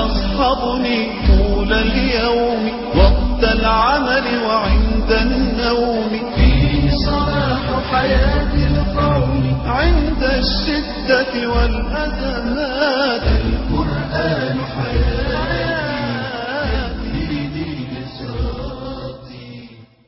يصحبني طول اليوم وقت العمل وعند النوم. فيه صلاح حياة القوم عند الشدة والأزمات. القرآن حياتي بدين صراطي.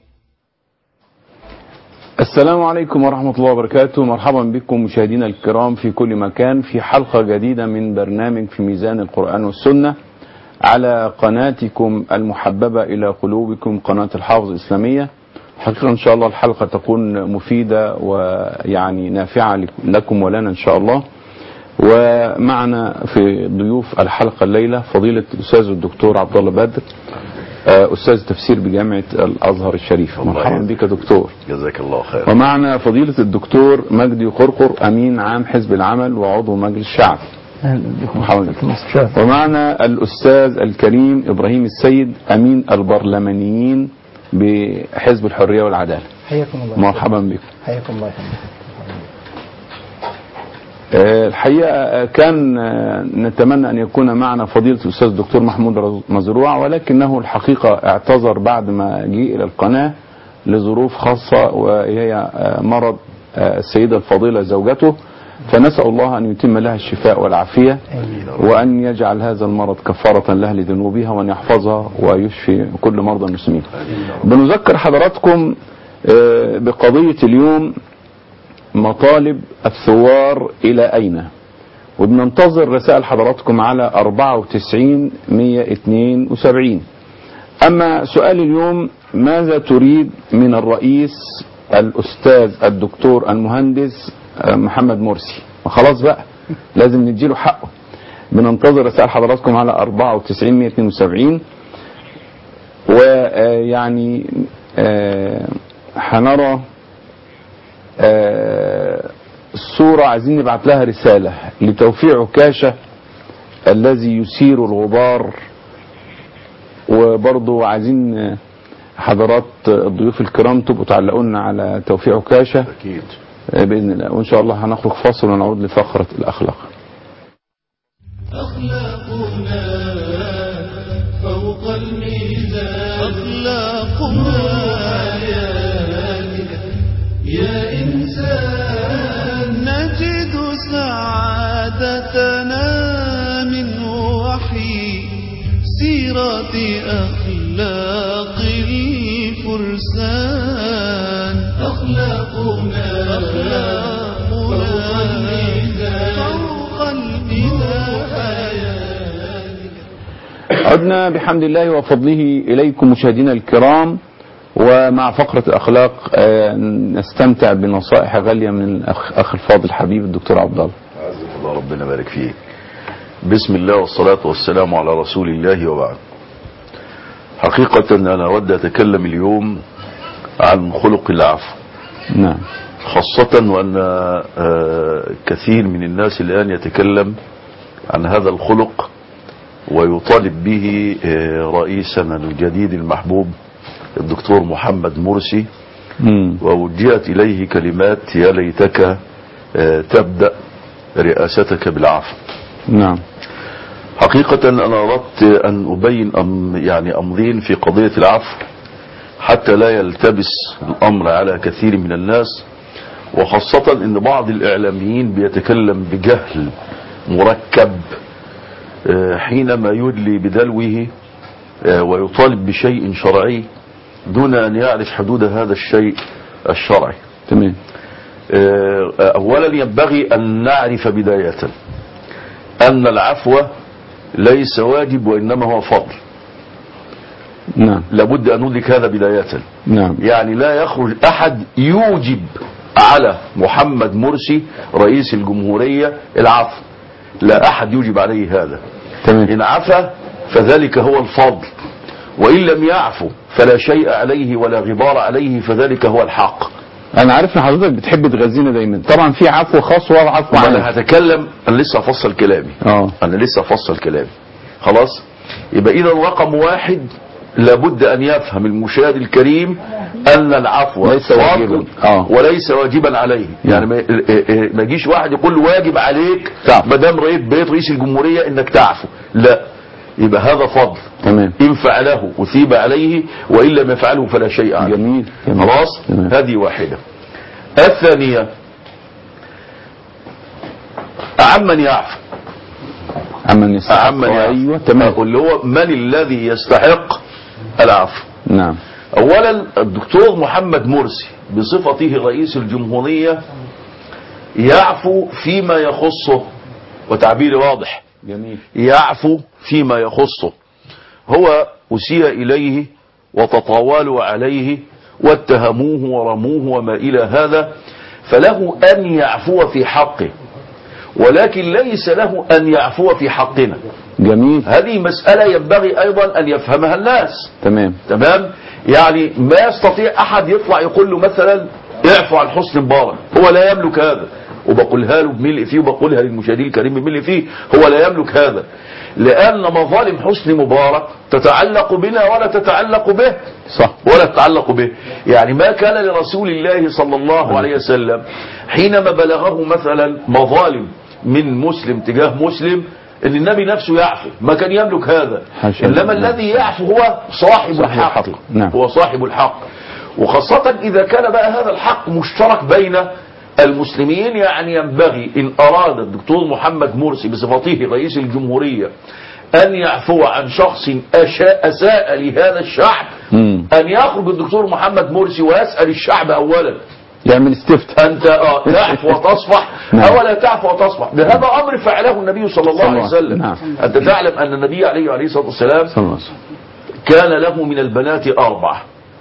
السلام عليكم ورحمة الله وبركاته. مرحبا بكم مشاهدينا الكرام في كل مكان في حلقة جديدة من برنامج في ميزان القرآن والسنة على قناتكم المحببة إلى قلوبكم، قناة الحافظ الإسلامية. حقيقة إن شاء الله الحلقة تكون مفيدة ويعني نافعة لكم ولنا إن شاء الله. ومعنا في ضيوف الحلقة الليلة فضيلة الأستاذ الدكتور عبد الله بدر، أستاذ تفسير بجامعة الأزهر الشريف. مرحبا بك دكتور. جزاك الله خير. ومعنا فضيلة الدكتور مجدي قرقر، أمين عام حزب العمل وعضو مجلس الشعب. مرحبا بك. ومعنا الأستاذ الكريم إبراهيم السيد، أمين البرلمانيين بحزب الحرية والعدالة. حياكم الله. مرحبا بكم. حياكم الله. الحقيقة كان نتمنى أن يكون معنا فضيلة الأستاذ الدكتور محمود مزروع، ولكنه الحقيقة اعتذر بعد ما جاء إلى القناة لظروف خاصة، وهي مرض السيدة الفضيلة زوجته، فنسأل الله أن يتم لها الشفاء والعافية، وأن يجعل هذا المرض كفارة لها لذنوبها، وأن يحفظها ويشفي كل مرضى المسلمين. بنذكر حضراتكم بقضية اليوم، مطالب الثوار إلى أين؟ وبننتظر رسائل حضراتكم على 94-172. أما سؤال اليوم، ماذا تريد من الرئيس الأستاذ الدكتور المهندس محمد مرسي؟ خلاص بقى لازم نديله حقه. بننتظر رسائل حضراتكم على 94-172. ويعني هنرى الصورة، عايزين نبعت لها رسالة لتوفيق عكاشة الذي يثير الغبار. وبرضو عايزين حضرات الضيوف الكرام تبقوا تعلقونا على توفيق عكاشة أكيد بإذن الله. وإن شاء الله هنخرج فاصل ونعود لفقرة الأخلاق. أخلاقنا فوق الميزان، أخلاقنا يا إنسان. نجد سعادتنا من وحي سيرة أخلاق الفرسان. أخلاقنا فوق الميزان. عدنا بحمد الله وفضله إليكم مشاهدينا الكرام، ومع فقرة الأخلاق نستمتع بنصائح غالية من الأخ الفاضل حبيب الدكتور عبد الله. عزك الله، ربنا بارك فيك. بسم الله والصلاة والسلام على رسول الله، وبعد. حقيقة أنا أود أتكلم اليوم عن خلق العفو. نعم. خاصة وأن كثير من الناس الآن يتكلم عن هذا الخلق ويطالب به رئيسنا الجديد المحبوب الدكتور محمد مرسي. ووجهت إليه كلمات: يا ليتك تبدأ رئاستك بالعفو. نعم. حقيقة أنا أردت أن أبين يعني أمرين في قضية العفو حتى لا يلتبس الأمر على كثير من الناس، وخاصة أن بعض الإعلاميين بيتكلم بجهل مركب حينما يدلي بدلوه ويطالب بشيء شرعي دون أن يعرف حدود هذا الشيء الشرعي. تمام. أولا ينبغي أن نعرف بداية أن العفو ليس واجب وإنما هو فضل. نعم. لابد أن ندرك هذا بداية. نعم. يعني لا يخرج أحد يوجب على محمد مرسي رئيس الجمهورية العفو، لا أحد يوجب عليه هذا. تمام. إن عفا فذلك هو الفضل، وإن لم يعفو فلا شيء عليه ولا غبار عليه، فذلك هو الحق. أنا عارف إن حضرتك بتحب تغذينا دايما. طبعا في عفو خاص وعفو عام. أنا هتكلم، أنا لسه أفصل كلامي. أنا لسه أفصل كلامي. خلاص. يبقى إذا رقم واحد لابد أن يفهم المشاهد الكريم أن العفو ليس واجبا وليس واجبا عليه. يعني ما يجيش واحد يقول واجب عليك ما دام بقيت رئيس الجمهورية إنك تعفو. لا، يبقى هذا فضل. تمام. إن فعله أثيب عليه وإن لم يفعله فلا شيء عليه. جميل. خلاص. هذه واحدة. الثانية عمن يعفو. عمن يستحق. أيوة تمام. اللي هو من الذي يستحق العفو. نعم. أولا الدكتور محمد مرسي بصفته رئيس الجمهورية يعفو فيما يخصه، وتعبير واضح. جميل. يعفو فيما يخصه. هو أسيء إليه وتطاولوا عليه واتهموه ورموه وما إلى هذا، فله أن يعفو في حقه، ولكن ليس له أن يعفو في حقنا. جميل. هذه مسألة ينبغي أيضا أن يفهمها الناس. تمام. يعني ما يستطيع أحد يطلع يقول له مثلا اعفو عن حسني مبارك، هو لا يملك هذا، وبقولها له بملء فيه وبقولها للمشاهدين الكريم بملء فيه، هو لا يملك هذا، لأن مظالم حسني مبارك تتعلق بنا ولا تتعلق به. صح. ولا تتعلق به. يعني ما كان لرسول الله صلى الله عليه وسلم حينما بلغه مثلا مظالم من مسلم تجاه مسلم ان النبي نفسه يعفو، ما كان يملك هذا. انما الذي يعفو هو صاحب الحق. نعم. هو صاحب الحق، وخاصة اذا كان بقى هذا الحق مشترك بين المسلمين. يعني ينبغي ان اراد الدكتور محمد مرسي بصفته رئيس الجمهورية ان يعفو عن شخص اساء لهذا الشعب، ان يخرج الدكتور محمد مرسي ويسأل الشعب اولا، يعمل استفتاء، أنت تعفو وتصفح أو لا تعفو وتصفح. ده هذا أمر فعله النبي صلى الله عليه وسلم. نعم. أنت تعلم أن النبي عليه الصلاة والسلام كان له من البنات 4.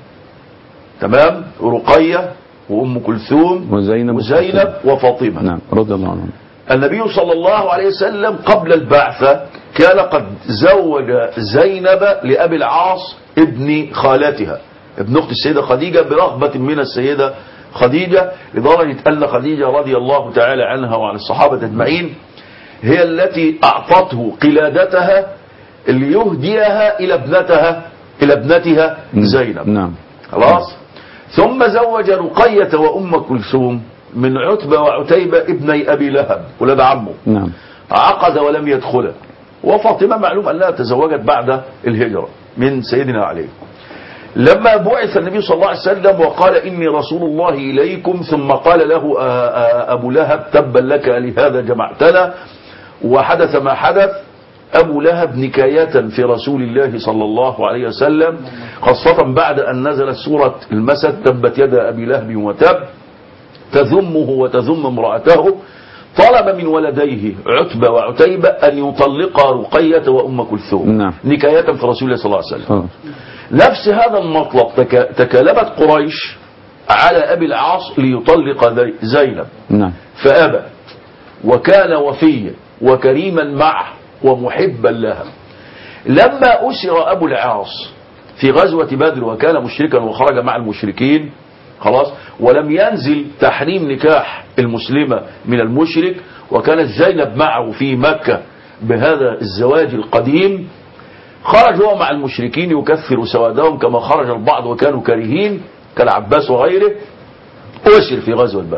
تمام. رقية وأم كلثوم وزينب وفاطمة. نعم. رضي الله عنهم. النبي صلى الله عليه وسلم قبل البعثة كان قد زوج زينب لأبي العاص ابن خالتها، ابن أخت السيدة خديجة، برغبة من السيدة خديجة، لدرجة أن خديجة رضي الله تعالى عنها وعن الصحابة أجمعين هي التي أعطته قلادتها ليهديها إلى ابنتها زينب. نعم. خلاص. ثم زوج رقية وأم كلثوم من عتبة وعتيبة ابني أبي لهب ولد عمه. نعم. عقد ولم يدخل. وفاطمة معلوم أنها تزوجت بعد الهجرة من سيدنا علي. لما بعث النبي صلى الله عليه وسلم وقال إني رسول الله إليكم، ثم قال له أبو لهب تبا لك لهذا جمعتنا، وحدث ما حدث. أبو لهب نكاية في رسول الله صلى الله عليه وسلم، خاصة بعد أن نزلت سورة المسد تبت يد أبي لهب وتب، تذمه وتذم امرأته، طلب من ولديه عتبة وعتيبة أن يطلقا رقية وأم كلثوم. نعم. نكاية في رسول الله صلى الله عليه وسلم. نفس هذا المطلب تكالبت قريش على أبي العاص ليطلق زينب. نعم. فأبى، وكان وفيا وكريما معه ومحبا لها. لما أسر أبو العاص في غزوة بدر وكان مشركا وخرج مع المشركين، خلاص، ولم ينزل تحريم نكاح المسلمة من المشرك، وكانت زينب معه في مكة بهذا الزواج القديم، خرج هو مع المشركين يكثر سوادهم كما خرج البعض وكانوا كارهين كالعباس وغيره، أسر في غزوة بدر،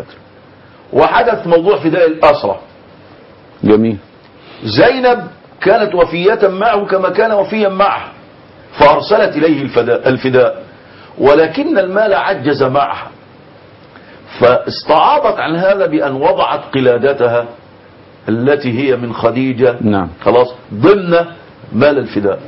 وحدث موضوع فداء الأسرة. جميل. زينب كانت وفية معه كما كان وفيا معه، فأرسلت إليه الفداء، ولكن المال عجز معها، فاستعاضت عن هذا بأن وضعت قلادتها التي هي من خديجة. نعم. خلاص، ضمن مال الفداء.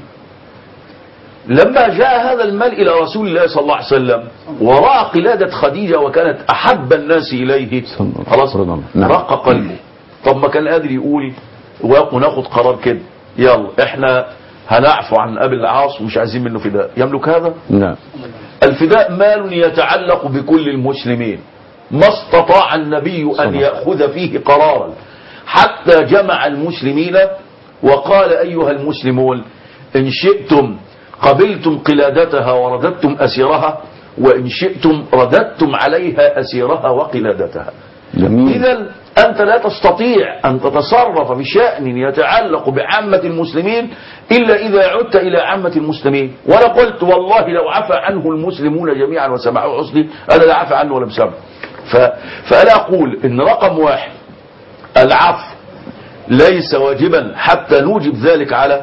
لما جاء هذا المال إلى رسول الله صلى الله عليه وسلم ورأى قلادة خديجة وكانت أحب الناس إليه، خلاص رق قلبه. طب ما كان قادر يقول وناخد قرار كده، يلا احنا هنعفو عن أبي العاص ومش عايزين منه فداء، يملك هذا؟ لا. الفداء مال يتعلق بكل المسلمين، ما استطاع النبي أن يأخذ فيه قرارا حتى جمع المسلمين وقال أيها المسلمون إن شئتم قبلتم قلادتها ورددتم أسيرها، وإن شئتم رددتم عليها أسيرها وقلادتها. إذن أنت لا تستطيع أن تتصرف بشأن يتعلق بعامة المسلمين إلا إذا عدت إلى عامة المسلمين. وأنا قلت والله لو عفى عنه المسلمون جميعا وسمعوا حسني أنا لا عفى عنه ولم سمع. فأنا أقول إن رقم واحد، العفو ليس واجبا حتى نوجب ذلك على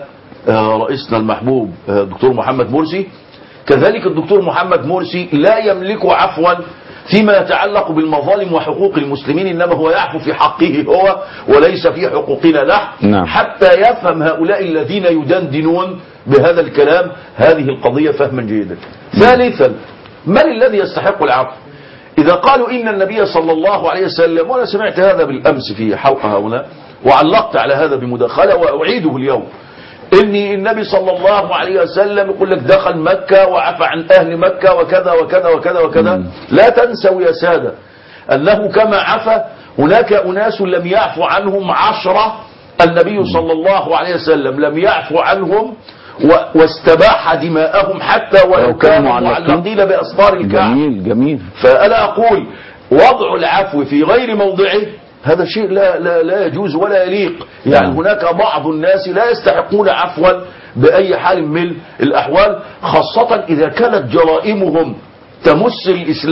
رئيسنا المحبوب الدكتور محمد مرسي، كذلك الدكتور محمد مرسي لا يملك عفوا فيما يتعلق بالمظالم وحقوق المسلمين، إنما هو يعفو في حقه هو وليس في حقوقنا نحن. نعم. حتى يفهم هؤلاء الذين يدندنون بهذا الكلام هذه القضية فهما جيدا. ثالثا، من الذي يستحق العفو؟ إذا قالوا إن النبي صلى الله عليه وسلم، وأنا سمعت هذا بالأمس في حلقة هنا وعلقت على هذا بمداخلة وأعيده اليوم، إن النبي صلى الله عليه وسلم يقول لك دخل مكة وعفى عن أهل مكة وكذا وكذا وكذا وكذا. لا تنسوا يا سادة أنه كما عفى هناك أناس لم يعفو عنهم 10 النبي صلى الله عليه وسلم لم يعفو عنهم واستباح دماءهم حتى ولو كانوا معلقين بأسطار الكعبة. جميل جميل. فأنا أقول وضع العفو في غير موضعه هذا شيء لا يجوز ولا يليق. يعني هناك بعض الناس لا يستحقون عفوا بأي حال من الأحوال، خاصة إذا كانت جرائمهم تمس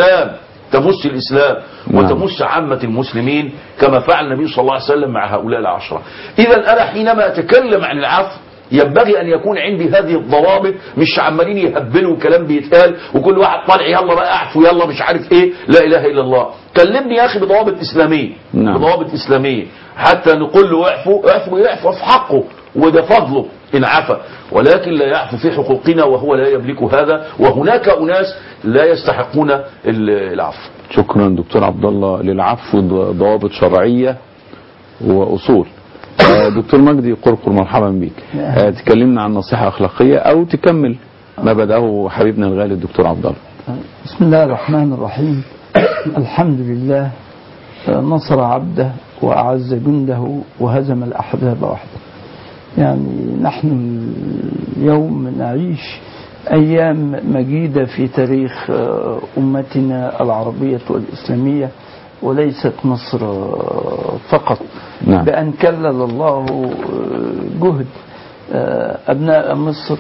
الإسلام وتمس عامة المسلمين كما فعل النبي صلى الله عليه وسلم مع هؤلاء 10. إذا أنا حينما أتكلم عن العفو ينبغي أن يكون عندي هذه الضوابط، مش عمالين يهبلوا كلام بيتقال وكل واحد طالع يلا بقى اعفو يلا مش عارف ايه. لا إله إلا الله. كلمني يا أخي بضوابط إسلامية. نعم. بضوابط إسلامية حتى نقول له يعفو في حقه، وده فضله إن عفى، ولكن لا يعفو في حقوقنا وهو لا يملك هذا، وهناك أناس لا يستحقون العفو. شكرا دكتور عبد الله. للعفو ضوابط شرعية وأصول. دكتور مجدي قرقر مرحبا بك. تكلمنا عن نصيحة أخلاقية أو تكمل ما بدأه حبيبنا الغالي الدكتور عبد الله. بسم الله الرحمن الرحيم. الحمد لله نصر عبده وأعز جنده وهزم الأحزاب وحده. يعني نحن اليوم نعيش أيام مجيدة في تاريخ أمتنا العربية والإسلامية، وليست مصر فقط. نعم. بأن كلل الله جهد أبناء مصر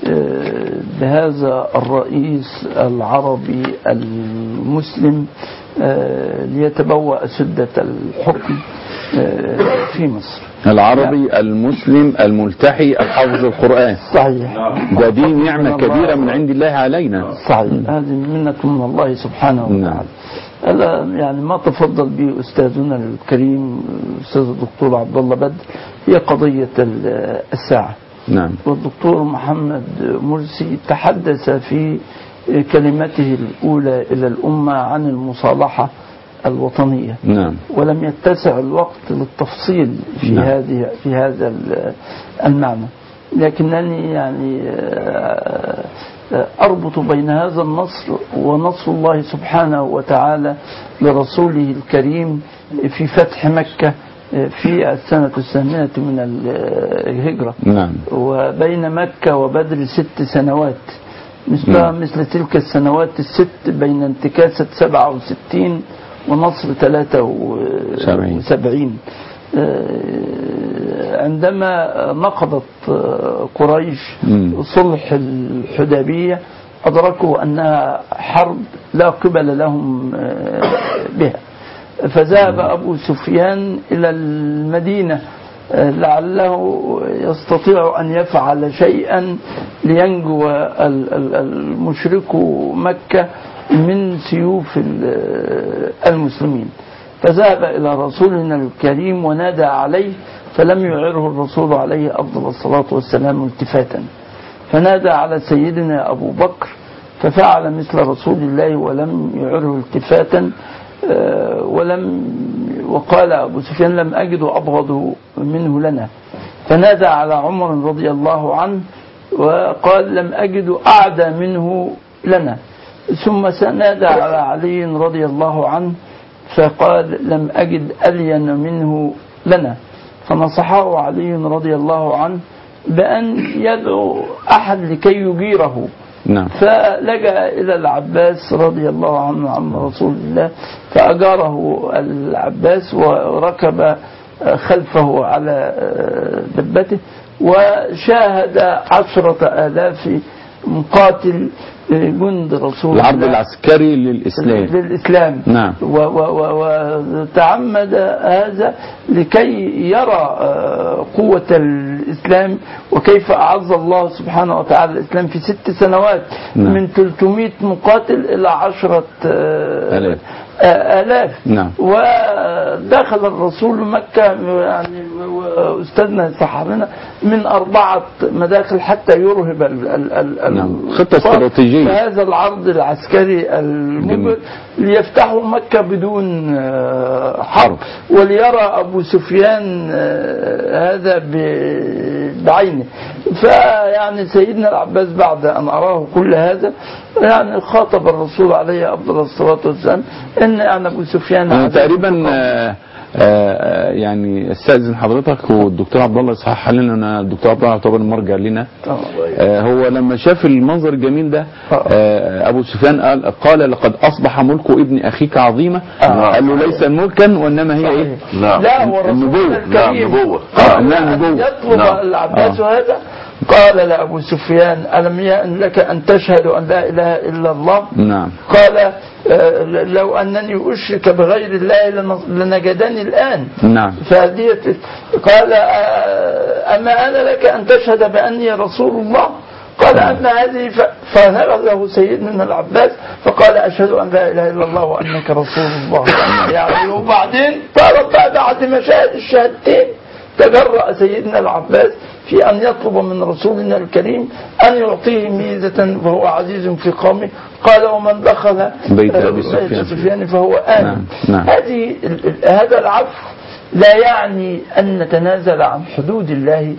بهذا الرئيس العربي المسلم ليتبوأ سدة الحكم في مصر. العربي المسلم الملتحي الحافظ القرآن. صحيح. ده دي نعمة كبيرة من عند الله علينا. صحيح. هذه منة من الله سبحانه وتعالى. هذا يعني ما تفضل به أستاذنا الكريم أستاذ الدكتور عبد الله بدر هي قضية الساعة. نعم. والدكتور محمد مرسي تحدث في كلمته الأولى إلى الأمة عن المصالحة الوطنية. نعم. ولم يتسع الوقت للتفصيل في نعم. في هذا المعنى، لكنني يعني أربط بين هذا النصر ونصر الله سبحانه وتعالى لرسوله الكريم في فتح مكة في السنة 8 من الهجرة. نعم. وبين مكة وبدر 6 سنوات مثل تلك السنوات ال6 بين انتكاسة 67 ونصر 73. عندما نقضت قريش صلح الحديبية أدركوا أنها حرب لا قبل لهم بها، فذهب أبو سفيان إلى المدينة لعله يستطيع أن يفعل شيئا لينجو المشركو مكة من سيوف المسلمين. فذهب إلى رسولنا الكريم ونادى عليه، فلم يعره الرسول عليه أفضل الصلاة والسلام التفاتا، فنادى على سيدنا أبو بكر ففعل مثل رسول الله ولم يعره التفاتا. وقال أبو سفيان لم أجد أبغض منه لنا، فنادى على عمر رضي الله عنه وقال لم أجد أعدى منه لنا، ثم نادى على علي رضي الله عنه فقال لم أجد ألين منه لنا، فنصحه علي رضي الله عنه بأن يدعو أحد لكي يجيره. نعم. فلجأ إلى العباس رضي الله عنه عم رسول الله، فأجاره العباس وركب خلفه على دبته، وشاهد 10,000 مقاتل جند رسول العرض الله العسكري للإسلام. نعم. وتعمد هذا لكي يرى قوة الإسلام وكيف أعز الله سبحانه وتعالى الإسلام في 6 سنوات. نعم. من 300 مقاتل إلى 10,000. نعم. ودخل الرسول مكة يعني أستاذنا صحابنا من 4 مداخل حتى يرهب خطة استراتيجية هذا العرض العسكري المبهر ليفتحوا مكة بدون حرب، وليرى أبو سفيان هذا بعينه. فيعني سيدنا العباس بعد أن أراه كل هذا يعني خاطب الرسول عليه أفضل الصلاة والسلام إن أبو سفيان تقريبا يعني استاذن حضرتك والدكتور عبد الله يصحح لنا، انا الدكتور عبد الله يعتبر المرجع لنا. هو لما شاف المنظر الجميل ده ابو سفيان قال لقد اصبح ملك ابن اخيك عظيمه. قال له ليس ملكا وانما هي ايه؟ لا ورسول الكريم يطلب العباس هذا. قال لأبو سفيان ألم يأن لك أن تشهد أن لا إله إلا الله؟ نعم. قال لو أنني أشرك بغير الله لنجدني الآن. نعم. قال أما أنا لك أن تشهد بأني رسول الله؟ قال أما هذه فنبذه سيدنا العباس فقال أشهد أن لا إله إلا الله وأنك رسول الله. يعني وبعدين بعد ما شاهد الشهادتين تجرأ سيدنا العباس في أن يطلب من رسولنا الكريم أن يعطيه ميزة وهو عزيز في قومه. قال ومن دخل بيت أبي سفيان فهو آمن. نعم. هذا العفو لا يعني أن نتنازل عن حدود الله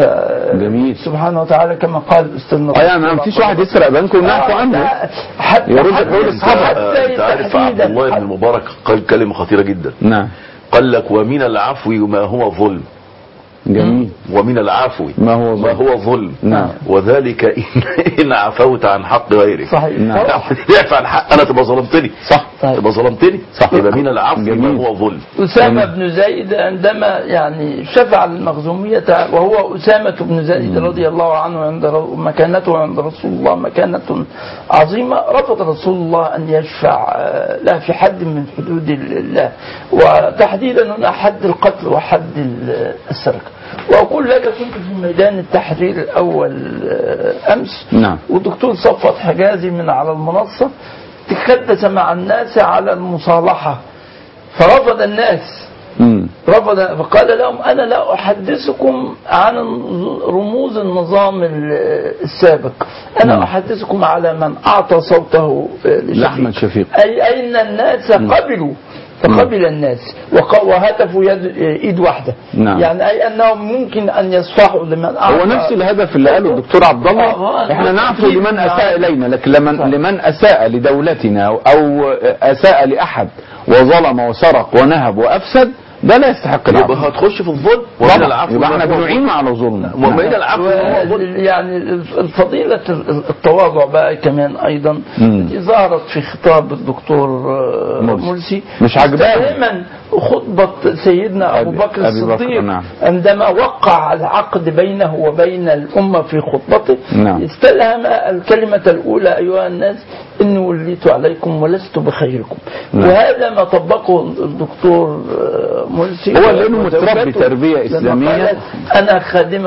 جميل سبحانه وتعالى كما قال أستاذنا. يعني ما فيش واحد يسرق بنكم ونعفو عنه يرد حول أصحابه. أنت عارف عبد الله بن المبارك قال كلمة خطيرة جدا. نعم. قال لك ومن العفو ما هو ظلم. جميل. ومن العفو ما هو ظلم. نعم. وذلك إن عفوت عن حق غيرك. صحيح. نعم. تعفى عن حق أنا تبقى ظلمتني. صح. تبقى ظلمتني. صح. يبقى من العفو ما هو ظلم. أسامة بن زيد عندما يعني شفع المخزومية وهو أسامة بن زيد رضي الله عنه عند مكانته عند رسول الله مكانة عظيمة، رفض رسول الله أن يشفع له في حد من حدود الله، وتحديدا هنا حد القتل وحد السرقة. وأقول لك كنت في ميدان التحرير الأول أمس. نعم. والدكتور صفوت حجازي من على المنصة تحدث مع الناس على المصالحة فرفض الناس. رفض فقال لهم أنا لا أحدثكم عن رموز النظام السابق، أنا أحدثكم على من أعطى صوته لأحمد شفيق. أي أن الناس قبلوا فقبل الناس وهتفوا ايد واحده. نعم. يعني اي انهم ممكن ان يصفحوا لمن هو نفس الهدف اللي قاله الدكتور عبد الله. احنا نعفو لمن اساء الينا، لكن لمن اساء لدولتنا او اساء لاحد وظلم وسرق ونهب وافسد ده لا يستحق العفو. يبقى هتخش في الظلم ومن العفو يبقى احنا بنعين على ظلم. ومن العفو يعني الفضيلة التواضع بقى كمان ايضا ظهرت في خطاب الدكتور مرسي مش عجباني دائما خطبة سيدنا ابو بكر الصديق. نعم. عندما وقع العقد بينه وبين الامة في خطبته. نعم. استلهم الكلمة الاولى ايها الناس اني وليت عليكم ولست بخيركم. نعم. وهذا ما طبقه الدكتور مرسي هو لانه متربي تربيه اسلاميه. انا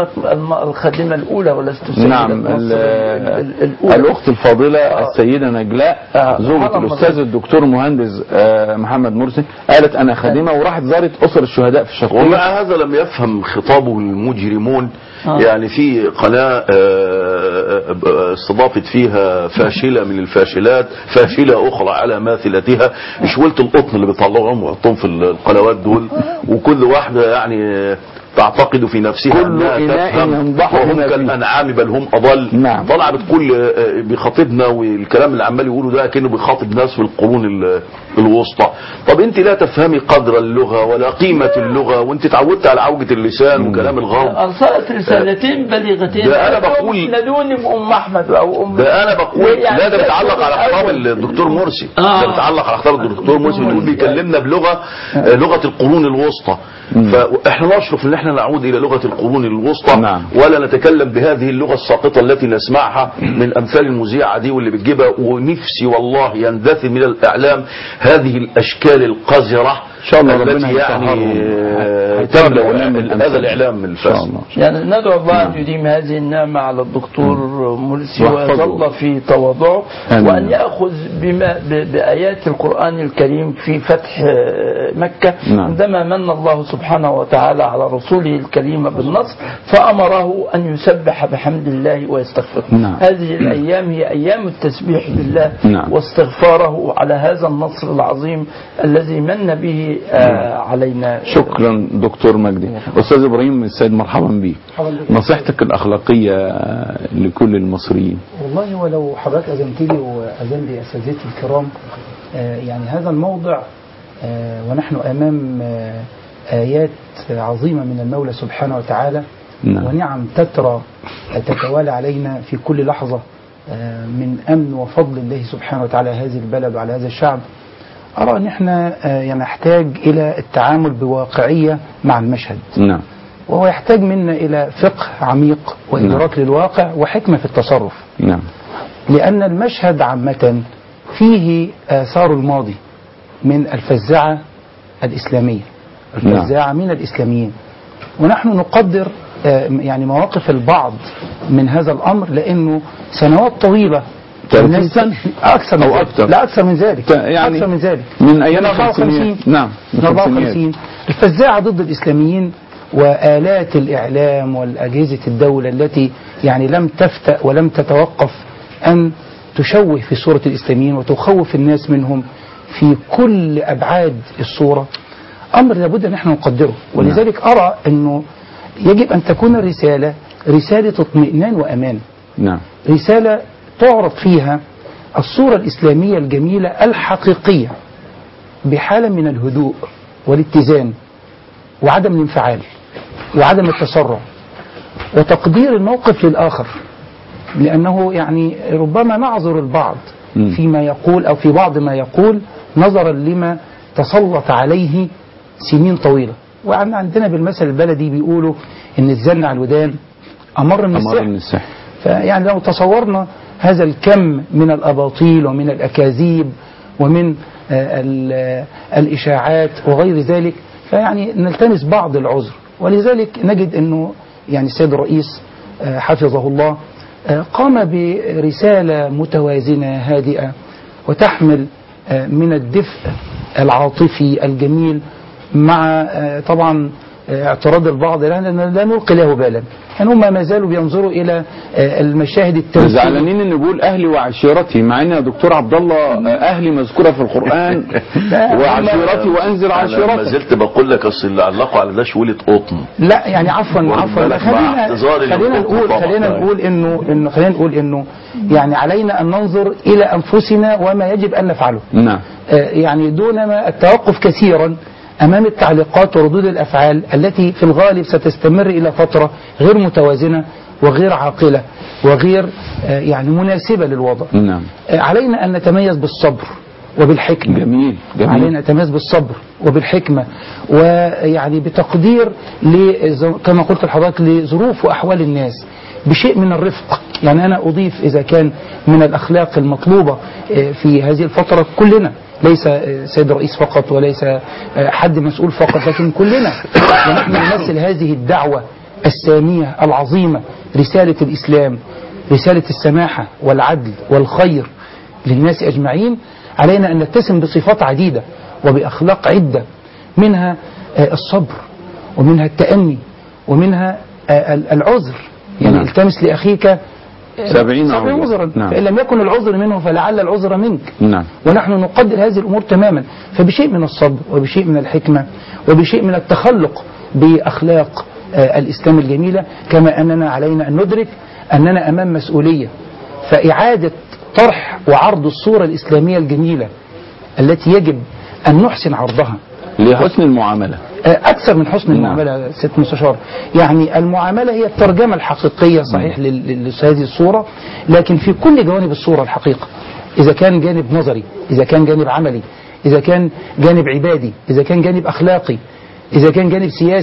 الخادمه الاولى ولست سيدة. نعم. الاخت الفاضله السيده نجلاء زوجة الاستاذ الدكتور مهندس محمد مرسي قالت انا خادمه وراحت زارت اسر الشهداء في الشرقيه. ومع هذا لم يفهم خطابه المجرمون. يعني في قناه استضافت فيها فاشله من الفاشلات، فاشله اخرى على ماثلتها، شويه القطن اللي بيطلعوهم ويحطوهم في القنوات دول، وكل واحده يعني تعتقد في نفسها انها تفهم وهم كالانعام بل هم اضل. نعم. طلع بتقول بيخاطبنا والكلام اللي عمال يقوله ده كانه بيخاطب ناس في القرون الوسطى. طب انت لا تفهمي قدر اللغه ولا قيمه اللغه، وانت اتعودت على عوجه اللسان وكلام الغرب. ارسلت رسالتين بليغتين. ده انا بقول نادوني بام احمد او ام. ده انا بقول يعني لا، ده بيتعلق على خطاب الدكتور مرسي. ده بيتعلق على خطاب الدكتور مرسي، بيقول بيكلمنا بلغه القرون الوسطى. فاحنا نشرف ان احنا دعنا نعود إلى لغة القرون الوسطى. نعم. ولا نتكلم بهذه اللغة الساقطة التي نسمعها من أمثال المذيعة دي واللي بتجيبها. ونفسي والله يندثر من الإعلام هذه الأشكال القذرة إن شاء الله ربنا التي يعني يطهرهم. هذا الإعلام الفاسد. يعني ندعو الله أن يديم هذه النعمة على الدكتور مرسي ويظل في تواضعه، وأن يأخذ بآيات القرآن الكريم في فتح مكة عندما من الله سبحانه وتعالى على رسوله الكريم بالنصر فأمره أن يسبح بحمد الله ويستغفره. هذه الأيام هي أيام التسبيح لله واستغفاره على هذا النصر العظيم الذي من به علينا. شكرا دكتور مجدي. أستاذ إبراهيم السيد، مرحبا بك. نصيحتك الأخلاقية لكل المصريين. والله ولو حضرتك أذنت لي وأذن لي أساتذتي الكرام، يعني هذا الموضع ونحن أمام آيات عظيمة من المولى سبحانه وتعالى ونعم تترى تتوالى علينا في كل لحظة من أمن وفضل الله سبحانه وتعالى هذه البلد وعلى هذا الشعب. أرى أن احنا نحتاج إلى التعامل بواقعية مع المشهد. نعم. وهو يحتاج منا إلى فقه عميق وإدراك للواقع وحكمة في التصرف. نعم. لأن المشهد عامة فيه آثار الماضي من الفزاعة الإسلامية، الفزاعة من الإسلاميين، ونحن نقدر يعني مواقف البعض من هذا الأمر لأنه سنوات طويلة 30 سنة أكثر أو أكثر. لا أكثر من ذلك، يعني أكثر من ذلك، من أيام 54. نعم، من 54 الفزاعة ضد الإسلاميين وآلات الإعلام والأجهزة الدولة التي يعني لم تفتأ ولم تتوقف أن تشوه في صورة الإسلاميين وتخوف الناس منهم في كل أبعاد الصورة، أمر لابد أن نحن نقدره. ولذلك أرى أنه يجب أن تكون الرسالة رسالة اطمئنان وأمان. نعم. رسالة تعرض فيها الصورة الإسلامية الجميلة الحقيقية بحالة من الهدوء والاتزان وعدم الانفعال وعدم التسرع وتقدير الموقف للآخر، لأنه يعني ربما نعذر البعض فيما يقول أو في بعض ما يقول نظرا لما تسلط عليه سنين طويلة. وعندنا بالمثل البلدي بيقولوا إن الزن على الودان أمر من السحر. فيعني لو تصورنا هذا الكم من الأباطيل ومن الأكاذيب ومن الإشاعات وغير ذلك فيعني نلتمس بعض العذر. ولذلك نجد أنه يعني السيد الرئيس حفظه الله قام برسالة متوازنة هادئة وتحمل من الدفء العاطفي الجميل مع طبعا اعتراض البعض لا نلقي له بالا. يعني هم ما زالوا بينظروا الى المشاهد التمثيليه. زعلانين ان نقول اهلي وعشيرتي، مع ان يا دكتور عبد الله اهلي مذكوره في القران وعشيرتي وانزل عشيرتي. ما زلت بقول لك اصل اللي علقوا على ده شويه قطن. لا يعني عفوا خلينا نقول انه يعني علينا ان ننظر الى انفسنا وما يجب ان نفعله. نعم. يعني دون ما التوقف كثيرا أمام التعليقات وردود الأفعال التي في الغالب ستستمر إلى فترة غير متوازنة وغير عاقلة وغير يعني مناسبة للوضع. نعم. علينا أن نتميز بالصبر وبالحكمة. جميل. علينا أن نتميز بالصبر وبالحكمة ويعني بتقدير كما قلت لحضرتك لظروف وأحوال الناس بشيء من الرفق. يعني أنا أضيف إذا كان من الأخلاق المطلوبة في هذه الفترة كلنا، ليس سيد الرئيس فقط وليس حد مسؤول فقط، لكن كلنا ونحن نمثل هذه الدعوة السامية العظيمة، رسالة الإسلام، رسالة السماحة والعدل والخير للناس أجمعين. علينا أن نتسم بصفات عديدة وبأخلاق عدة، منها الصبر ومنها التأني ومنها العذر. يعني التمس لأخيك 70 عذرا. نعم. فإن لم يكن العذر منه فلعل العذر منك. نعم. ونحن نقدر هذه الأمور تماما، فبشيء من الصبر وبشيء من الحكمة وبشيء من التخلق بأخلاق الإسلام الجميلة، كما أننا علينا أن ندرك أننا أمام مسؤولية، فإعادة طرح وعرض الصورة الإسلامية الجميلة التي يجب أن نحسن عرضها لحسن المعاملة. أكثر من حسن المعاملة ست مستشار. يعني المعاملة هي الترجمة الحقيقية صحيح لهذه الصورة، لكن في كل جوانب الصورة الحقيقة، إذا كان جانب نظري، إذا كان جانب عملي، إذا كان جانب عبادي، إذا كان جانب أخلاقي، إذا كان جانب سياسي،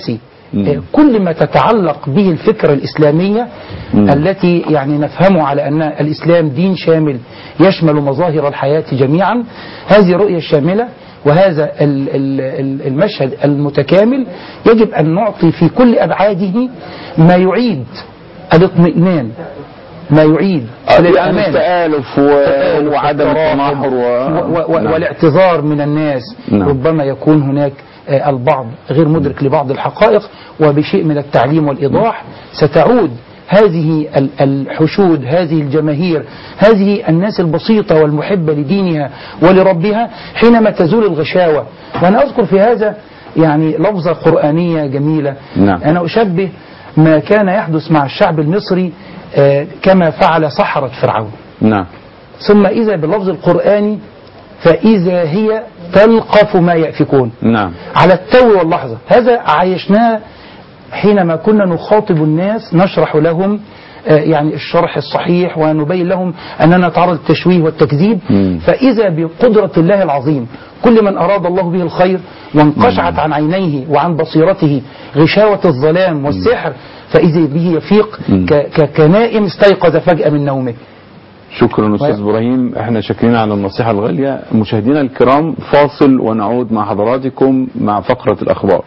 كل ما تتعلق به الفكرة الإسلامية التي يعني نفهم على أن الإسلام دين شامل يشمل مظاهر الحياة جميعا. هذه الرؤية الشاملة وهذا المشهد المتكامل يجب أن نعطي في كل أبعاده ما يعيد الاطمئنان، ما يعيد يعني التآلف وعدم التناحر والاعتذار من الناس. ربما يكون هناك البعض غير مدرك لبعض الحقائق، وبشيء من التعليم والإيضاح ستعود هذه الحشود، هذه الجماهير، هذه الناس البسيطة والمحبة لدينها ولربها حينما تزول الغشاوة. وأنا أذكر في هذا يعني لفظة قرآنية جميلة. أنا أشبه ما كان يحدث مع الشعب المصري كما فعل سحرة فرعون. ثم إذا باللفظ القرآني فإذا هي تلقف ما يأفكون. على التو واللحظة. هذا عايشناه حينما كنا نخاطب الناس، نشرح لهم يعني الشرح الصحيح ونبين لهم أننا نتعرض للتشويه والتكذيب. فإذا بقدرة الله العظيم كل من أراد الله به الخير وانقشعت عن عينيه وعن بصيرته غشاوة الظلام والسحر فإذا به يفيق كنائم استيقظ فجأة من نومه. شكرا أستاذ إبراهيم، احنا شاكرين على النصيحة الغالية. مشاهدينا الكرام فاصل ونعود مع حضراتكم مع فقرة الأخبار.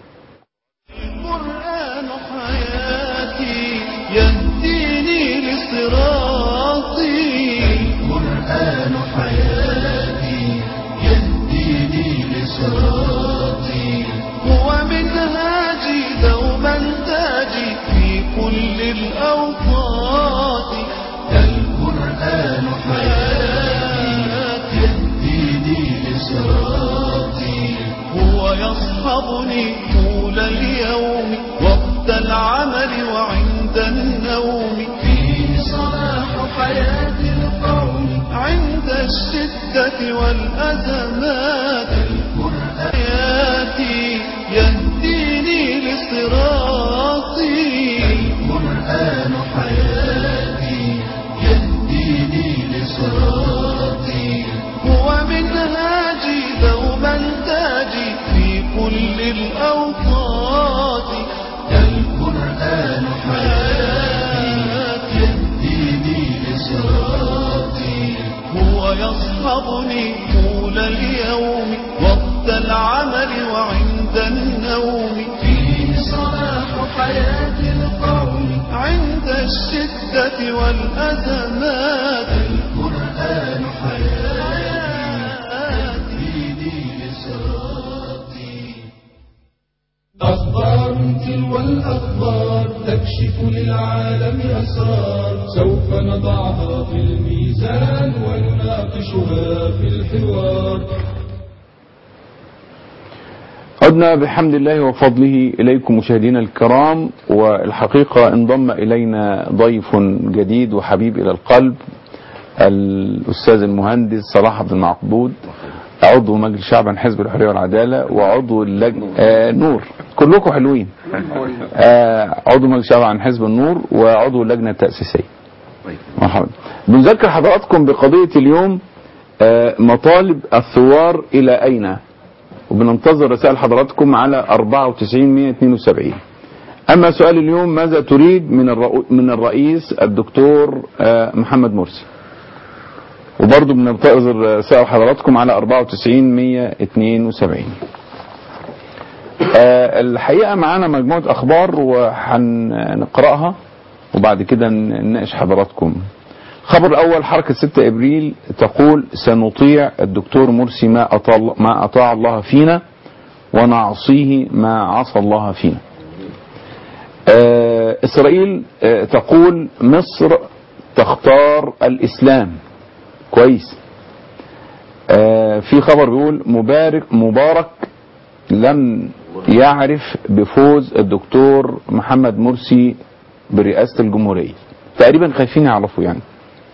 القرآن حياتي يهديني لصراطي، القرآن حياتي يهديني لصراطي، هو منهاجي دوما تاجي في كل الأوقات، القرآن حياتي يهديني لصراطي، هو يصحبني طول اليوم وقت العمل وعند النوم، فيه صلاح حياة القوم عند الشدة والأزمات، القرآن حياتي يهديني لصراطي، القرآن حياتي يهديني لصراطي، هو منهاجي دوما تاجي في كل الأوقات، القرآن حياتي يهديني لصراطي، هو يصحبني طول اليوم وقت العمل وعند النوم، فيه صلاح حياة القوم عند الشدة والأزمات، القرآن حياتي يهديني لصراطي. أخبار تلو الأخبار تكشف للعالم أسرار، سوف نضعها في الميزان ونناقشها في الحوار. عدنا بحمد الله وفضله إليكم مشاهدينا الكرام، والحقيقة انضم إلينا ضيف جديد وحبيب إلى القلب، الأستاذ المهندس صلاح عبد المعبود، عضو مجلس الشعب عن حزب الحرية والعدالة وعضو اللجنة نور، كلكم حلوين، عضو مجلس الشعب عن حزب النور وعضو اللجنة التأسيسية. مرحبا. بنذكر حضراتكم بقضية اليوم، مطالب الثوار إلى أين؟ وبننتظر رسائل حضراتكم على 94-172. أما سؤال اليوم، ماذا تريد من الرئيس الدكتور محمد مرسي؟ وبرضه بننتظر رسائل حضراتكم على 94-172. الحقيقة معانا مجموعة أخبار وهنقرأها وبعد كده نناقش حضراتكم. الخبر الأول، حركة 6 إبريل تقول سنطيع الدكتور مرسي ما أطاع الله فينا ونعصيه ما عصى الله فينا. إسرائيل تقول مصر تختار الإسلام. كويس. في خبر بيقول مبارك لم يعرف بفوز الدكتور محمد مرسي برئاسة الجمهورية. تقريبا خايفين يعرفوا يعني.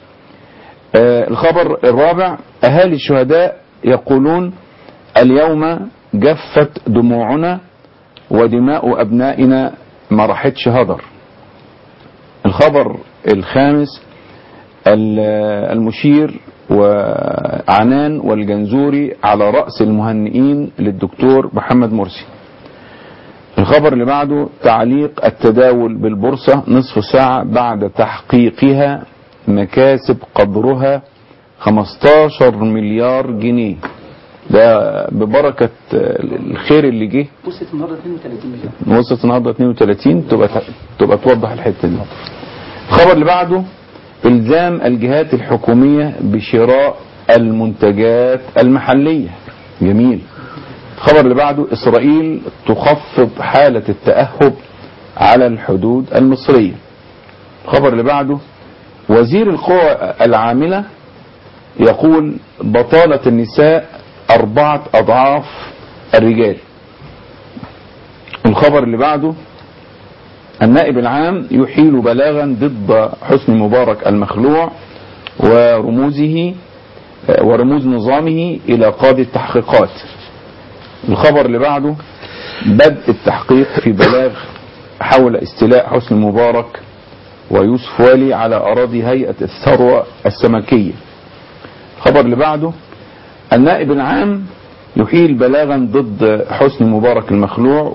الخبر الرابع، أهالي الشهداء يقولون اليوم جفت دموعنا ودماء أبنائنا ما راحتش هدر. الخبر الخامس، المشير وعنان والجنزوري على رأس المهنئين للدكتور محمد مرسي. الخبر اللي بعده تعليق التداول بالبورصة نصف ساعة بعد تحقيقها مكاسب قدرها 15 مليار جنيه. ده ببركة الخير اللي جه. وصلت النهارده 32 مليون. وصلت النهارده 32. تبقى توضح الحتة دي. الخبر اللي بعده إلزام الجهات الحكومية بشراء المنتجات المحلية. جميل. الخبر اللي بعده إسرائيل تخفض حالة التأهب على الحدود المصرية. الخبر اللي بعده وزير القوى العاملة يقول بطالة النساء 4 أضعاف الرجال. الخبر اللي بعده النائب العام يحيل بلاغا ضد حسني مبارك المخلوع ورموز نظامه إلى قاضي التحقيقات. الخبر اللي بعده بدء التحقيق في بلاغ حول استيلاء حسني مبارك ويوسف والي على أراضي هيئة الثروة السمكية. الخبر اللي بعده النائب العام يحيل بلاغا ضد حسني مبارك المخلوع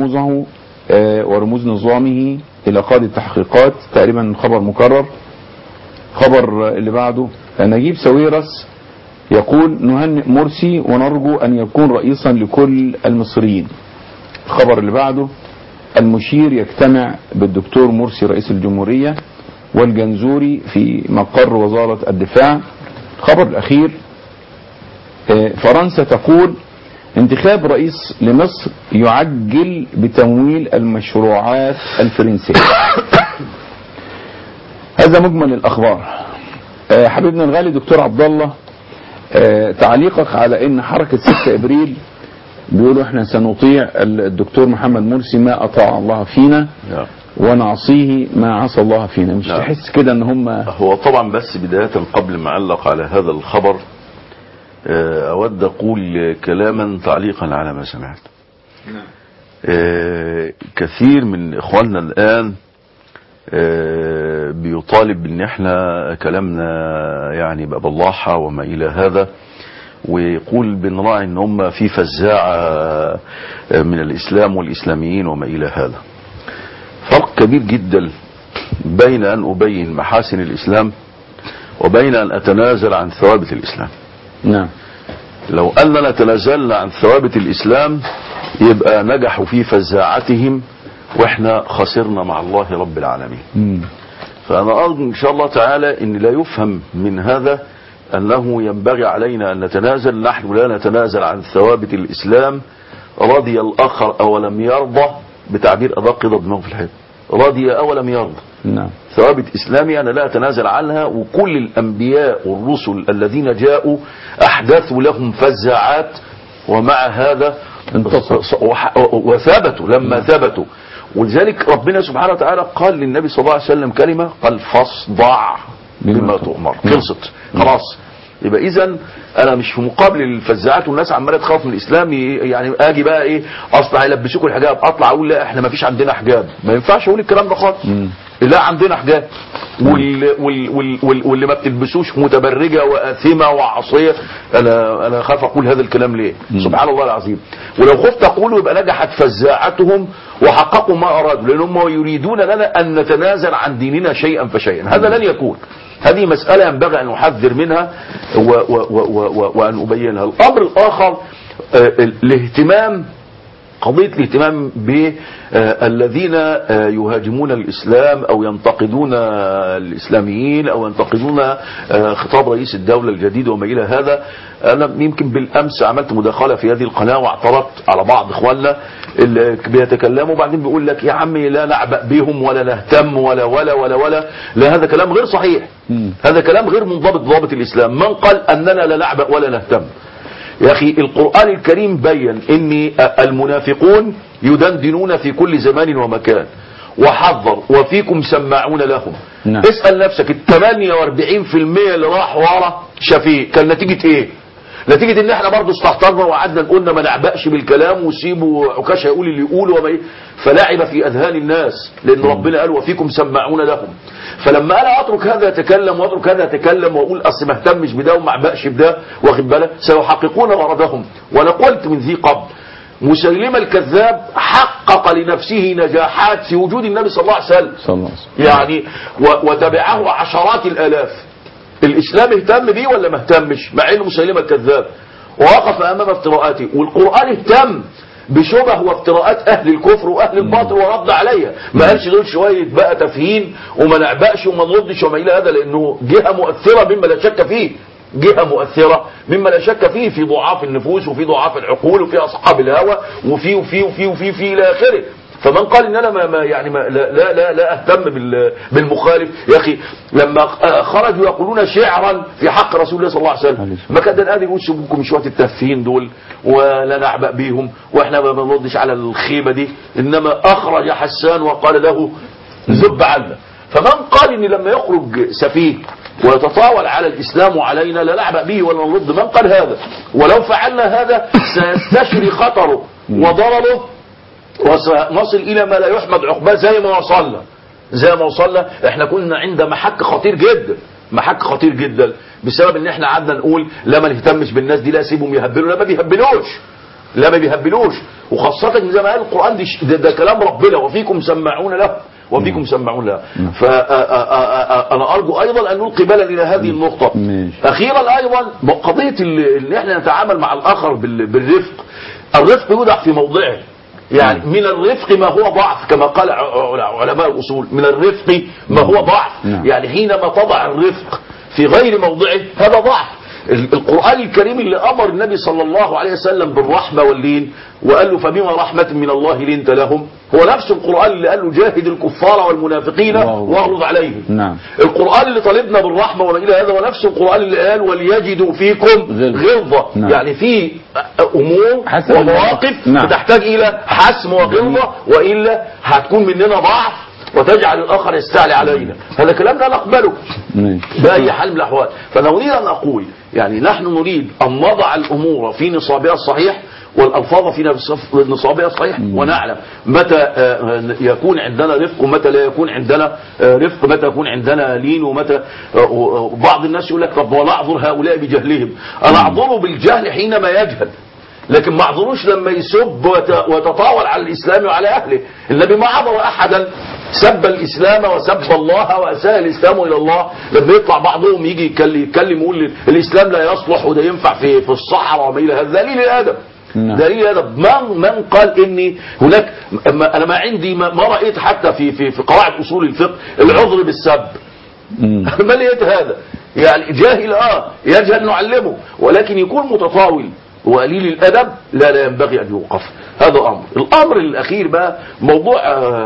ورموز نظامه إلى قاضي التحقيقات. تقريبا خبر مكرر. خبر اللي بعده نجيب ساويرس يقول نهنئ مرسي ونرجو أن يكون رئيسا لكل المصريين. الخبر اللي بعده المشير يجتمع بالدكتور مرسي رئيس الجمهورية والجنزوري في مقر وزارة الدفاع. الخبر الأخير فرنسا تقول انتخاب رئيس لمصر يعجل بتمويل المشروعات الفرنسية. هذا مجمل الأخبار. حبيبنا الغالي دكتور عبد الله، تعليقك على ان حركة 6 ابريل بيقولوا احنا سنطيع الدكتور محمد مرسي ما اطاع الله فينا ونعصيه ما عصى الله فينا. مش تحس كده ان هم هو طبعا بس بداية قبل ما اعلق على هذا الخبر اود اقول كلاما تعليقا على ما سمعت. كثير من اخواننا الان بيطالب ان احنا كلامنا يعني بقى بالراحة وما الى هذا، ويقول بنراعي ان هم في فزاعة من الاسلام والاسلاميين وما الى هذا. فرق كبير جدا بين ان ابين محاسن الاسلام وبين ان اتنازل عن ثوابت الاسلام. نعم. لو اننا تنازلنا عن ثوابت الاسلام يبقى نجحوا في فزاعتهم واحنا خسرنا مع الله رب العالمين. فانا ارجو ان شاء الله تعالى ان لا يفهم من هذا انه ينبغي علينا ان نتنازل. نحن لا نتنازل عن ثوابت الاسلام. رضي الاخر او لم يرضى، بتعبير ادق يضرب دماغه في الحيط، رضي او لم يرضى. نعم. ثوابت اسلامي انا لا اتنازل عنها، وكل الانبياء والرسل الذين جاءوا احدثوا لهم فزاعات ومع هذا وثبتوا لما ثبتوا. ولذلك ربنا سبحانه وتعالى قال للنبي صلى الله عليه وسلم كلمة، قال فاصدع بما تؤمر. خلصت خلاص. يبقى اذا انا مش في مقابل الفزاعات والناس عماله تخاف من الاسلام. يعني اجي بقى ايه اصلا هيلبسوكوا الحجاب، اطلع اقول لا احنا ما فيش عندنا حجاب. ما ينفعش اقول الكلام ده خالص. لا عندنا حجاب. واللي ما بتلبسوش متبرجه واثمه وعصيه. انا خاف اقول هذا الكلام ليه؟ سبحان الله العظيم. ولو خفت اقوله يبقى نجحت فزاعتهم وحققوا ما ارادوا، لانهم يريدون لنا ان نتنازل عن ديننا شيئا فشيئا. هذا لن يكون. هذه مسألة ينبغي أن أحذر منها وأن أبينها. الأمر الآخر قضية الاهتمام بالذين يهاجمون الإسلام أو ينتقدون الإسلاميين أو ينتقدون خطاب رئيس الدولة الجديد وما إلى هذا. أنا يمكن بالأمس عملت مداخلة في هذه القناة واعترضت على بعض إخواننا اللي بيتكلموا وبعدين بيقول لك يا عمي لا نعبأ بهم ولا نهتم ولا ولا ولا ولا. لا، هذا كلام غير صحيح. هذا كلام غير منضبط ضابط الإسلام. من قال أننا لا نعبأ ولا نهتم؟ يا أخي القرآن الكريم بين ان المنافقون يدندنون في كل زمان ومكان، وحذر وفيكم سماعون لهم. نعم. اسأل نفسك 48% اللي راح ورا شفيق كان نتيجة ايه؟ نتيجة ان احنا برضه استهترنا وقعدنا نقولنا ما نعبأش بالكلام وسيبوا عكاش هيقول اللي يقوله وما فلعب في اذهان الناس، لان ربنا قال وفيكم سماعون لهم. فلما انا اترك هذا يتكلم واترك هذا يتكلم واقول اصل ما اهتمش بده وما اعبأش بده، واخد بالك، سيحققون غرضهم. وانا قلت من ذي قبل مسيلمة الكذاب حقق حقق لنفسه نجاحات في وجود النبي صلى الله عليه وسلم صلى الله عليه وسلم. يعني وتبعه عشرات الآلاف. الإسلام اهتم بيه ولا ما اهتمش؟ مع انه مسيلمة الكذاب ووقف امام افتراءاته، والقرآن اهتم بشبه وافتراءات اهل الكفر واهل الباطل ورد عليها. ما قالش دول شويه بقى تفهين وما نعبأش وما نردش وما الى هذا، لانه جهه مؤثره مما لا شك فيه، جهه مؤثره مما لا شك فيه في ضعاف النفوس وفي ضعاف العقول وفي اصحاب الهوى وفي وفي وفي وفي في الى اخره. فمن قال ان انا ما يعني ما لا اهتم بالمخالف، يا اخي لما خرجوا يقولون شعرا في حق رسول الله صلى الله عليه وسلم، ما كان قادر يقول سيبوكم شويه التافهين دول ولا نعبأ بيهم واحنا ما بنردش على الخيبه دي، انما اخرج حسان وقال له زب عنا. فمن قال ان لما يخرج سفيه ويتطاول على الاسلام وعلينا لا نعبأ به ولا نرد، من قال هذا؟ ولو فعلنا هذا سيستشري خطره وضرره وسنصل الى ما لا يحمد عقباه زي ما وصلنا. احنا كنا عند محك خطير جدا، محك خطير جدا بسبب ان احنا قعدنا نقول لا ما نهتمش بالناس دي، لا سيبهم يهبلوا. لا ما بيهبلوش وخاصة زي ما قال القرآن ده كلام ربنا، وفيكم سماعون له وفيكم سماعون له. فأنا أرجو أيضا أن نلقي بالا إلى هذه النقطة. أخيرا أيضا قضية ان احنا نتعامل مع الآخر بالرفق. الرفق يوضع في موضعه، يعني من الرفق ما هو ضعف كما قال علماء الأصول، من الرفق ما هو ضعف. يعني حينما تضع الرفق في غير موضعه هذا ضعف. القرآن الكريم اللي أمر النبي صلى الله عليه وسلم بالرحمة واللين وقال له فبما رحمة من الله لنت لهم، هو نفس القرآن اللي قال له جاهد الكفار والمنافقين واغلظ واغلظ عليهم. القرآن اللي طالبنا بالرحمة وما إلى هذا ونفس القرآن اللي قال وليجدوا فيكم غلظة. يعني في أمور ومواقف بتحتاج إلى حسم وغلظة، وإلا هتكون مننا ضعف وتجعل الآخر يستعلي علينا. هذا كلام لا نقبله بأي حال من الأحوال. فنريد أن أقول يعني نحن نريد أن نضع الأمور في نصابها الصحيح والألفاظ في نصابها الصحيح، ونعلم متى يكون عندنا رفق ومتى لا يكون عندنا رفق، متى يكون عندنا لين ومتى. بعض الناس يقول لك طب ولا أعذر هؤلاء بجهلهم؟ أنا أعذره بالجهل حينما يجهل، لكن ما اعذروش لما يسب وتطاول على الإسلام وعلى أهله. النبي ما عذر أحدا سب الإسلام وسب الله وأساء الإسلام إلى الله. لما يطلع بعضهم يجي يتكلم يقول الإسلام لا يصلح وده ينفع في الصحراء وما إلى هذا، دليل الأدب. دليل الأدب. من قال إني هناك أنا ما عندي ما رأيت حتى في قواعد أصول الفقه العذر بالسب. ما لقيت هذا. يعني جاهل يجهل نعلمه، ولكن يكون متطاول وقليل الأدب لا ينبغي أن يوقف. هذا أمر. الأمر الأخير بقى موضوع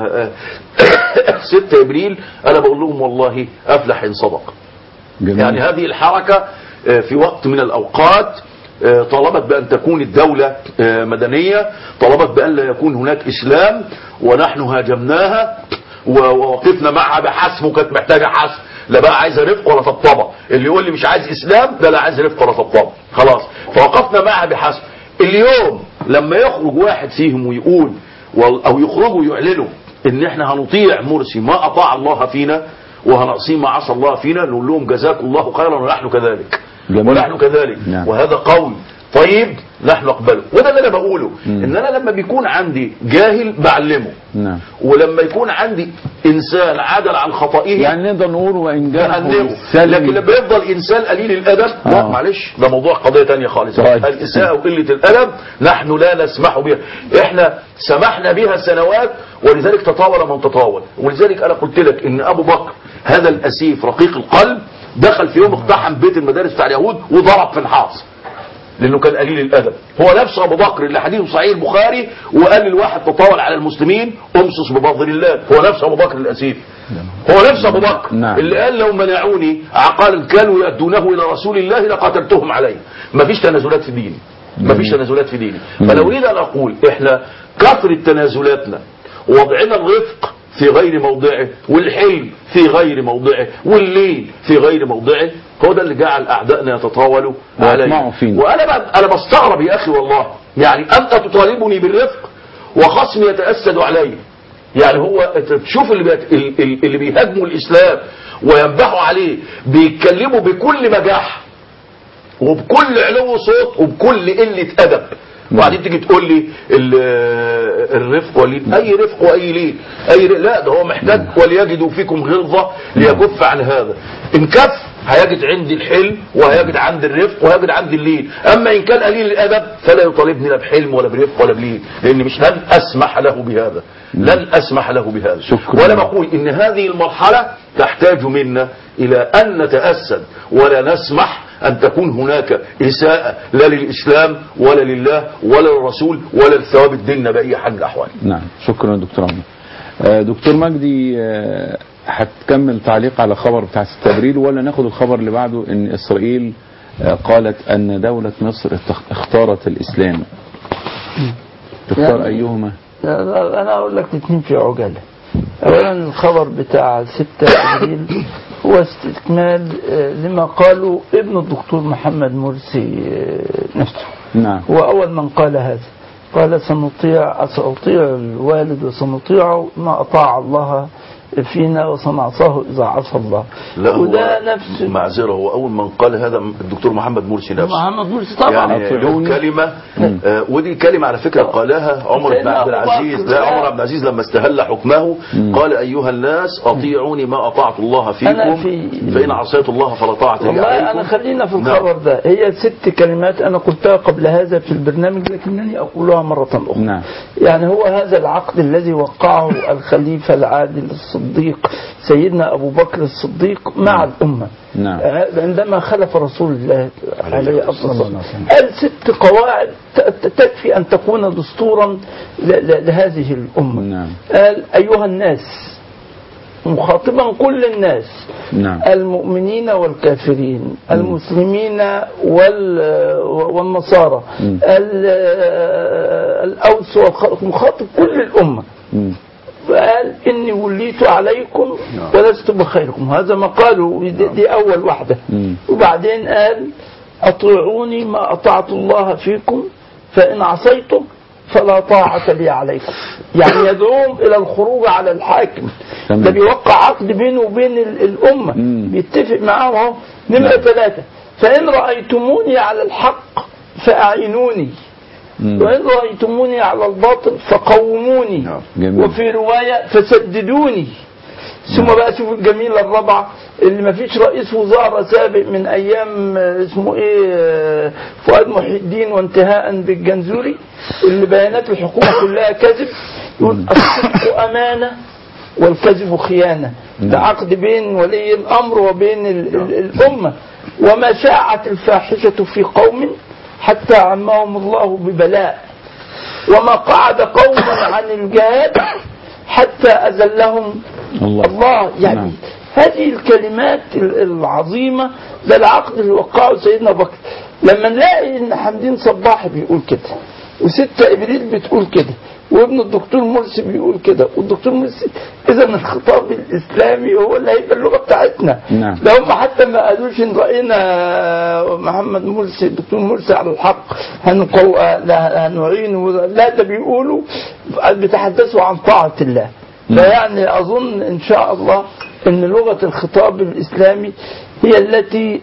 6 إبريل. أنا بقول لهم والله أفلح إن صدق. يعني هذه الحركة في وقت من الأوقات طلبت بأن تكون الدولة مدنية، طلبت بأن لا يكون هناك إسلام، ونحن هاجمناها ووقفنا معها بحسم، وكانت محتاجة حسم. لا بقى عايزة رفق ولا طبطبة. اللي يقول لي مش عايز إسلام ده لا عايز رفق ولا طبطبة. خلاص فوقفنا معها بحسم. اليوم لما يخرج واحد فيهم ويقول أو يخرجوا ويعلنوا إن احنا هنطيع مرسي ما أطاع الله فينا وهنعصي ما عصى الله فينا، نقول لهم جزاكم الله خيرا ونحن كذلك ونحن كذلك. وهذا قول طيب نحن نقبله. وده اللي انا بقوله، ان انا لما بيكون عندي جاهل بعلمه، ولما يكون عندي انسان عدل عن خطئه يعني نقدر نقول وان جاهل، لكن لما يفضل انسان قليل الادب لا معلش، ده موضوع قضيه ثانيه خالص. الاساءه وقله الادب نحن لا نسمح بها. احنا سمحنا بها سنوات، ولذلك تطاول من تطاول. ولذلك انا قلت لك ان ابو بكر هذا الاسيف رقيق القلب دخل في يوم اقتحم بيت المدارس بتاع اليهود وضرب في الحاص لانه كان قليل الادب. هو نفسه ابو بكر اللي حديثه صحيح البخاري وقال للواحد تطاول على المسلمين امسس بفضل الله. هو نفسه ابو بكر الاسيف، هو نفسه ابو بكر اللي قال لو منعوني عقال كانوا يؤدونه الى رسول الله لقاتلتهم عليه. ما فيش تنازلات في ديني، ما فيش تنازلات في ديني. فلو اريد ان اقول احنا كثرة تنازلاتنا ووضعنا الرفق في غير موضعه والحلم في غير موضعه واللين في غير موضعه، هو ده اللي جعل اعدائنا يتطاولوا علينا. وانا بستغرب يا اخي والله، يعني انت تطالبني بالرفق وخصمي يتأسد علي. يعني هو تشوف اللي بيهاجموا الاسلام وينبحوا عليه بيتكلموا بكل مجاح وبكل علو صوت وبكل قلة ادب وبعدين تيجي تقول لي الرفق واللين. اي رفق واي لين؟ لا، ده هو محتاج وليجدوا فيكم غلظه ليكف عن هذا. ان كف هيجد عندي الحلم، وهيجد عندي الرفق، وهيجد عندي اللين. اما ان كان قليل الادب فلا يطالبني لا بحلم ولا برفق ولا بلين، لان مش لن اسمح له بهذا، لن اسمح له بهذا. ولا بقول ان هذه المرحله تحتاج منا الى ان نتاسد ولا نسمح ان تكون هناك اساءه لا للاسلام ولا لله ولا للرسول ولا لثوابت ديننا باي حال من الاحوال. نعم، شكرا دكتور عمر. دكتور مجدي، هتكمل تعليق على خبر بتاع 6 ابريل ولا ناخد الخبر اللي بعده؟ ان اسرائيل قالت ان دولة مصر اختارت الاسلام. تختار يعني ايهما؟ انا اقول لك الاثنين في عجالة. اولا الخبر بتاع 6 ابريل هو استكمال لما قالوا ابن الدكتور محمد مرسي نفسه. نعم. هو اول من قال هذا، قال سأطيع الوالد وسنطيعه ما أطاع الله فينا وسنعصاه إذا عصى الله. لا، وده هو نفس معذرة، هو أول من قال هذا الدكتور محمد مرسي نفسه. محمد مرسي طبعا يعني له كلمة، ودي كلمة على فكرة قالها عمر بن عبد العزيز. لا، عمر بن العزيز لما استهل حكمه قال أيها الناس أطيعوني ما أطعت الله فيكم فإن عصيت الله فلا طاعة لي عليكم. والله أنا خلينا في الخبر ده. هي 6 كلمات أنا قلتها قبل هذا في البرنامج لكنني أقولها مرة أخرى. نعم. يعني هو هذا العقد الذي وقعه الخليفة العادل الصديق سيدنا أبو بكر الصديق مع الأمة. نعم. عندما خلف رسول الله عليه أفضل الصلاة قال 6 قواعد تكفي أن تكون دستورا لهذه الأمة. نعم. قال أيها الناس، مخاطبا كل الناس. نعم. المؤمنين والكافرين، المسلمين والنصارى، الأوس والخلق، مخاطب كل الأمة. فقال إني وليت عليكم ولست بخيركم. هذا ما قالوا، دي أول واحدة. وبعدين قال أطيعوني ما أطعت الله فيكم فإن عصيتم فلا طاعة لي عليكم. يعني يدعوهم إلى الخروج على الحاكم. ده بيوقع عقد بينه وبين الأمة، بيتفق معاهم. نمرة 3 فإن رأيتموني على الحق فأعينوني، وإن رأيتموني على الباطل فقوموني، وفي رواية فسددوني. ثم بقى شوف الجميلة الرابعة اللي ما فيش رئيس وزارة سابق من أيام اسمه إيه فؤاد محي الدين وانتهاء بالجنزوري اللي بيانات الحكومة كلها كذب. يقول الصدق أمانة والكذب خيانة. ده عقد بين ولي الأمر وبين الأمة. وما شاعت الفاحشة في قوم حتى عمهم الله ببلاء، وما قعد قوم عن الجهاد حتى أذلهم الله. يعني نعم. هذه الكلمات العظيمة ده العقد اللي وقعه سيدنا أبو بكر. لما نلاقي ان حمدين صباح بيقول كده، و6 ابريل بتقول كده، وابن الدكتور مرسي بيقول كده، والدكتور مرسي، اذا الخطاب الاسلامي هو اللي هيبقى اللغه بتاعتنا. نعم. ده هم حتى ما قالوش ان راينا محمد مرسي الدكتور مرسي على الحق هنعينه، لا، ده بيقولوا بيتحدثوا عن طاعه الله. فيعني اظن ان شاء الله ان لغه الخطاب الاسلامي هي التي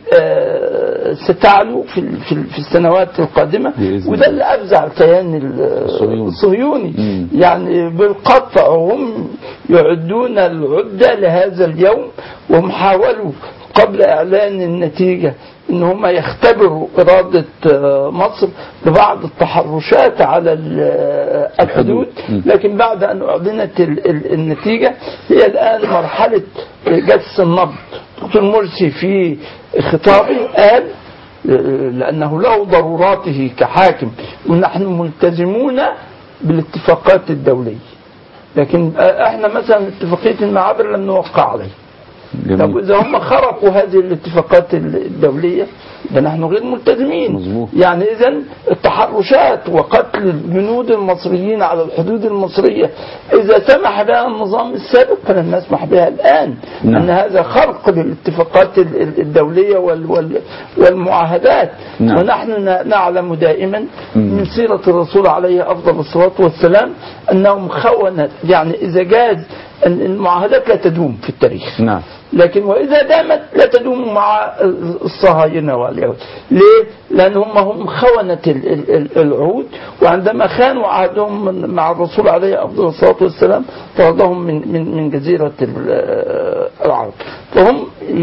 ستعلو في السنوات القادمة، وده اللي أفزع الكيان الصهيوني. يعني بالقطع هم يعدون العدة لهذا اليوم، وهم حاولوا قبل إعلان النتيجة ان هم يختبروا إرادة مصر ببعض التحرشات على الحدود، لكن بعد أن أعلنت النتيجة هي الآن مرحلة جس النبض. دكتور مرسي في خطابه قال لأنه له ضروراته كحاكم ونحن ملتزمون بالاتفاقات الدولية، لكن احنا مثلا اتفاقية المعابر لم نوقع عليه. طب إذا هم خرقوا هذه الاتفاقات الدولية ده نحن غير ملتزمين. مزبوط. يعني إذا التحرشات وقتل الجنود المصريين على الحدود المصرية إذا سمح بها النظام السابق فلن نسمح بها الآن. أن هذا خرق للاتفاقات الدولية والمعاهدات. ونحن نعلم دائما من سيرة الرسول عليه أفضل الصلاة والسلام أنهم خونت، يعني إذا جاز المعاهدات لا تدوم في التاريخ. لكن وإذا دامت لا تدوم مع الصهاينة واليهود. ليه؟ لأن هم خونة العهود، وعندما خانوا عهدهم مع الرسول عليه أفضل الصلاة والسلام طردهم من جزيرة العرب. فهم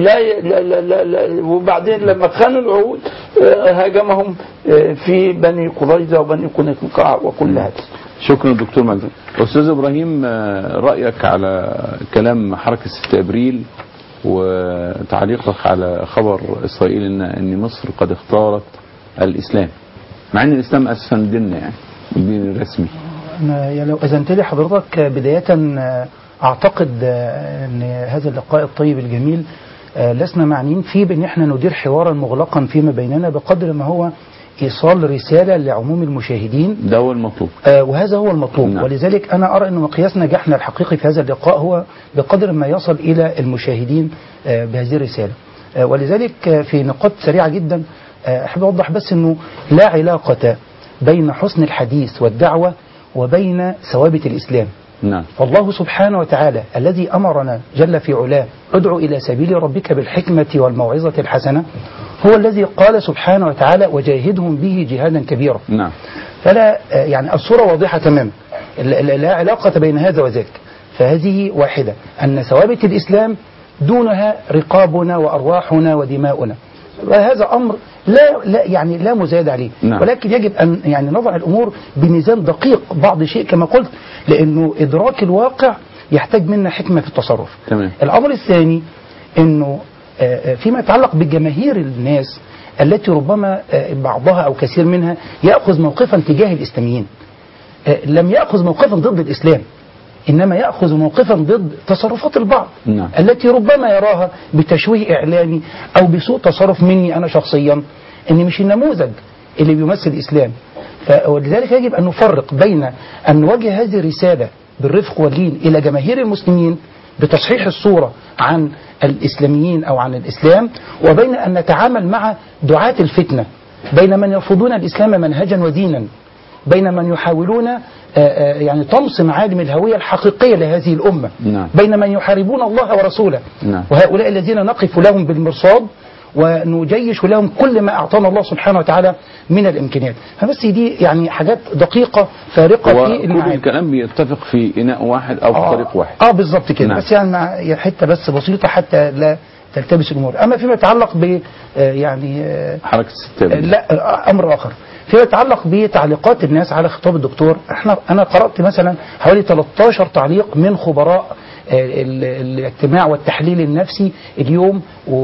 لا وبعدين لما خانوا العهود هاجمهم في بني قريظة وبني قنقاع وكل هذا. شكرا دكتور مجدي. أستاذ إبراهيم، رأيك على كلام حركة 6 أبريل وتعليقك على خبر إسرائيل إن مصر قد اختارت الإسلام، مع إن الإسلام أساسا ديننا، يعني الدين الرسمي. أنا لو أذنت لي حضرتك بداية أعتقد أن هذا اللقاء الطيب الجميل لسنا معنيين فيه بأن احنا ندير حوارا مغلقا فيما بيننا، بقدر ما هو إيصال رسالة لعموم المشاهدين. ده هو المطلوب، وهذا هو المطلوب. نعم. ولذلك أنا أرى أن مقياس نجاحنا الحقيقي في هذا اللقاء هو بقدر ما يصل إلى المشاهدين بهذه الرسالة. ولذلك في نقاط سريعة جدا أحب أوضح بس أنه لا علاقة بين حسن الحديث والدعوة وبين ثوابت الإسلام. نعم. فالله سبحانه وتعالى الذي أمرنا جل في علاه ادعو إلى سبيل ربك بالحكمة والموعظة الحسنة هو الذي قال سبحانه وتعالى وجاهدهم به جهادا كبيرا. نعم. فلا يعني الصورة واضحة تماما، لا علاقة بين هذا وذاك. فهذه واحدة، أن ثوابت الإسلام دونها رقابنا وأرواحنا ودماؤنا، وهذا أمر لا مزايد عليه. نعم. ولكن يجب أن يعني نضع الأمور بميزان دقيق بعض شيء كما قلت، لأنه إدراك الواقع يحتاج منا حكمة في التصرف. تمام. الأمر الثاني أنه فيما يتعلق بجماهير الناس التي ربما بعضها أو كثير منها يأخذ موقفا تجاه الإسلاميين، لم يأخذ موقفا ضد الإسلام، إنما يأخذ موقفا ضد تصرفات البعض. نعم. التي ربما يراها بتشويه إعلامي أو بسوء تصرف مني أنا شخصيا إن مش النموذج اللي بيمثل الإسلام. ولذلك يجب أن نفرق بين أن نوجه هذه الرسالة بالرفق واللين إلى جماهير المسلمين بتصحيح الصورة عن الإسلاميين أو عن الإسلام، وبين أن نتعامل مع دعاة الفتنة، بين من يرفضون الإسلام منهجا ودينا، بين من يحاولون يعني طمس معالم الهوية الحقيقية لهذه الأمة. نعم. بين من يحاربون الله ورسوله. نعم. وهؤلاء الذين نقف لهم بالمرصاد ونجيش لهم كل ما أعطانا الله سبحانه وتعالى من الإمكانيات. فبس دي يعني حاجات دقيقة فارقة في المعاني. كل الكلام بيتفق في إناء واحد أو في طريق واحد. بالظبط كده. نعم. بس يعني حتة بس بسيطة حتى لا تلتبس الأمور. أما فيما يتعلق ب يعني حركة 6 أبريل، لا أمر آخر. فيما يتعلق بتعليقات الناس على خطاب الدكتور، أنا قرأت مثلا حوالي 13 تعليق من خبراء الاجتماع والتحليل النفسي اليوم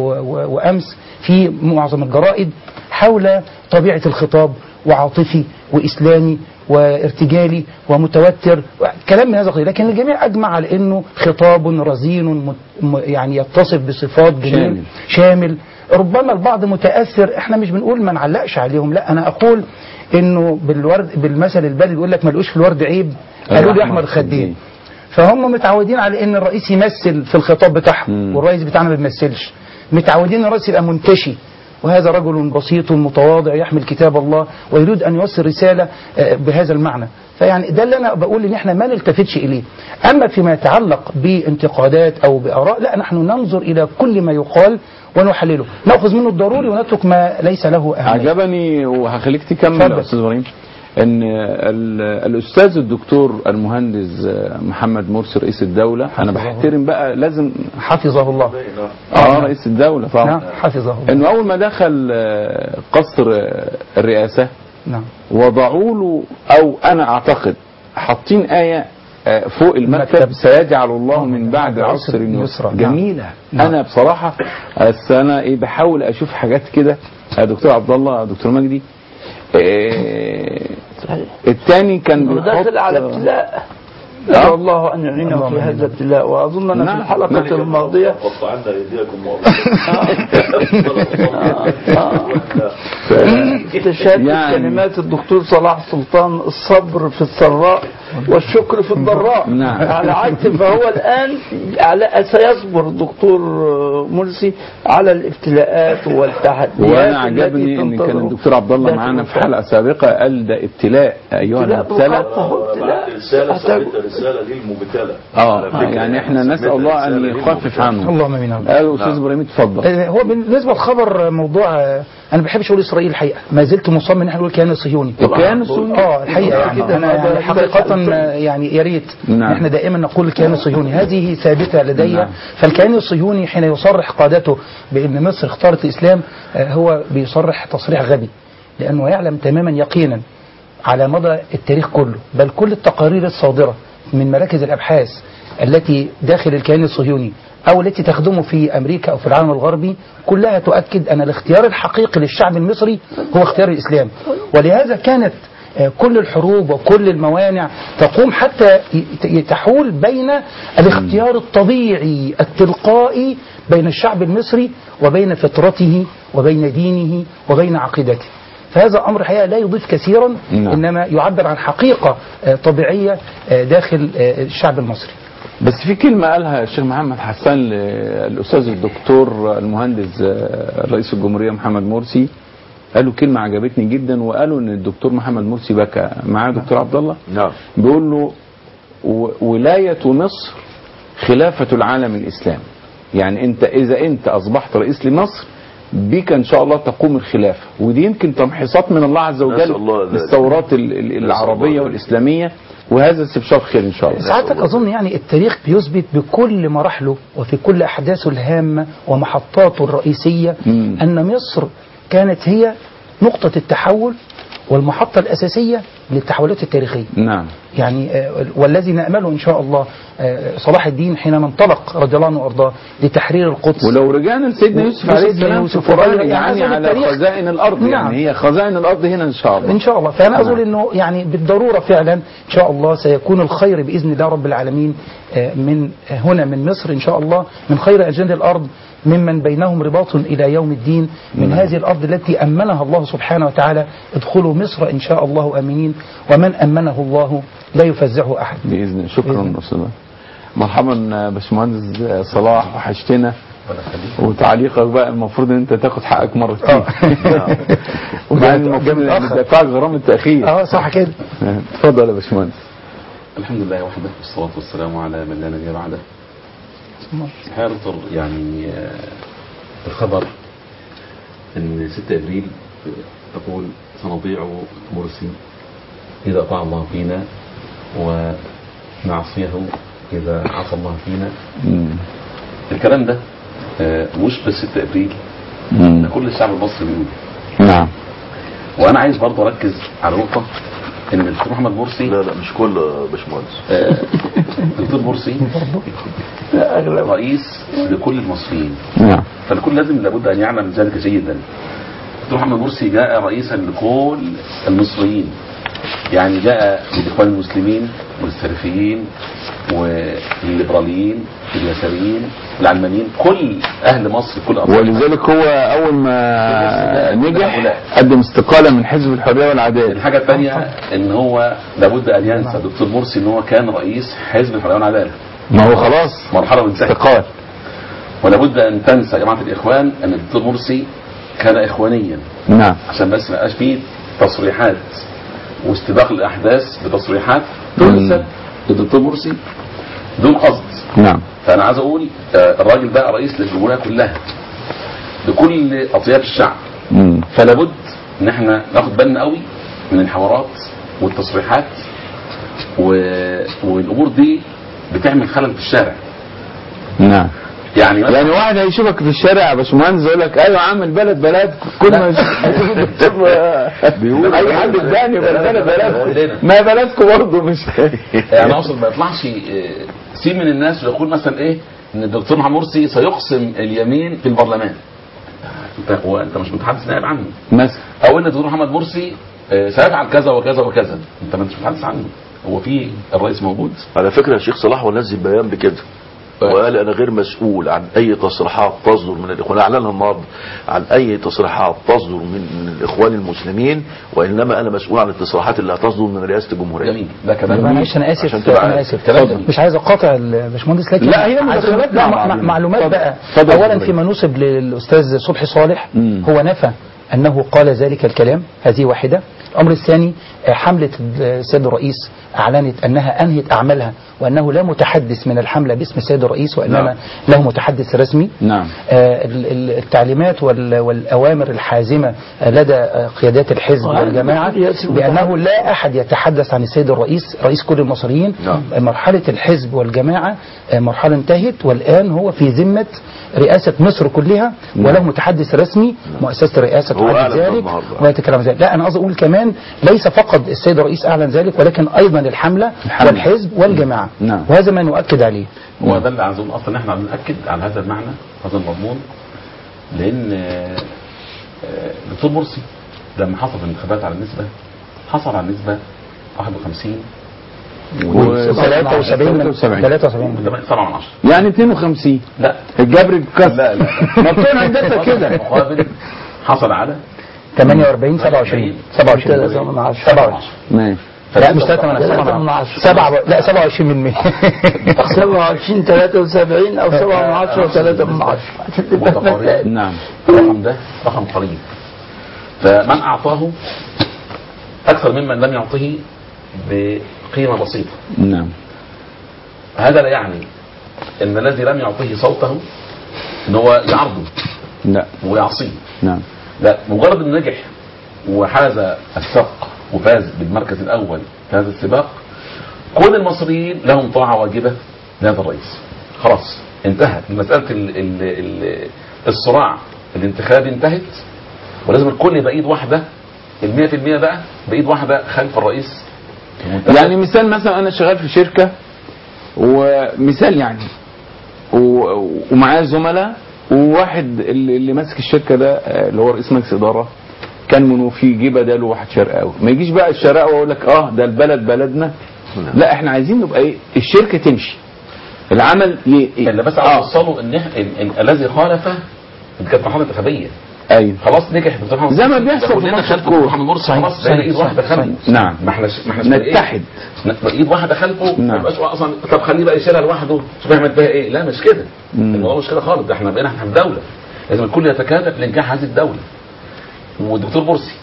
وأمس في معظم الجرائد حول طبيعة الخطاب وعاطفي وإسلامي وارتجالي ومتوتر، كلام من هذا القبيل. لكن الجميع أجمع على أنه خطاب رزين يعني يتصف بصفات جميل شامل. ربما البعض متأثر، احنا مش بنقول ما نعلقش عليهم، لا أنا أقول أنه بالمثل البلدي يقول لك ما لقوش في الورد عيب قالوا لي أحمد خدين. فهم متعودين على أن الرئيس يمثل في الخطاب بتاعهم، والرئيس بتاعنا ما بيمثلش. متعودين الرئيس يبقى منتشي، وهذا رجل بسيط متواضع يحمل كتاب الله ويريد أن يوصل رسالة بهذا المعنى. فيعني ده اللي أنا بقول إن احنا ما نلتفتش إليه. أما فيما يتعلق بانتقادات أو بآراء، لا، نحن ننظر إلى كل ما يقال ونحلله، نأخذ منه الضروري ونترك ما ليس له أهمية. عجبني وهخليك تكمل أستاذ إبراهيم ان الاستاذ الدكتور المهندس محمد مرسي رئيس الدولة، انا بحترم بقى لازم حفظه الله رئيس الدولة طبعا. نعم حفظه الله. انه اول ما دخل قصر الرئاسة نعم وضعوا له، او انا اعتقد حاطين آية فوق المكتب سيجعل الله من بعد عسر يسرا. جميلة. نعم. انا بصراحة انا بحاول اشوف حاجات كده يا دكتور عبد الله دكتور مجدي. الثاني كان داخل على ابتلاء، أدعو الله أن يعينه في هذا الابتلاء. وأظن أن في الحلقة الماضية استشهاد كلمات الدكتور صلاح سلطان: الصبر في السراء والشكر في الضراء. نعم. على عكس فهو الآن سيصبر الدكتور مرسي على الابتلاءات والتحديات. وانا عجبني ان كان الدكتور عبد الله معانا في حلقه سابقه قال ده ابتلاء ايها المبتلى. رساله للمبتلى. يعني احنا نسال الله ان يخفف عنه. اللهم امين. قال استاذ ابراهيم اتفضل. هو بالنسبه للخبر موضوع انا ما بحبش اقول اسرائيل الحقيقه، ما زلت مصمم ان احنا نقول الكيان الصهيوني. الكيان الصهيوني الحقيقه كده انا يعني حقيقه يعني يا ريت احنا دائما نقول الكيان الصهيوني، هذه ثابته لدي. فالكيان الصهيوني حين يصرح قادته بان مصر اختارت الاسلام هو بيصرح تصريح غبي، لانه يعلم تماما يقينا على مدى التاريخ كله، بل كل التقارير الصادره من مراكز الابحاث التي داخل الكيان الصهيوني أو التي تخدمه في أمريكا أو في العالم الغربي كلها تؤكد أن الاختيار الحقيقي للشعب المصري هو اختيار الإسلام. ولهذا كانت كل الحروب وكل الموانع تقوم حتى تحول بين الاختيار الطبيعي التلقائي بين الشعب المصري وبين فطرته وبين دينه وبين عقيدته. فهذا أمر حقيقة لا يضيف كثيرا، إنما يعبر عن حقيقة طبيعية داخل الشعب المصري. بس في كلمة قالها الشيخ محمد حسان للأستاذ الدكتور المهندس رئيس الجمهورية محمد مرسي، قالوا كلمة عجبتني جدا، وقالوا ان الدكتور محمد مرسي بكى معاه دكتور عبد الله. نعم. بيقول له ولاية مصر خلافة العالم الإسلامي، يعني انت اذا انت اصبحت رئيس لمصر بك ان شاء الله تقوم الخلافة، ودي يمكن تمحيصات من الله عز وجل للثورات العربية والإسلامية، وهذا استبشار خير ان شاء الله. ساعتك اظن يعني التاريخ بيثبت بكل مراحله وفي كل احداثه الهامه ومحطاته الرئيسيه ان مصر كانت هي نقطه التحول والمحطه الاساسيه للتحولات التاريخيه. نعم. يعني والذي نامله ان شاء الله صلاح الدين حين انطلق رضي الله عنه وارضاه لتحرير القدس. ولو رجعنا لسيدنا يوسف عليه السلام يعني على خزائن الارض. نعم. يعني هي خزائن الارض هنا ان شاء الله. ان شاء الله. فانا اظن انه يعني بالضروره فعلا ان شاء الله سيكون الخير باذن الله رب العالمين من هنا من مصر ان شاء الله، من خير اجناد الارض ممن بينهم رباط إلى يوم الدين، من هذه الأرض التي أمنها الله سبحانه وتعالى. ادخلوا مصر إن شاء الله آمنين، ومن أمنه الله لا يفزعه أحد بإذن الله. شكرا أستاذ. مرحبا باشمهندس صلاح، وحشتنا. وتعليقك بقى المفروض ان انت تاخد حقك مرتين. وبعد المفروض ان دفعك غرامه التاخير. صح كده. اتفضل يا باشمهندس. الحمد لله وحده والصلاه والسلام على من لا نبي بعده. الحقيقة يعني الخبر ان 6 ابريل تقول سنطيع مرسي اذا اطاع الله فينا ونعصيه اذا عصى الله فينا. الكلام ده مش بس 6 ابريل، ده كل الشعب المصري بيقول. نعم. وانا عايز برضه اركز على نقطه ان الدكتور محمد مرسي، لا مش كل باشمهندس، الدكتور مرسي رئيس لكل المصريين. نعم. فالكل لابد ان يعلم ذلك جيدا. الدكتور محمد مرسي جاء رئيسا لكل المصريين، يعني جاء للاخوان المسلمين والسلفيين والليبراليين واليساريين والعلمانيين، كل اهل مصر، كل أطراف. ولذلك هو اول ما نجح قدم استقاله من حزب الحريه والعداله. الحاجه الثانيه ان هو لابد ان ينسى دكتور مرسي ان هو كان رئيس حزب الحريه والعداله. ما هو خلاص مرحله وانتهت. استقال. ولابد ان تنسى يا جماعه الاخوان ان الدكتور مرسي كان اخوانيا. نعم. عشان بس ما يبقاش فيه تصريحات واستباق الاحداث بتصريحات تنسب للدكتور مرسي دون قصد. نعم. فانا عايز اقول الراجل ده رئيس للجمهوريه كلها بكل اطياف الشعب. فلا بد ان احنا ناخد بالنا قوي من الحوارات والتصريحات والامور دي بتعمل خلل في الشارع. نعم. يعني واحد هيشوفك في الشارع يا باشمهندس يقول لك ايوه عامل بلد كل ما بيقول اي حد اداني بلد ما بلدكم برضه مش يعني اقصد ما يطلعش سين من الناس ويقول مثلا ايه ان الدكتور محمد مرسي سيقسم اليمين في البرلمان. انت مش متحدث نائب عنه مثلا، او ان الدكتور محمد مرسي سيفعل كذا وكذا وكذا، انت ما انتش متحدث عنه. هو في الرئيس موجود. على فكره الشيخ صلاح هو نزل بيان بكده. وقال انا غير مسؤول عن اي تصريحات تصدر من الاخوان، اعلنها النهارده، عن اي تصريحات تصدر من الاخوان المسلمين، وانما انا مسؤول عن التصريحات اللي هتصدر من رئاسه الجمهوريه. جميل، ده كلام معلش انا عشان اسف، تبقى انا عارف. اسف مش عايز اقاطع الباشمهندس، لكن لا، هي مداخلات لا، مع بعض. معلومات بقى. اتفضل. اولا فيما نسب للاستاذ صبحي صالح هو نفى انه قال ذلك الكلام، هذه واحده. الامر الثاني حمله السيد الرئيس اعلنت انها انهت اعمالها، وانه لا متحدث من الحمله باسم السيد الرئيس، وانما نعم. له متحدث رسمي. نعم. التعليمات والاوامر الحازمه لدى قيادات الحزب والجماعه بانه لا احد يتحدث عن السيد الرئيس رئيس كل المصريين. نعم. مرحله الحزب والجماعه مرحله انتهت، والان هو في ذمه رئاسه مصر كلها، وله متحدث رسمي مؤسسه الرئاسه هو تعلن أعلن ذلك النهاردة. ويتكلم ذلك. لا، انا قصدي اقول كمان ليس فقط السيد الرئيس اعلن ذلك، ولكن ايضا الحمله والحزب والجماعه. نعم. وهذا ما نؤكد عليه. هو ده اللي عايز اقول اصلا، احنا بنأكد على هذا المعنى، هذا المضمون، لان دكتور مرسي لما حصل في الانتخابات على النسبه، حصل على النسبه 51 و73 7 من 10 يعني 52. لا الجبر بكسر. لا مبتوع هندسه كده. مقابل حصل على 48 27 ماشي. لا مش 3 من 10 7 لا 27 من 100 27 73 او 7 من 10 و3 من 10 متقاربين. نعم. الرقم ده رقم قليل، فمن اعطاه اكثر ممن لم يعطه بقيمه بسيطه. نعم. هذا لا يعني ان الذي لم يعطه صوته ان هو يعرضه لا. ويعصيه، نعم. لا، مجرد انه نجح وحاز السبق وفاز بالمركز الاول في هذا السباق، كل المصريين لهم طاعه واجبه لهذا الرئيس. خلاص انتهت مساله الصراع الانتخابي، انتهت، ولازم الكل يبقى ايد واحده، ال 100% بقى بايد واحده خلف الرئيس المنتخب. يعني مثال، مثلا انا شغال في شركه، ومثال يعني ومعايا زملاء، وواحد اللي ماسك الشركه ده اللي هو رئيس مجلس اداره كان منوفي، جه بداله واحد شرقاوي. ما يجيش بقى الشرقاوي ويقول لك ده البلد بلدنا. لا، احنا عايزين نبقى ايه، الشركه تمشي، العمل اللي بس عايز اوصله ان الذي خالفه كانت مرحله انتخابيه. ايوه خلاص نجح دكتور محمد زي ما بيحصل في ماتش خلف الكورة. محمد مرسي، خلاص بقينا ايد واحده خلفه. نعم. ما احناش نتحد، ايد واحده خلفه. نعم. ما يبقاش اصلا طب خليه بقى يشيلها لوحده شوف يعمل بيها ايه. لا، مش كده، الموضوع مش كده خالص. ده احنا بقينا في دوله، لازم الكل يتكاتف لانجاح هذه الدوله. والدكتور مرسي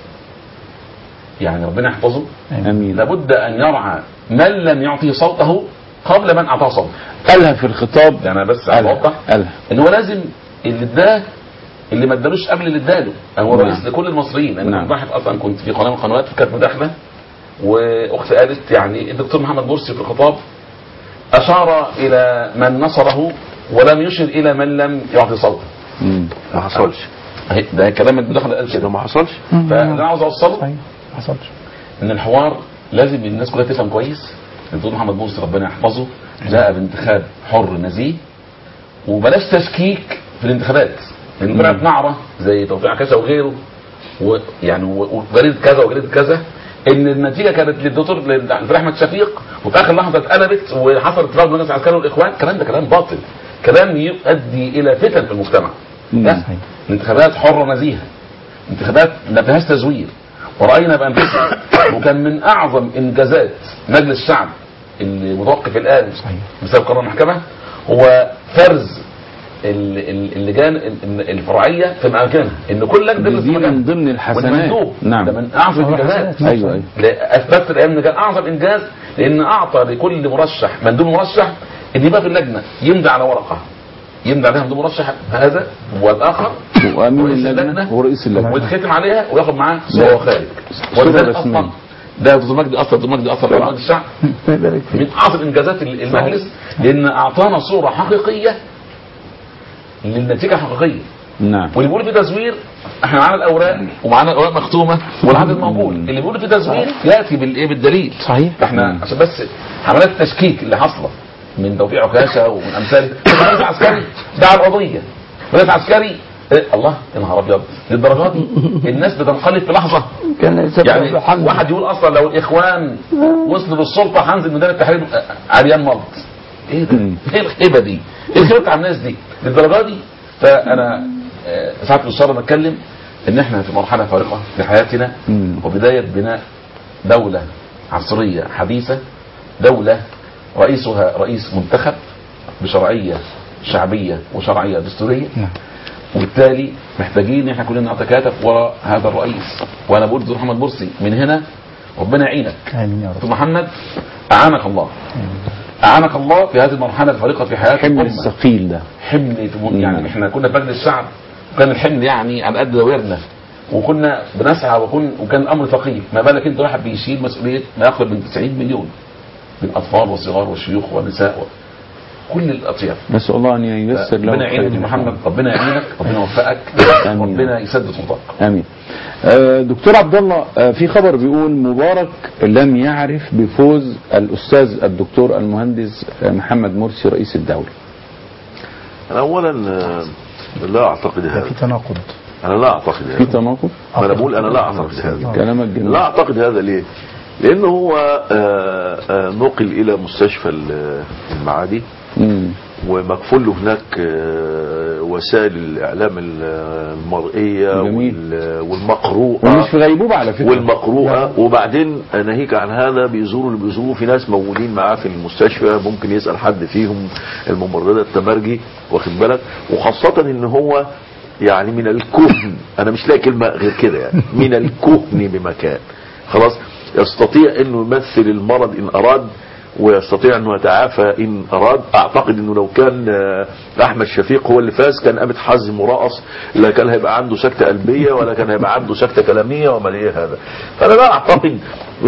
يعني ربنا يحفظه، امين، لابد ان يرعى من لم يعطيه صوته قبل من اعطاه صوته. قالها في الخطاب. يعني بس اوضح ان هو لازم اللي اداه اللي ما ادالوش قبل اللي اداله. هو رئيس لكل المصريين. انا كنت لاحظ اصلا، كنت في قناه من القنوات كانت مداخله، واخت قالت يعني الدكتور محمد مرسي في الخطاب اشار الى من نصره ولم يشر الى من لم يعطي صوته. ما حصلش. ده كلام المداخله قال كده، ما حصلش. فانا عاوز اوصله ما حصلش ان الحوار لازم الناس كلها تفهم كويس. الدكتور محمد مرسي ربنا يحفظه جاء بانتخاب حر نزيه، وبلاش تشكيك في الانتخابات، لان طلعت نعره زي توفيق عكاشه وغيره، ويعني وجريده كذا وجريده كذا، ان النتيجه كانت للدكتور احمد شفيق، وفي اخر لحظه اتقلبت وحصل اتفاق بين الناس العسكري والاخوان. الكلام ده كلام باطل، كلام يؤدي الى فتن في المجتمع. لا، الانتخابات حره نزيهه، انتخابات ما فيهاش تزوير، وراينا بانفسنا. وكان من اعظم انجازات مجلس الشعب اللي متوقف الان بسبب قرار المحكمه هو فرز اللجان الفرعيه في اماكنها، ان كل لجنه دي من ضمن الحسنات. نعم، ده من اعظم الانجازات. ايوه اثبتت الايام ان كان اعظم انجاز، لان اعطى لكل مرشح مندوب مرشح ان يبقى في اللجنه يمضي على ورقه يمضي عليها مندوب مرشح هذا والاخر وامين اللجنه ورئيس اللجنه، ويتختم عليها وياخد معاه صوره خارج. ولذلك اصلا ده دكتور مجدي اصلا رئيس الشعب من اعظم انجازات المجلس، لان اعطانا صوره حقيقيه للنتيجه حقيقيه. نعم. واللي بيقول في تزوير، احنا معانا الاوراق ومعانا الاوراق مختومه والعدد موجود. اللي بيقول في تزوير ياتي بالدليل. صحيح. احنا عشان بس حملات التشكيك اللي حاصله من توفيق عكاشه ومن امثاله، رئيس عسكري دعا القضيه، رئيس عسكري الله يا نهار ابيض للدرجات دي. الناس بتنقلب في لحظه. يعني واحد يقول اصلا لو الاخوان وصلوا للسلطه هنزل ميدان التحرير عريان ملط. ايه ده؟ ايه الخيبه دي؟ ايه الخيبه بتاع الناس دي للدرجه دي؟ فانا ساعات الشر بتكلم ان احنا في مرحله فارقه في حياتنا، وبدايه بناء دوله عصريه حديثه، دوله رئيسها رئيس منتخب بشرعيه شعبيه وشرعيه دستوريه. وبالتالي محتاجين ان احنا كلنا نتكاتف وراء هذا الرئيس. وانا بقول دكتور محمد مرسي من هنا ربنا يعينك. امين يا رب. دكتور محمد اعانك الله. اعانك الله في هذه المرحله الفارقه في حياه حمل الامه. الثقيل ده. حمل يعني احنا كنا في مجلس الشعب، وكان الحمل يعني على قد دويرنا، وكنا بنسعى وكان الامر ثقيل. ما بالك انت واحد بيشيل مسؤوليه ما يقرب من 90 مليون من اطفال وصغار وشيوخ ونساء كل الاطياف. نسال الله ان ييسر له. ربنا يعينك يا محمد، ربنا يعينك، ربنا يوفقك، ربنا يسدد خطاك. امين. دكتور عبد الله، في خبر بيقول مبارك لم يعرف بفوز الاستاذ الدكتور المهندس محمد مرسي رئيس الدوله. أنا اولا لا اعتقد هذا. في تناقض. انا لا اعتقد هذا. في تناقض؟ انا بقول انا لا اعتقد هذا. كلامك جميل. لا اعتقد هذا. ليه؟ لانه هو نقل الى مستشفى المعادي، ومكفول له هناك وسائل الاعلام المرئيه والمقروءه، ومش في غيبوبه على فكره، والمقروءه. وبعدين ناهيك عن هذا بيزوروا اللي بيزوروا في ناس موجودين معاه في المستشفى، ممكن يسال حد فيهم الممرضه التمرجي، واخد بالك. وخاصه ان هو يعني من الكهن، انا مش لاقي كلمه غير كده، يعني من الكهن بمكان، خلاص يستطيع انه يمثل المرض ان اراد، ويستطيع انه يتعافى ان اراد. اعتقد انه لو كان احمد شفيق هو اللي فاز كان قامت حزم مرقص، لا كان هيبقى عنده سكته قلبيه ولا كان هيبقى عنده سكته كلاميه وما ايه هذا. فانا لا اعتقد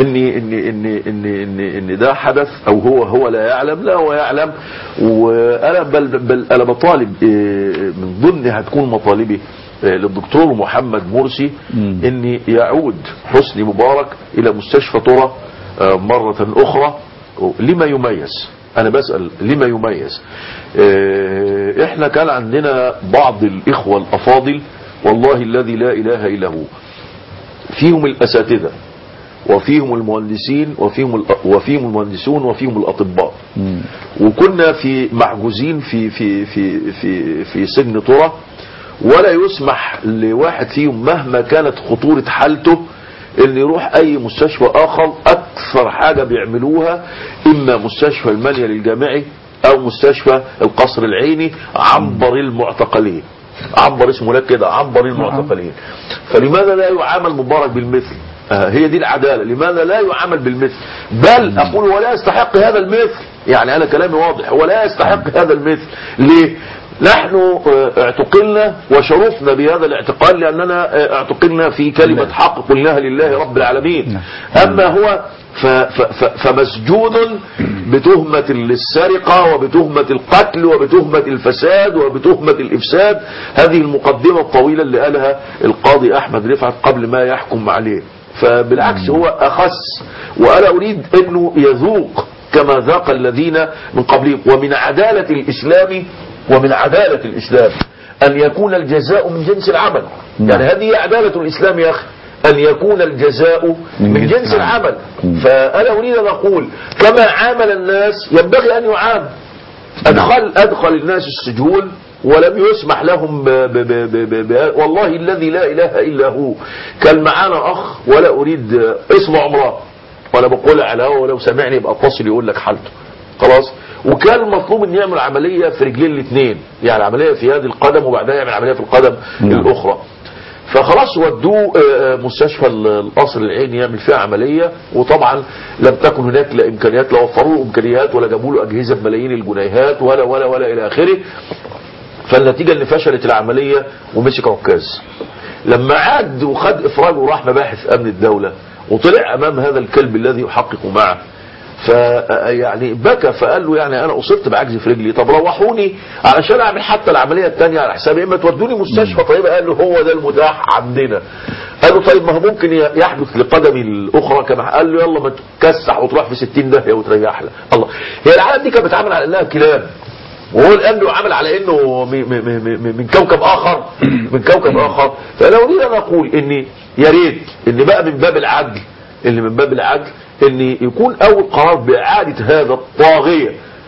ان ده حدث، او هو لا يعلم. لا هو يعلم. وانا بل انا بطالب من ضمن هتكون مطالبي للدكتور محمد مرسي ان يعود حسني مبارك الى مستشفى طرة مرة اخرى. لما يميز؟ انا بسأل لما يميز؟ احنا كان عندنا بعض الاخوة الافاضل والله الذي لا اله الا هو، فيهم الاساتذة وفيهم المهندسين وفيهم المهندسون وفيهم الاطباء، وكنا في معجوزين في سجن طرة، ولا يسمح لواحد فيهم مهما كانت خطورة حالته ان يروح اي مستشفى اخر. اكثر حاجة بيعملوها اما مستشفى المنيل الجامعي او مستشفى القصر العيني عنبر المعتقلين. عنبر اسمه لك كده، عنبر المعتقلين. فلماذا لا يعامل مبارك بالمثل؟ هي دي العدالة. لماذا لا يعامل بالمثل؟ بل اقول ولا يستحق هذا المثل. يعني انا كلامي واضح، ولا يستحق هذا المثل. ليه؟ نحن اعتقلنا وشرفنا بهذا الاعتقال لأننا اعتقلنا في كلمة حق قلناها لله رب العالمين. أما هو فمسجون بتهمة السرقة وبتهمة القتل وبتهمة الفساد وبتهمة الإفساد. هذه المقدمة الطويلة اللي قالها القاضي أحمد رفعت قبل ما يحكم عليه. فبالعكس هو أخس، وأنا أريد أنه يذوق كما ذاق الذين من قبله. ومن عدالة الإسلام أن يكون الجزاء من جنس العمل. يعني هذه عدالة الإسلام يا أخي، أن يكون الجزاء من جنس العمل. فأنا أريد أن أقول كما عامل الناس ينبغي أن يعامل. أدخل الناس السجون ولم يسمح لهم والله الذي لا إله إلا هو. كان معانا أخ ولا أريد اسمه عمران ولا بقول على هو، ولو سمعني يبقى اتصل يقول لك حالته خلاص. وكان المطلوب ان يعمل عملية في رجلين الاثنين، يعني عملية في هذه القدم وبعدها يعمل عملية في القدم الاخرى. فخلاص ودوه مستشفى القصر العيني يعمل فيها عملية. وطبعا لم تكن هناك لا امكانيات، لا وفروا له امكانيات ولا جابوا له اجهزة بملايين الجنيهات ولا الى اخره. فالنتيجة ان فشلت العملية ومسك عكاز. لما عاد وخد افراج وراح مباحث امن الدولة وطلع امام هذا الكلب الذي يحقق معه، فيعني بكى فقال له يعني انا اصبت بعجز في رجلي، طب روحوني علشان اعمل حتى العمليه الثانيه على حسابي، اما تودوني مستشفى طيبه. قال له هو ده المتاح عندنا. قال له طيب ما هو ممكن يحدث لقدمي الاخرى كما قال له يلا ما تكسح وتروح في 60 داهيه وتريح لها. الله، هي العالم دي كانت بتعامل على انها كلاب، وهو الان بيعامل على انه من كوكب اخر من كوكب اخر. فانا اريد ان اقول ان يا ريت ان بقى من باب العدل ان يكون اول قرار باعاده هذا الطاغيه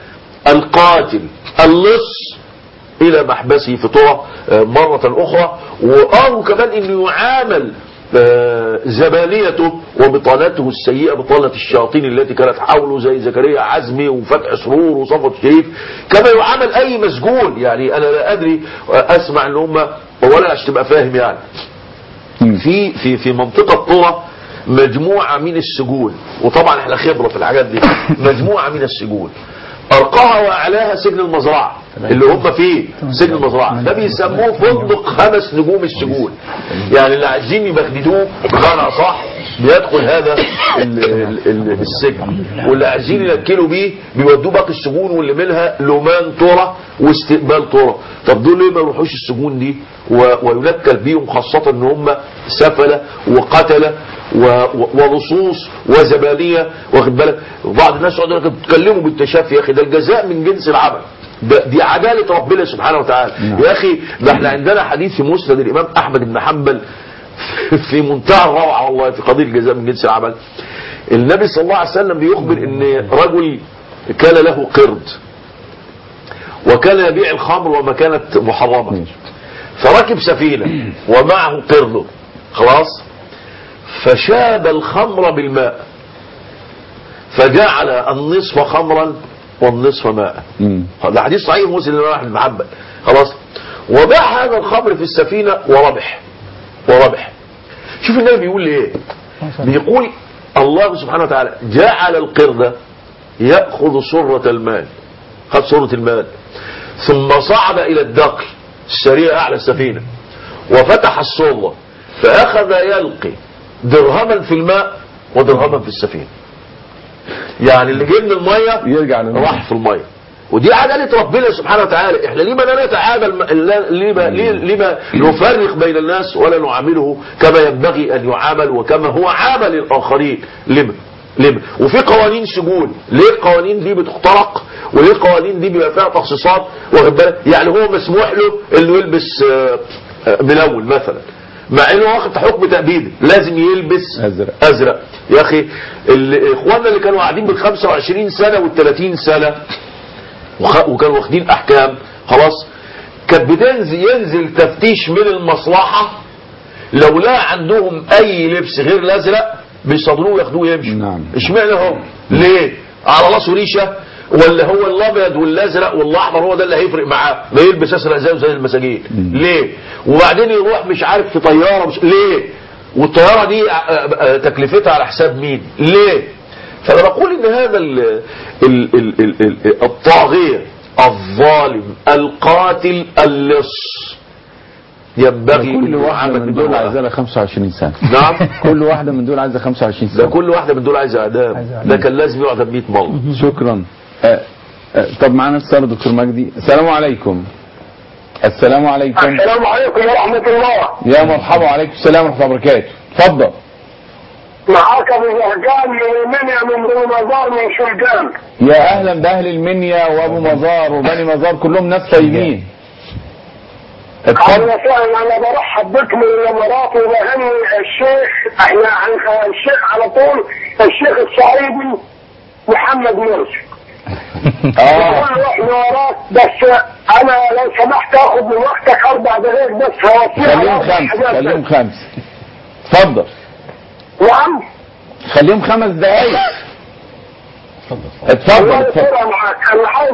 القاتل اللص الى محبسه في طرة مرة اخرى. وقالوا كمان انه يعامل زبانيته وبطانته السيئة بطانة الشياطين التي كانت حوله زي زكريا عزمي وفتح سرور وصفوة الشريف كما يعامل اي مسجون. يعني انا لا ادري، اسمع ان هم ولا عشان تبقى فاهم يعني في منطقة طرة مجموعة من السجون، وطبعا احنا خبرة في الحاجات دي، مجموعة من السجون ارقاها واعلاها سجن المزرعة اللي هم فيه سجن المزرعة ده بيسموه فندق 5 نجوم السجون. يعني اللي عايزين يبغددوه بمعنى صح بيدخل هذا السجن، واللي عايزين ينكلوا بيه بيودوه باقي السجون واللي منها لومان طرة واستقبال طرة. طب دول ليه ما يروحوش السجون دي وينكل بيهم، خاصة ان هم سفلة وقتلة ولصوص وزبانية، واخد بالك. بعض الناس يقعدوا يتكلموا بالتشافي، يا اخي ده الجزاء من جنس العمل، دي عدالة ربنا سبحانه وتعالى. يا اخي ده احنا عندنا حديث في مسند الامام احمد بن حنبل في منتهى الروعة والله في قضية الجزاء من جنس العمل. النبي صلى الله عليه وسلم بيخبر ان رجل كان له قرد وكان يبيع الخمر وما كانت محرمة، فركب سفينة ومعه قرده خلاص، فشاب الخمر بالماء فجعل النصف خمرا والنصف ماء. ده حديث صحيح مسلم الإمام أحمد بن حنبل خلاص. وباع هذا الخمر في السفينة وربح. شوف النبي بيقول ايه، بيقول الله سبحانه وتعالى جعل القرد يأخذ صرة المال، خد صرة المال، ثم صعد إلى الدقل السريع أعلى السفينة وفتح الصرة فأخذ يلقي درهما في الماء ودرهما في السفينة. يعني اللي جه من المية يرجع راح في المية. ودي عدالة ربنا سبحانه وتعالى. احنا ليه ما لا نتعامل، ليه ما نفرق بين الناس ولا نعامله كما ينبغي ان يعامل وكما هو عامل الاخرين؟ ليه وفي قوانين سجون، ليه القوانين دي بتخترق وليه القوانين دي بيبقى فيها تخصيصات، واخد بالك. يعني هو مسموح له انه يلبس ملون مثلا، مع انه واخد حكم تأبيد لازم يلبس ازرق. يا اخي اخواننا اللي كانوا قاعدين بال25 سنة وال30 سنة وكانوا واخدين احكام خلاص، كانت ينزل تفتيش من المصلحة لو لا عندهم اي لبس غير الازرق بيصادروه وياخدوه يمشوا. نعم. اشمعنى هو ليه على راسه ريشه، ولا هو الابيض والازرق والاحمر هو ده اللي هيفرق معاه، ما يلبس ازرق زي المساجين ليه؟ وبعدين يروح مش عارف في طياره ليه؟ والطياره دي تكلفتها على حساب مين؟ ليه؟ فانا بقول ان هذا الطاغية الظالم القاتل اللص ينبغي كل واحدة من دول عايزة لها 25 سنة. نعم كل واحدة من دول عايزة 25 سنة. ده كل واحدة من دول عايزة اعدام، ده كان لازم يعدم 100 مرة. شكرا. طب معانا اتصال دكتور مجدي. السلام عليكم. السلام عليكم. السلام عليكم ورحمة الله. يا مرحبا، وعليكم السلام ورحمة الله وبركاته. اتفضل. معاك ابو زهجان من المنيا من بني مزار من شلجان. يا اهلا باهل المنيا وابو مزار وبني مزار، كلهم ناس طيبين. اتفضل. انا برحب بك من الامارات وبهني الشيخ، احنا عن الشيخ على طول الشيخ الصعيدي محمد مرسي. احنا وراك، بس انا لو سمحت اخذ من وقتك 4 دقائق بس. خليهم 5. اتفضل. نعم. خليهم 5 دقائق. اتفضل. معاك. انا عاوز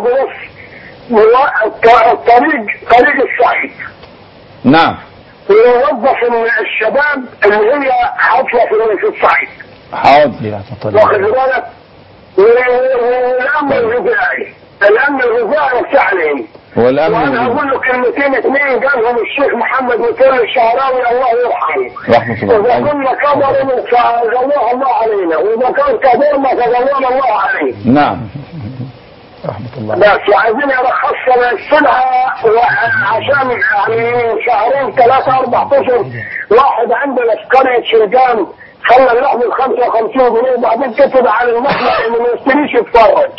بس طريق الصعيد. نعم. ويوظف الشباب اللي هي حاصله في الصعيد. حاضر. واخد بالك؟ والامن الغذائي، الامن الغذائي عليهم. وانا اقول له كلمتين 2 قالهم الشيخ محمد مكرم الشعراوي الله يرحمه رحمه الله. اذا كنا كبر فغواها الله علينا، واذا كان كبرنا فغوانا الله علينا. نعم. رحمة الله. بس وعايزين يرخصنا السلعة عشان يعني 2 3 4 اشهر واحد عندنا في قرية شرقان خلى اللحم 55 جنيه وبعدين كتب على المصلحة انه ما يشتريش يتفرج.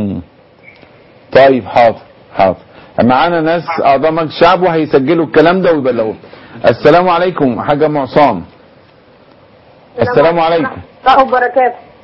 طيب حاضر. معانا ناس اعضاء مجلس الشعب وهيسجلوا الكلام ده ويبلغوه. السلام عليكم حاجة معصام. السلام عليكم. الله وبركاته.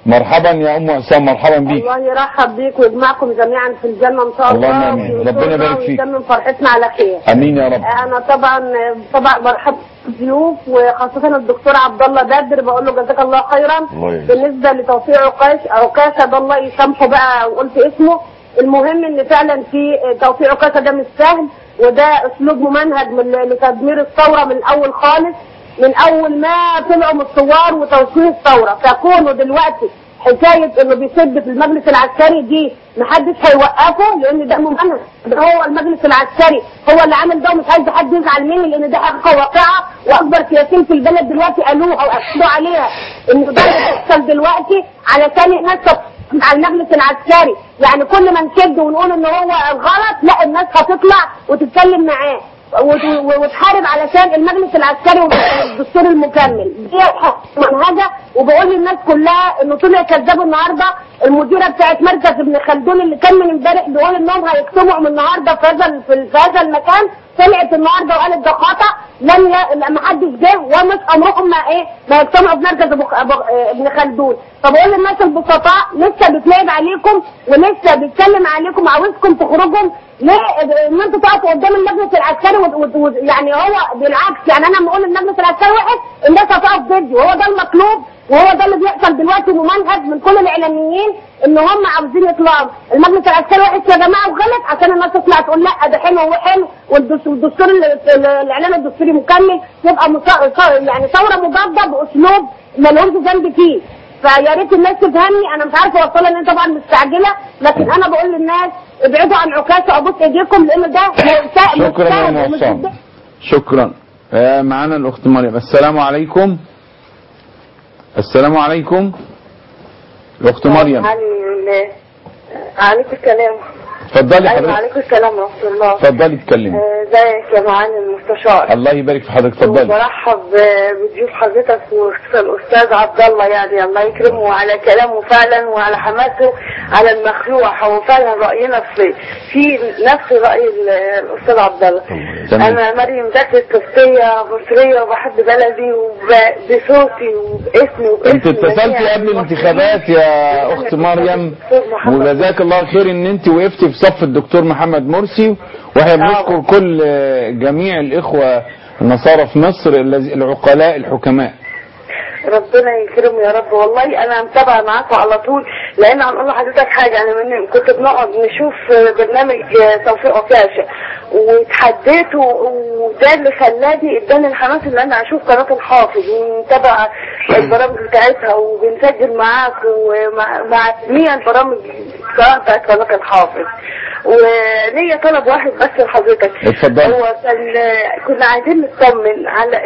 مرحبا يا ام عصام، مرحبا بيك. الله يرحب بيك ويجمعكم جميعا في الجنه ان شاء الله. اللهم امين، ربنا يبارك فيك ويتمم فرحتنا على خير. امين يا رب. انا طبعا برحب بالضيوف وخاصه الدكتور عبد الله بدر، بقول له جزاك الله خيرا. بالنسبه لتوفيق عكاشه ده الله يسامحه بقى وقلت اسمه. المهم ان فعلا في توفيق عكاشه ده مش سهل، وده اسلوب ممنهج لتدمير الثوره من الاول خالص، من اول ما طلعوا من الثوار وتوسيع الثوره. فكونه دلوقتي حكايه انه بيسد في المجلس العسكري دي محدش هيوقفه، لان ده ممنهج. ده هو المجلس العسكري هو اللي عامل ده، ومش عايز حد يزعل مني لان ده حقيقه واقعه، واكبر سياسيين في البلد دلوقتي قالوها واكدوا عليها ان ده بيحصل دلوقتي علشان الناس على المجلس العسكري. يعني كل ما نشد ونقول ان هو غلط، لا الناس هتطلع وتتكلم معاه وتحارب علشان المجلس العسكري والدستور المكمل. دي منهجه. وبقول للناس كلها انه طلع كذاب النهارده المديره بتاعت مركز ابن خلدون اللي كان من امبارح بيقول انهم هيجتمعوا من النهارده في هذا المكان، طلعت النهارده وقالت ده خطا، ما حدش جه ومش امرهم ما يجتمعوا في مركز ابن خلدون. فبقول للناس البسطاء لسه بتلاعب عليكم ولسه بيتكلم عليكم، عاوزكم تخرجوا ليه ان انتوا تقفوا قدام المجلس العسكري يعني هو بالعكس. يعني انا لما اقول المجلس العسكري وحش الناس هتقف ضدي، وهو ده المطلوب وهو ده اللي بيحصل دلوقتي. ممنهج من كل الاعلاميين ان هم عاوزين يطلعوا المجلس العسكري وحش يا جماعه وغلط، عشان الناس تطلع تقول لا ده حلو وحلو والدستور الاعلان الدستوري مكمل، يبقى يعني ثوره مضاده باسلوب ما لهمش ذنب فيه. فيا ريت الناس تفهمني. انا مش عارفه اوصلها لان طبعا مستعجله، لكن انا بقول للناس ابعدوا عن عكاشه، ابوس ايديكم لان ده شكرا يا معصم، شكرا. معانا الاخت مريم. السلام عليكم. السلام عليكم الاخت مريم. عليكم السلام. اتفضلي حضرتك. وعليكم السلام ورحمه الله. اتفضلي اتكلمي. ازيك يا معالي المستشار؟ الله يبارك في حضرتك. اتفضلي. وبرحب بضيوف حضرتك وخصوصا الاستاذ عبد الله، يعني الله يكرمه على كلامه فعلا وعلى حماسه على المخلوع. هو فعلا راينا في نفس راي الاستاذ عبد الله. انا مريم ذاتي قبطيه مصريه وبحب بلدي وبصوتي وباسمي وباسمي. انت اتصلتي قبل الانتخابات يا اخت مريم، وجزاك الله خير ان انت وقفتي في صف الدكتور محمد مرسي، واحنا بنشكر كل جميع الاخوه النصارى في مصر العقلاء الحكماء. ربنا يكرمه يا رب. والله انا متابعه معاكم على طول، لان هنقول لحضرتك حاجه. انا كنت بنقعد نشوف برنامج توفيق عكاشه واتحديته، وده اللي خلاني اداني الحماس ان انا اشوف قناه الحافظ ونتابع البرامج بتاعتها وبنسجل معاكم ومع جميع البرامج بتاعت قناه الحافظ. وليا طلب واحد بس لحضرتك. اتفضل. هو كنا عايزين نطمن على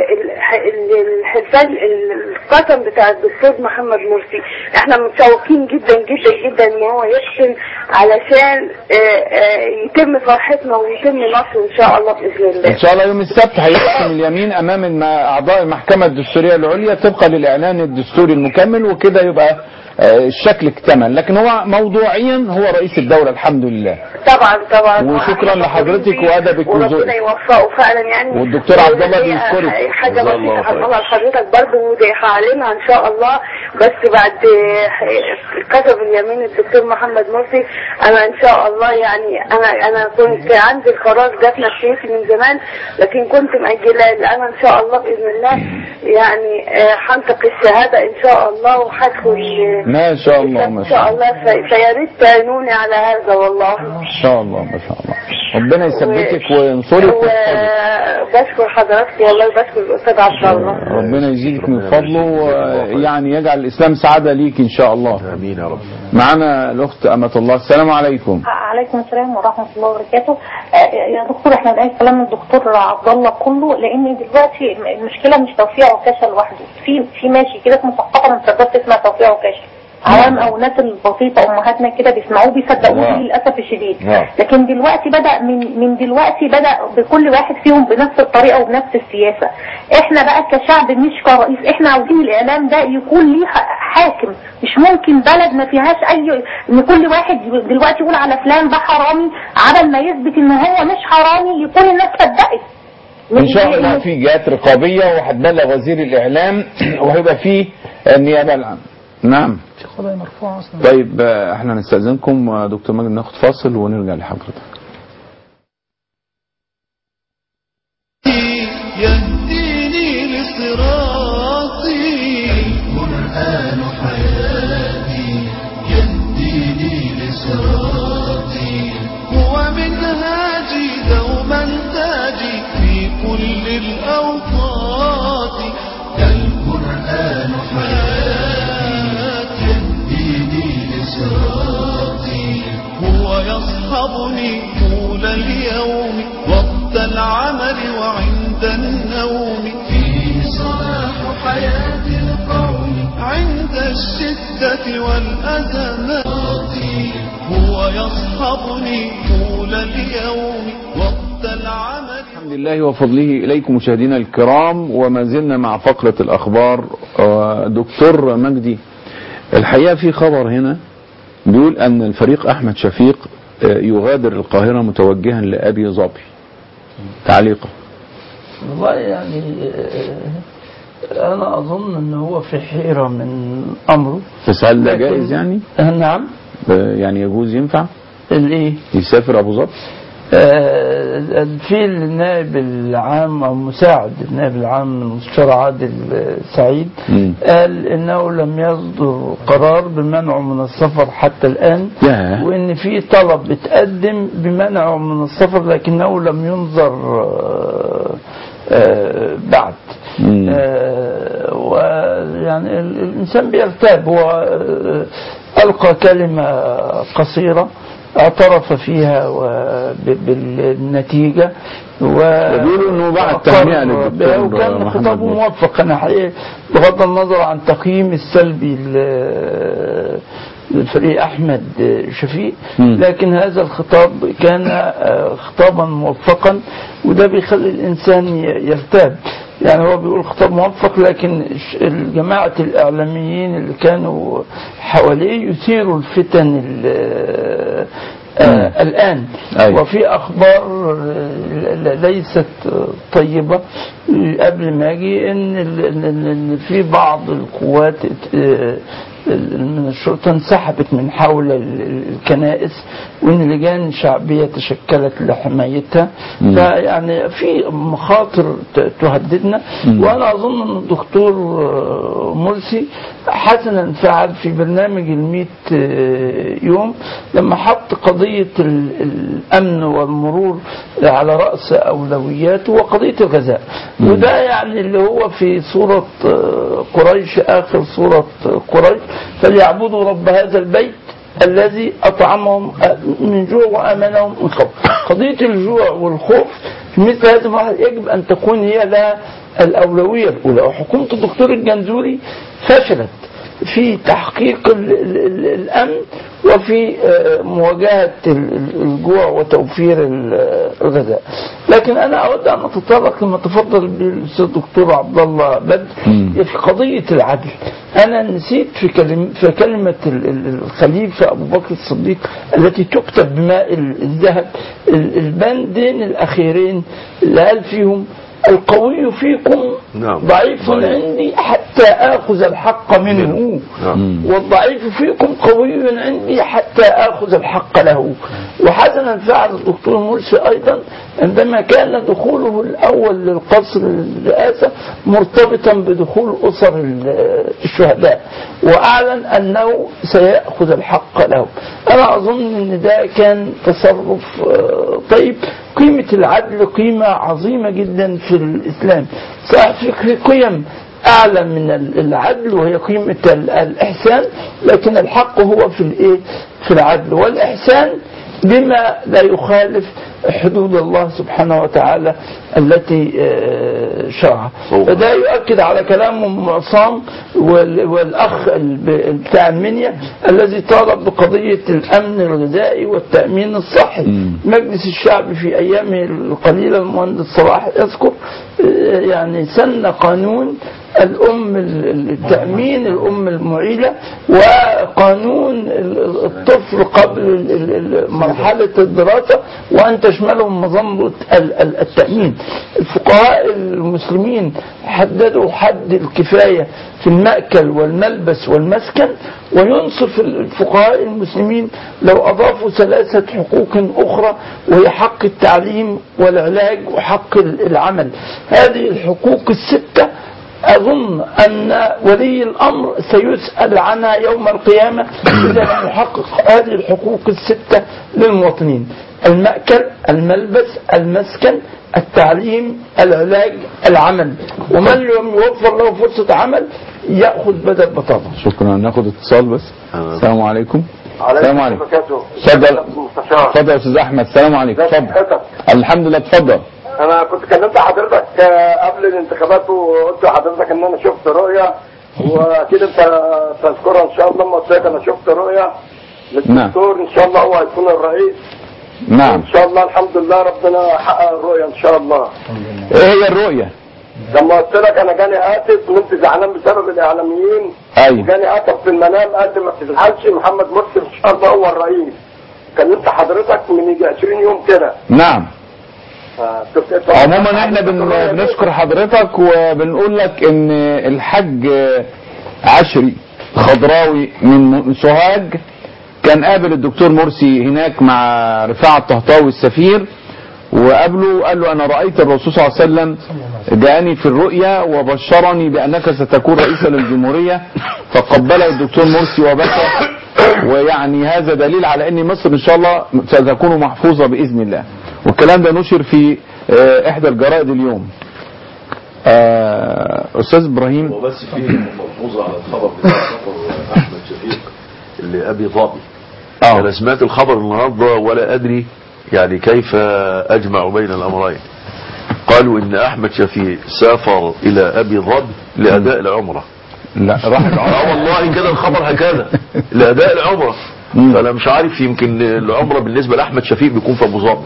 الحساب القسم بتاع الدكتور محمد مرسي. احنا متشوقين جدا جدا جدا ان هو يحسن علشان يتم فرحتنا ويتم نصره ان شاء الله باذن الله. ان شاء الله يوم السبت هيقسم اليمين امام اعضاء المحكمه الدستوريه العليا طبقا للاعلان الدستوري المكمل، وكده يبقى الشكل اكتمل. لكن هو موضوعيا هو رئيس الدولة الحمد لله. طبعا. وشكرا لحضرتك وادبك وذوقك. وربنا يوفقه فعلا يعني. والدكتور عبد الله بيشكرك. حاجه بسيطه هنقولها لحضرتك برضه ودي هعلنها ان شاء الله، بس بعد كتب اليمين الدكتور محمد مرسي انا ان شاء الله يعني انا كنت عندي القرار ده في نفسيتي من زمان، لكن كنت مأجلاه. انا ان شاء الله باذن الله يعني هنتقي الشهاده ان شاء الله وهدخل ما شاء الله ما شاء الله. فيا ريت تعينوني على هذا والله. ما شاء الله ما شاء الله. ربنا يثبتك وينصرك وبشكر حضرتك والله، بشكر الاستاذ عبد الله. ربنا يزيدك من فضله ويعني يجعل الاسلام سعاده ليك ان شاء الله. امين يا رب. معانا الاخت امة الله. السلام عليكم. عليكم السلام ورحمه الله وبركاته. يا دكتور احنا بنقول كلام الدكتور عبد الله كله، لان دلوقتي المشكله مش توفيق عكاشه لوحده، في ماشي كده مثقفه من ثقافه اسمها توفيق عكاشه. عوام او ناس البسيطه امهاتنا كده بيسمعوه بيصدقوه للاسف الشديد. لكن دلوقتي من دلوقتي بدا بكل واحد فيهم بنفس الطريقه وبنفس السياسه. احنا بقى كشعب مش كرئيس، احنا عاوزين الاعلام ده يكون ليه حاكم. مش ممكن بلد ما فيهاش ان كل واحد دلوقتي يقول على فلان ده حرامي، عبل ما يثبت ان هو مش حرامي يكون الناس صدقت. ان شاء الله في جهات رقابيه وهتبلغ وزير الاعلام وهيبقى في النيابه العامه. نعم. في قضايا مرفوعة أصلا. طيب احنا نستأذنكم دكتور مجدي ناخد فاصل ونرجع لحضرتك. يهديني لصراطي القرآن حياتي يهديني لصراطي هو منهاجي دوما تاجي في كل الأوقات القرآن حياتي يهديني لصراطي هو يصحبني طول اليوم وقت العمل وعند النوم فيه صلاح حياة القوم عند الشدة والأزمات هو يصحبني طول اليوم وقت العمل. الحمد لله وفضله إليكم مشاهدينا الكرام، وما زلنا مع فقرة الأخبار. دكتور مجدي، الحقيقة في خبر هنا بيقول أن الفريق أحمد شفيق يغادر القاهرة متوجها لأبي ظبي. تعليقه؟ والله يعني أنا أظن أن هو في حيرة من أمره. بس هل ده جائز يعني؟ نعم. يعني يجوز ينفع؟ الإيه؟ يسافر أبو ظبي؟ في النائب العام أو مساعد النائب العام المستشار عادل سعيد قال إنه لم يصدر قرار بمنعه من السفر حتى الآن، وإن في طلب اتقدم بمنعه من السفر لكنه لم ينظر بعد. ويعني الإنسان بيرتاب. هو ألقى كلمة قصيرة اعترف فيها بالنتيجة وبيقولوا انه بعد تهنئة للدكتور وكان خطابه موفق. انا حقيقة بغض النظر عن تقييم السلبي للفريق احمد شفيق، لكن هذا الخطاب كان خطابا موفقا، وده بيخلي الانسان يرتاب. يعني هو بيقول خطاب موفق، لكن جماعة الإعلاميين اللي كانوا حواليه يثيروا الفتن الآن. وفي أخبار ليست طيبة قبل ما أجي إن في بعض القوات من الشرطة انسحبت من حول الكنائس، وإن لجان شعبية تشكلت لحمايتها. فيعني في مخاطر تهددنا. وأنا أظن أن الدكتور مرسي حسنا فعل في برنامج 100 يوم لما حط قضية الأمن والمرور على رأس أولوياته وقضية الغذاء. وده يعني اللي هو في سورة قريش، آخر سورة قريش، فليعبدوا رب هذا البيت الذي أطعمهم من جوع وآمنهم من خوف. قضية الجوع والخوف في مثل هذه المرحلة يجب أن تكون هي لها الأولوية الأولى. وحكومة الدكتور الجنزوري فشلت في تحقيق الأمن وفي مواجهة الجوع وتوفير الغذاء. لكن أنا أود أن أتطرق لما تفضل بالأستاذ الدكتور عبد الله بدر في قضية العدل. أنا نسيت في كلمة الخليفة أبو بكر الصديق التي تكتب بماء الذهب البندين الأخيرين اللي قال فيهم: القوي فيكم ضعيف عندي حتى آخذ الحق منه، والضعيف فيكم قوي عندي حتى آخذ الحق له. وحسنا فعل الدكتور مرسي أيضا عندما كان دخوله الأول للقصر الرئاسة مرتبطا بدخول أسر الشهداء، وأعلن أنه سيأخذ الحق له. أنا أظن أن ده كان تصرف طيب. قيمة العدل قيمة عظيمة جدا في الإسلام. في قيم أعلى من العدل وهي قيمة الإحسان، لكن الحق هو في العدل والإحسان بما لا يخالف حدود الله سبحانه وتعالى التي شرعها. فده يؤكد على كلام عصام والأخ بتاع المنيا الذي طالب بقضية الأمن الغذائي والتأمين الصحي. مجلس الشعب في أيامه القليلة المهندس صلاح يذكر يعني سن قانون الأم التأمين، الأم المعيلة، وقانون الطفل قبل مرحلة الدراسة، وأن تشملهم منظومة التأمين. الفقهاء المسلمين حددوا حد الكفاية في المأكل والملبس والمسكن، وينصف الفقهاء المسلمين لو أضافوا 3 حقوق أخرى، وهي حق التعليم والعلاج وحق العمل. هذه الحقوق ال6 أظن أن ولي الأمر سيسأل عنها يوم القيامة إذا لم يحقق هذه الحقوق ال6 للمواطنين: المأكل، الملبس، المسكن، التعليم، العلاج، العمل. ومن لم يوفر له فرصة عمل يأخذ بدل بطاقة. شكرا. ناخد اتصال بس. السلام عليكم. السلام عليكم. اتفضل يا استاذ احمد. السلام عليكم. اتفضل. الحمد لله. اتفضل. انا كنت كلمت حضرتك قبل الانتخابات وقلت لحضرتك ان انا شفت رؤيه، واكيد انت تذكرها ان شاء الله. لما قلت لك انا شفت رؤيه للدكتور ان شاء الله هو هيكون الرئيس. نعم ان شاء الله. الحمد لله ربنا حقق الرؤيه ان شاء الله. ايه هي الرؤيه؟ لما قلت لك انا جاني اسف وانت زعلان بسبب الاعلاميين. ايوه. جاني اسف في المنام قال ما تزعلش، محمد مرسي ان شاء الله هو الرئيس. كلمت حضرتك من يجي 20 يوم كده. نعم. عموما احنا بنشكر حضرتك وبنقول لك ان الحاج عشري خضراوي من سوهاج كان قابل الدكتور مرسي هناك مع رفاعة الطهطاوي السفير، وقابله قال له انا رأيت الرسول صلى الله عليه وسلم جاءني في الرؤيا وبشرني بانك ستكون رئيسا للجمهورية، فقبله الدكتور مرسي وبكى، ويعني هذا دليل على ان مصر ان شاء الله ستكون محفوظة باذن الله. والكلام ده نشر في احدى الجرائد اليوم. استاذ ابراهيم، وبس في ملحوظه على الخبر بتاع سفر احمد شفيق اللي ابي ظبي. انا سمعت الخبر النهارده ولا ادري يعني كيف اجمع بين الامرين. قالوا ان احمد شفيق سافر الى ابي ظبي لاداء العمره. لا راح العمره. والله كده الخبر هكذا، لاداء العمره. فانا مش عارف، يمكن العمره بالنسبه لاحمد شفيق بيكون في ابو ظبي.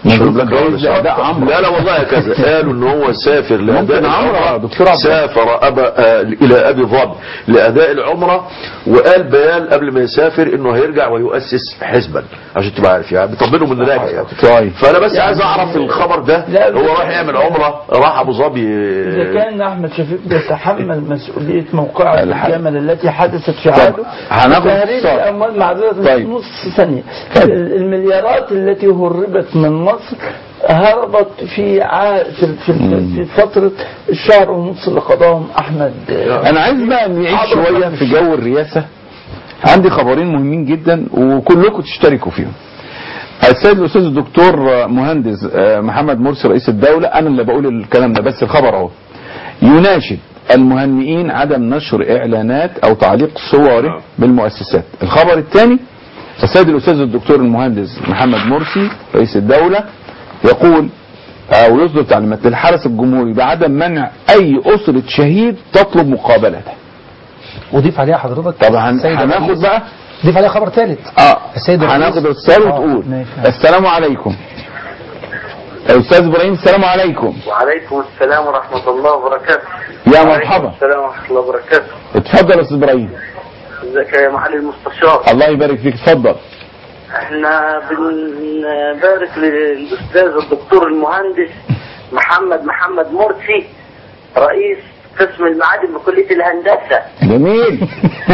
لا لا والله هكذا قالوا ان هو سافر لاداء العمره، سافر الى ابي ظبي لاداء العمره، وقال بيان قبل ما يسافر انه هيرجع ويؤسس حزبا، عشان تبقى عارف يعني بيطمنوا من راجع يعني. طيب فانا بس عايز اعرف الخبر ده، هو راح يعمل عمره، راح ابو ظبي. اذا كان احمد شفيق بيتحمل مسؤوليه موقعة الجمل التي حدثت في عهده، تهريب الاموال معذره نص ثانيه. المليارات التي هربت من مصر هربت في فترة الشهر ونص اللي قضاهم أحمد. أنا عايز بقى نعيش شوية في جو الرئاسة. عندي خبرين مهمين جدا وكلكم تشتركوا فيهم. السيد الأستاذ الدكتور مهندس محمد مرسي رئيس الدولة، أنا اللي بقول الكلام ده بس الخبر أهو، يناشد المهنئين عدم نشر إعلانات أو تعليق صور بالمؤسسات. الخبر الثاني، السيد الأستاذ الدكتور المهندس محمد مرسي رئيس الدولة يقول أو يصدر تعليمات للحرس الجمهوري بعدم منع أي أسرة شهيد تطلب مقابلته. وضيف عليها حضرتك طبعا هناخد بقى ضيف عليها خبر ثالث. هناخد اتصال وتقول السلام عليكم. أستاذ إبراهيم السلام عليكم. وعليكم السلام ورحمة الله وبركاته. يا مرحبا. السلام ورحمة الله وبركاته. اتفضل يا أستاذ إبراهيم. ازيك يا معالي المستشار؟ الله يبارك فيك، اتفضل. احنا بنبارك للاستاذ الدكتور المهندس محمد مرسي رئيس قسم المعادن بكلية الهندسة. جميل.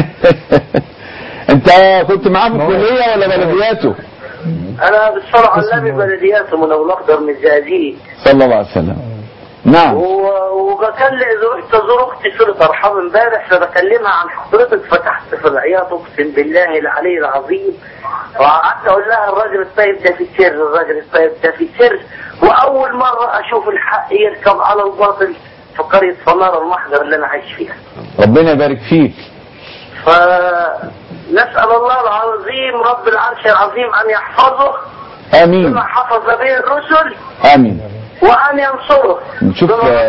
انت كنت معاه في الكلية ولا بلدياته؟ انا بالصراحة النبي بلدياته من ابو الاخضر من الزقازيق. صلى الله عليه وسلم. نعم. وبكلم زوجتي زور اختي صلة ارحام امبارح، فبكلمها عن حضرتك، فتحت في العياط اقسم بالله العلي العظيم، وقعدت اقول لها الراجل الطيب ده في سر، الراجل الطيب ده في سر، واول مرة اشوف الحق يركب على الباطل في قرية فنار المحجر اللي انا عايش فيها. ربنا يبارك فيك. فنسأل الله العظيم رب العرش العظيم ان يحفظه. امين. بما حفظ به الرسل. امين. وأن ينصره. نشوف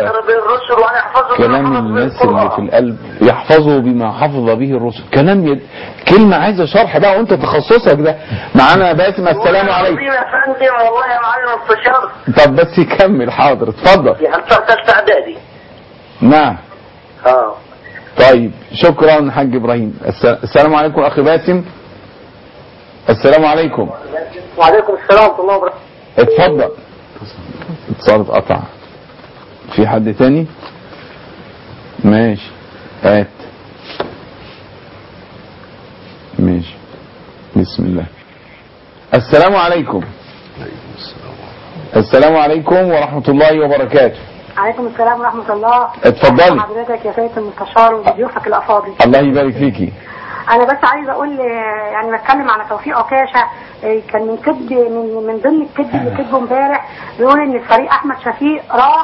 كلام الناس اللي في القلب، يحفظه بما حفظ به الرسل. كلام كلمة عايزة شرح بقى وانت تخصصك ده. معانا باسم السلام عليكم. يا فندم والله يا معلم المستشار. طب بس يكمل. حاضر اتفضل. يعني ثالثة اعدادي. نعم. طيب شكرا حاج ابراهيم. السلام عليكم اخي باسم. السلام عليكم. وعليكم السلام ورحمه الله وبركاته. اتفضل. اتصال اتقطع. في حد تاني؟ ماشي هات. ماشي بسم الله. السلام عليكم. السلام عليكم ورحمة الله وبركاته. عليكم السلام ورحمة الله. اتفضلي حضرتك يا سيد المستشار وضيوفك الأفاضل. الله يبارك فيكي. أنا بس عايزة أقول يعني بتكلم على توفيق عكاشة. كان من كذب من ضمن الكذب اللي كذبه امبارح بيقول إن الفريق أحمد شفيق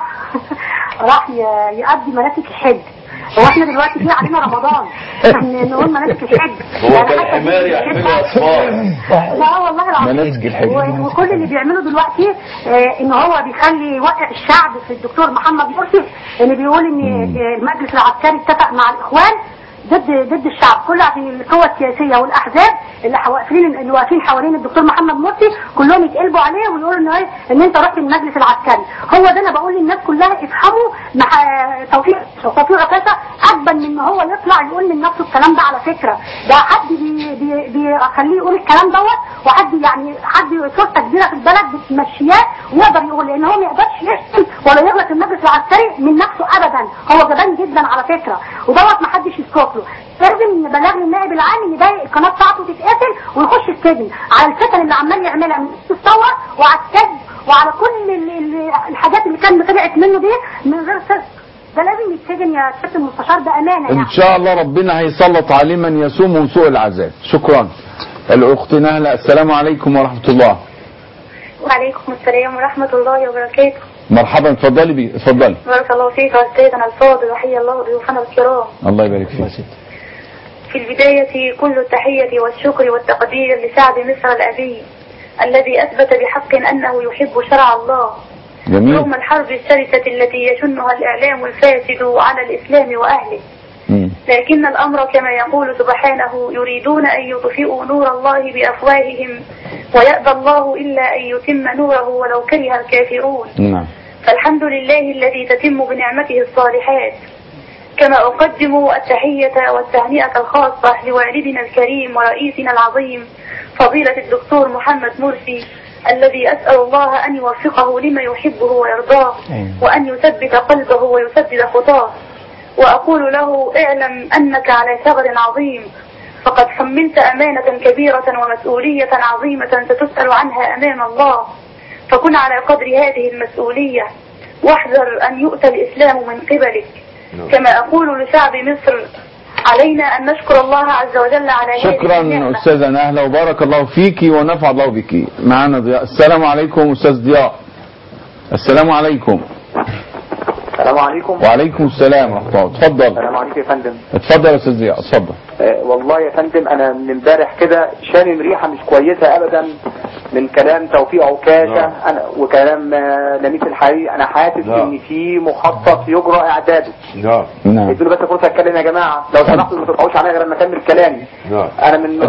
راح يؤدي مناسك الحج. هو احنا دلوقتي في علينا رمضان نقول مناسك الحج؟ هو كان حمار يعملوا اطفال. لا والله العظيم مناسك الحج. وكل اللي بيعمله دلوقتي ان هو بيخلي يوقع الشعب في الدكتور محمد مرسي، اللي بيقول ان المجلس العسكري اتفق مع الاخوان ضد الشعب كله، عشان القوى السياسيه والاحزاب اللي واقفين حوالين الدكتور محمد مرسي كلهم يتقلبوا عليه ويقولوا ان انت رحت المجلس العسكري. هو ده انا بقول للناس كلها افهموا مع توفيق عكاشة اجبن من ان هو يطلع يقول من نفسه الكلام ده. على فكره ده حد بيخليه يقول الكلام دوت، وحد يعني حد سلطه كبيره في البلد بتمشياه ويقدر يقول، لان هو ما يقدرش يشتم ولا يغلط المجلس العسكري من نفسه ابدا. هو جبان جدا على فكره، ودوت ما حدش يسكت له. لازم نبلغ النائب العام ان ده القناه بتاعته تتقفل ويخش السجن على الفتن اللي عمال يعملها من الثوره وعلى الكذب وعلى كل الحاجات اللي كان طلعت منه دي من غير صدق. ده لازم يتسجن يا سياده المستشار، ده امانه يعني. ان شاء الله ربنا هيسلط عليه من يسومه سوء العذاب. شكرا. الاخت نهله. السلام عليكم ورحمه الله. وعليكم السلام ورحمه الله وبركاته. مرحبا. اتفضلي اتفضلي. بارك الله فيك يا سيدنا الفاضل، وحيا الله ضيوفنا الكرام. الله يبارك فيك. في البداية كل التحية والشكر والتقدير لسعد مصر الأبي الذي أثبت بحق أنه يحب شرع الله جميل. رغم الحرب الشرسة التي يشنها الإعلام الفاسد على الإسلام وأهله. لكن الأمر كما يقول سبحانه يريدون أن يطفئوا نور الله بأفواههم ويأبى الله إلا أن يتم نوره ولو كره الكافرون. فالحمد لله الذي تتم بنعمته الصالحات. كما أقدم التحية والتهنئة الخاصة لوالدنا الكريم ورئيسنا العظيم فضيلة الدكتور محمد مرسي، الذي أسأل الله أن يوفقه لما يحبه ويرضاه وأن يثبت قلبه ويسدد خطاه. وأقول له اعلم أنك على ثغر عظيم، فقد حملت أمانة كبيرة ومسؤولية عظيمة ستسأل عنها أمام الله، فكن على قدر هذه المسؤولية واحذر أن يؤتى الإسلام من قبلك. كما أقول لشعب مصر علينا أن نشكر الله عز وجل على هذه شكرا أستاذة نهلة وبارك الله فيكي ونفع الله بك. معنا ضياء. السلام عليكم أستاذ ضياء. السلام عليكم. السلام عليكم. وعليكم السلام ورحمة الله. اتفضل. السلام عليكم يا فندم. اتفضل يا أستاذ ضياء اتفضل. والله يا فندم أنا من امبارح كده شامم ريحة مش كويسة أبدا من كلام توفيق عكاشة أنا وكلام لميس الحريري. أنا حاسس إن في مخطط يجرى إعداده. نعم. ادوني بس فرصة أتكلم يا جماعة لو سمحتوا ما تقطعوش عليا غير لما أكمل كلامي. أنا من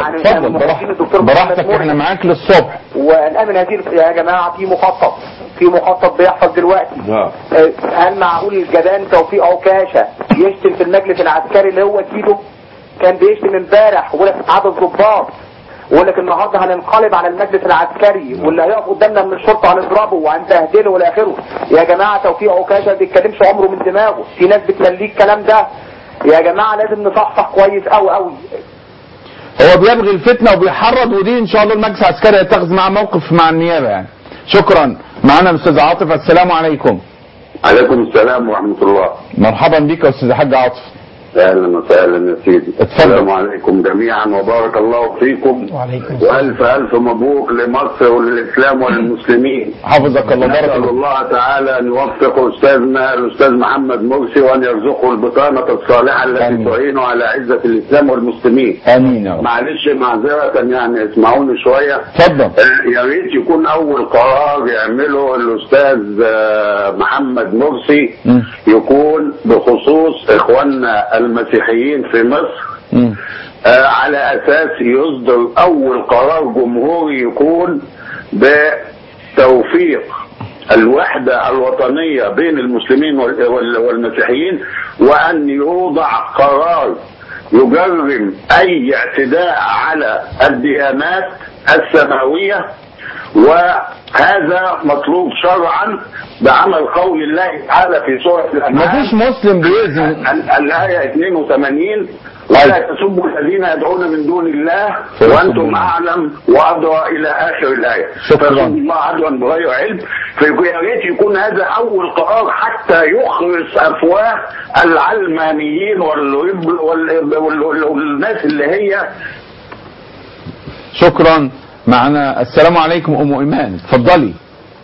اتفضل براحتك احنا معاك للصبح. والآن من هذه يا جماعة في مخطط بيحصل دلوقتي. هل معقول الجبان توفيق عكاشة يشتم في المجلس العسكري اللي هو سيده؟ كان بيشتم امبارح ويقول لك عدد الضباط، ويقول لك النهارده هننقلب على المجلس العسكري واللي هيقف قدامنا من الشرطه هنضربه وهنبهدله والى اخره. يا جماعه توفيق عكاشة ما بيتكلمش عمره من دماغه، في ناس بتمليه الكلام ده. يا جماعه لازم نصحصح كويس قوي قوي. هو بيبغي الفتنه وبيحرض، ودي ان شاء الله المجلس العسكري يتخذ معاه موقف مع النيابه يعني. شكرا. معانا الاستاذ عاطف. السلام عليكم. عليكم السلام ورحمه الله. مرحبا بك يا استاذ حاج عاطف. اهلا وسهلا يا سيدي. السلام عليكم جميعا وبارك الله فيكم. وعليكم والف الف مبروك لمصر وللاسلام وللمسلمين. حفظك الله. بارك نسال الله تعالى ان يوفق استاذنا الاستاذ محمد مرسي وان يرزقه البطانه الصالحه التي تعينه على عزه الاسلام والمسلمين. امين. معلش معذره يعني اسمعوني شويه. اتفضل. يا ريت يكون اول قرار يعمله الاستاذ محمد مرسي يكون بخصوص اخواننا المسيحيين في مصر، على اساس يصدر اول قرار جمهوري يكون بتوفيق الوحدة الوطنية بين المسلمين والمسيحيين، وأن يوضع قرار يجرم أي اعتداء على الديانات السماوية، وهذا مطلوب شرعا بعمل قول الله تعالى في سورة الأنعام. مفيش مسلم بيأذن الآية 82: ولا تسبوا الذين يدعون من دون الله وأنتم أعلم وأدرى إلى آخر الآية. فسبوا الله عدوا بغير علم. فيا ريت يكون هذا أول قرار حتى يخرس أفواه العلمانيين والناس اللي هي. شكرا. معنا السلام عليكم أم إيمان، اتفضلي.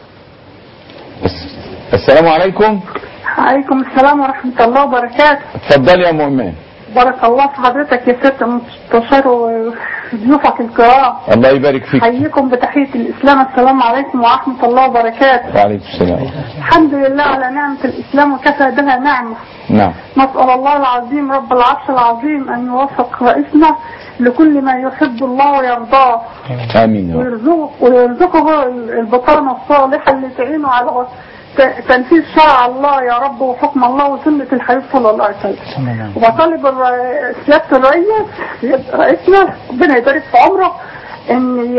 السلام عليكم. عليكم السلام ورحمة الله وبركاته. اتفضلي يا أم إيمان. بارك الله في حضرتك يا سيادة المستشار وضيوفك الكرام. الله يبارك فيك. حييكم بتحية الإسلام، السلام عليكم ورحمة الله وبركاته. وعليكم السلام. الحمد لله على نعمة الإسلام وكفى بها نعمة. نعم. نسأل الله العظيم رب العرش العظيم أن يوفق رئيسنا لكل ما يحب الله ويرضاه. آمين. ويرزقه البطانة الصالحة اللي تعينه على تنفيذ شرع الله يا رب وحكم الله وسنة الحبيب صلى الله عليه وسلم. وبطالب سيادة الرئيس رئيسنا ربنا يبارك في عمره ان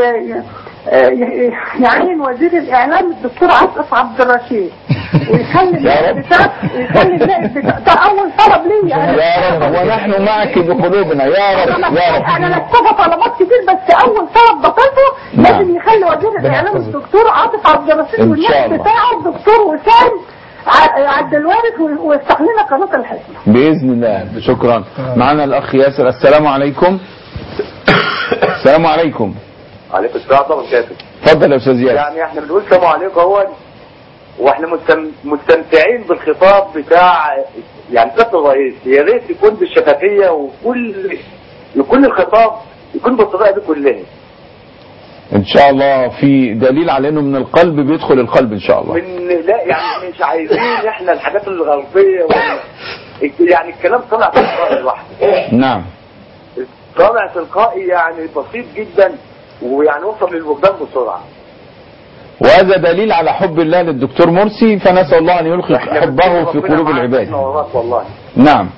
يعين وزير الاعلام الدكتور عاطف عبد الرشيد ويخلي النائب ده اول طلب لي يا رب ونحن معك بقلوبنا يا رب يا رب. انا مكتوبه طلبات كتير بس اول طلب بطلبه لازم يخلي وزير الاعلام الدكتور عاطف عبد الرشيد والنائب بتاعه الدكتور وسام عبد الوارث ويفتح لنا قناه الحكمه باذن الله. شكرا. معنا الاخ ياسر. السلام عليكم. السلام عليكم. عليكم السلام ورحمه الله وبركاته. اتفضل يا استاذ ياسر. يعني احنا بنقول السلام عليكم اهو، واحنا مستمتعين بالخطاب بتاع يعني سيادة الرئيس. يا ريت يكون بالشفافيه وكل الخطاب يكون بالطريقه دي كلها. ان شاء الله في دليل على انه من القلب بيدخل القلب ان شاء الله. لا يعني مش عايزين احنا الحاجات الغربيه يعني الكلام طلع تلقائي لوحده. نعم. طلع تلقائي يعني بسيط جدا ويعني وصل للوجدان بسرعه. وهذا دليل على حب الله للدكتور مرسي، فنسأل الله أن يلقي حبه في قلوب العباد. والله. نعم.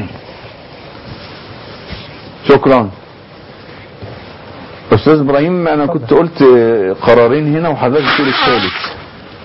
شكرا. أستاذ إبراهيم أنا كنت قلت قرارين هنا وحضرتك تقول الثالث.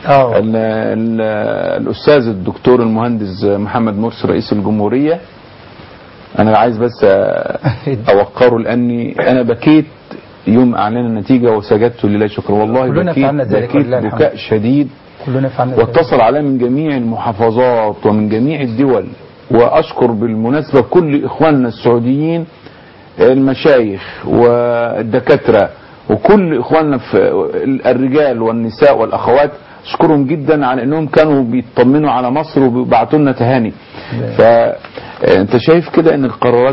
الأستاذ الدكتور المهندس محمد مرسي رئيس الجمهورية، أنا عايز بس أوقره لأني أنا بكيت يوم اعلن النتيجه وسجدت لله شكر والله. بكيت بكاء شديد. واتصل علي من جميع المحافظات ومن جميع الدول، واشكر بالمناسبه كل اخواننا السعوديين المشايخ والدكاتره وكل اخواننا في الرجال والنساء والاخوات، اشكرهم جدا على انهم كانوا بيطمنوا على مصر وبعتوا لنا تهاني. فانت شايف كده ان القرارات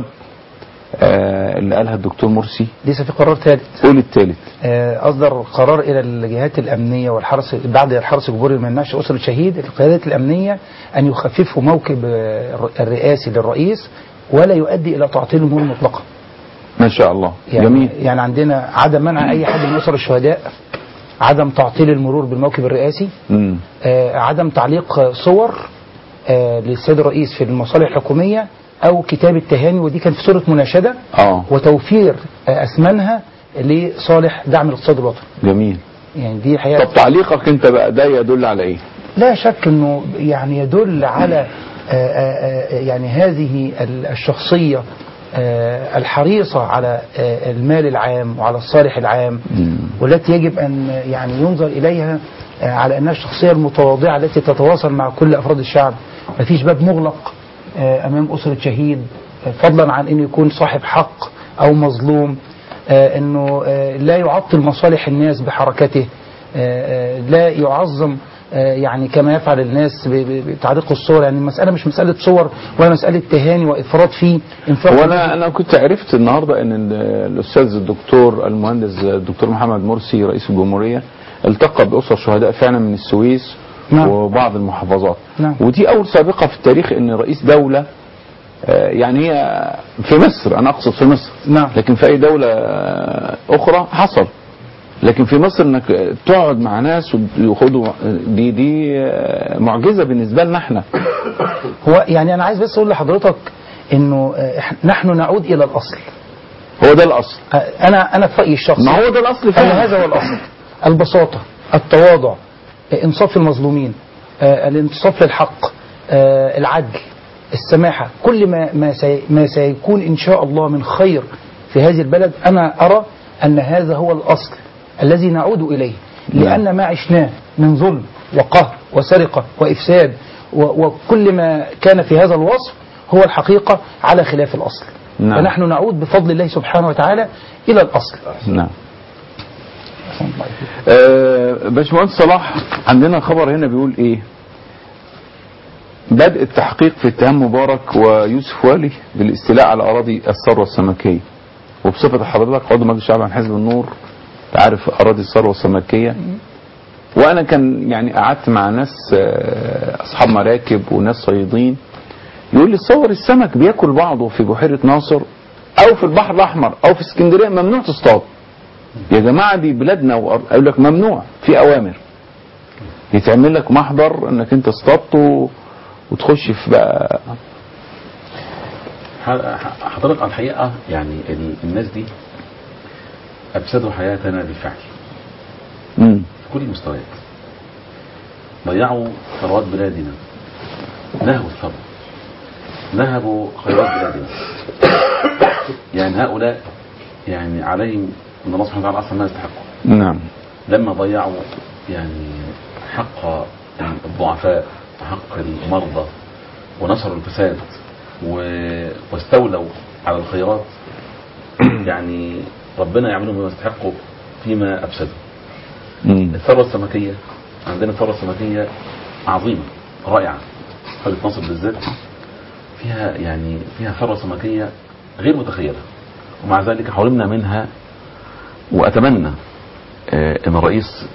اللي قالها الدكتور مرسي لسه في قرار ثالث. قول الثالث. اصدر قرار الى الجهات الامنيه والحرس بعد الحرس الجمهوري ما يمنعش اسره الشهيد، القيادات الامنيه ان يخففوا موكب الرئاسي للرئيس ولا يؤدي الى تعطيل المرور مطلقا. ما شاء الله. يعني جميل. يعني عندنا عدم منع اي حد من اسر الشهداء، عدم تعطيل المرور بالموكب الرئاسي، عدم تعليق صور للسيد الرئيس في المصالح الحكوميه او كتاب التهاني، ودي كانت في صورة مناشدة وتوفير اثمانها لصالح دعم الاقتصاد الوطني. جميل. يعني دي حقيقة. طب تعليقك انت بقى ده يدل على ايه؟ لا شك انه يعني يدل على يعني هذه الشخصية الحريصة على المال العام وعلى الصالح العام، والتي يجب ان يعني ينظر اليها على انها الشخصية المتواضعة التي تتواصل مع كل افراد الشعب. ما فيش باب مغلق امام اسرة شهيد، فضلا عن انه يكون صاحب حق او مظلوم، انه لا يعطل مصالح الناس بحركته، لا يعظم يعني كما يفعل الناس بتعليق الصور. يعني المسألة مش مسألة صور ولا مسألة تهاني وإفراط فيه انفاق. وانا كنت عرفت النهارده ان الاستاذ الدكتور المهندس الدكتور محمد مرسي رئيس الجمهورية التقى بأسر شهداء فعلا من السويس. نعم. وبعض المحافظات. نعم. ودي أول سابقة في التاريخ إن رئيس دولة يعني هي في مصر، أنا أقصد في مصر. نعم. لكن في أي دولة أخرى حصل لكن في مصر انك تقعد مع ناس وياخدوا دي معجزه بالنسبه لنا احنا. هو يعني انا عايز بس اقول لحضرتك انه نحن نعود الى الاصل. هو ده الاصل. انا في رايي الشخصي ما هو ده الاصل فعلا. هذا هو الاصل. البساطه، التواضع، انصاف المظلومين، الانتصاف للحق، العدل، السماحه، كل ما سيكون ان شاء الله من خير في هذه البلد. انا ارى ان هذا هو الاصل الذي نعود اليه، لان ما عشناه من ظلم وقهر وسرقه وافساد وكل ما كان في هذا الوصف هو الحقيقه على خلاف الاصل. نعم. فنحن نعود بفضل الله سبحانه وتعالى الى الاصل. نعم. باشمهندس صلاح، عندنا خبر هنا بيقول ايه؟ بدء التحقيق في اتهام مبارك ويوسف والي بالاستيلاء على اراضي الثروه السمكيه. وبصفه حضرتك عضو مجلس الشعب عن حزب النور، تعرف اراضي الثروه السمكيه، وانا كان يعني قعدت مع ناس اصحاب مراكب وناس صيادين، يقول لي تصور السمك بياكل بعضه في بحيره ناصر او في البحر الاحمر او في اسكندريه، ممنوع تصطاد. يا جماعه دي بلادنا، اقول لك ممنوع، في اوامر يتعمل لك محضر انك انت اصطادت وتخش في بقى. حضرتك على الحقيقه يعني الناس دي افسدوا حياتنا بالفعل في كل المستويات. ضيعوا ثروات بلادنا، نهبوا الثروه، نهبوا خيرات بلادنا. يعني هؤلاء يعني عليهم ان الله سبحانه وتعالى اصلا ما يستحقوا. نعم. لما ضيعوا يعني حق الضعفاء وحق المرضى ونشروا الفساد واستولوا على الخيرات، يعني ربنا يعملهم بما يستحقوا فيما افسدوا. الثروه السمكيه عندنا، الثروه السمكيه عظيمه رائعه، قرية ناصر بالذات فيها ثروه سمكيه غير متخيله، ومع ذلك حرمنا منها. واتمنى ان الرئيس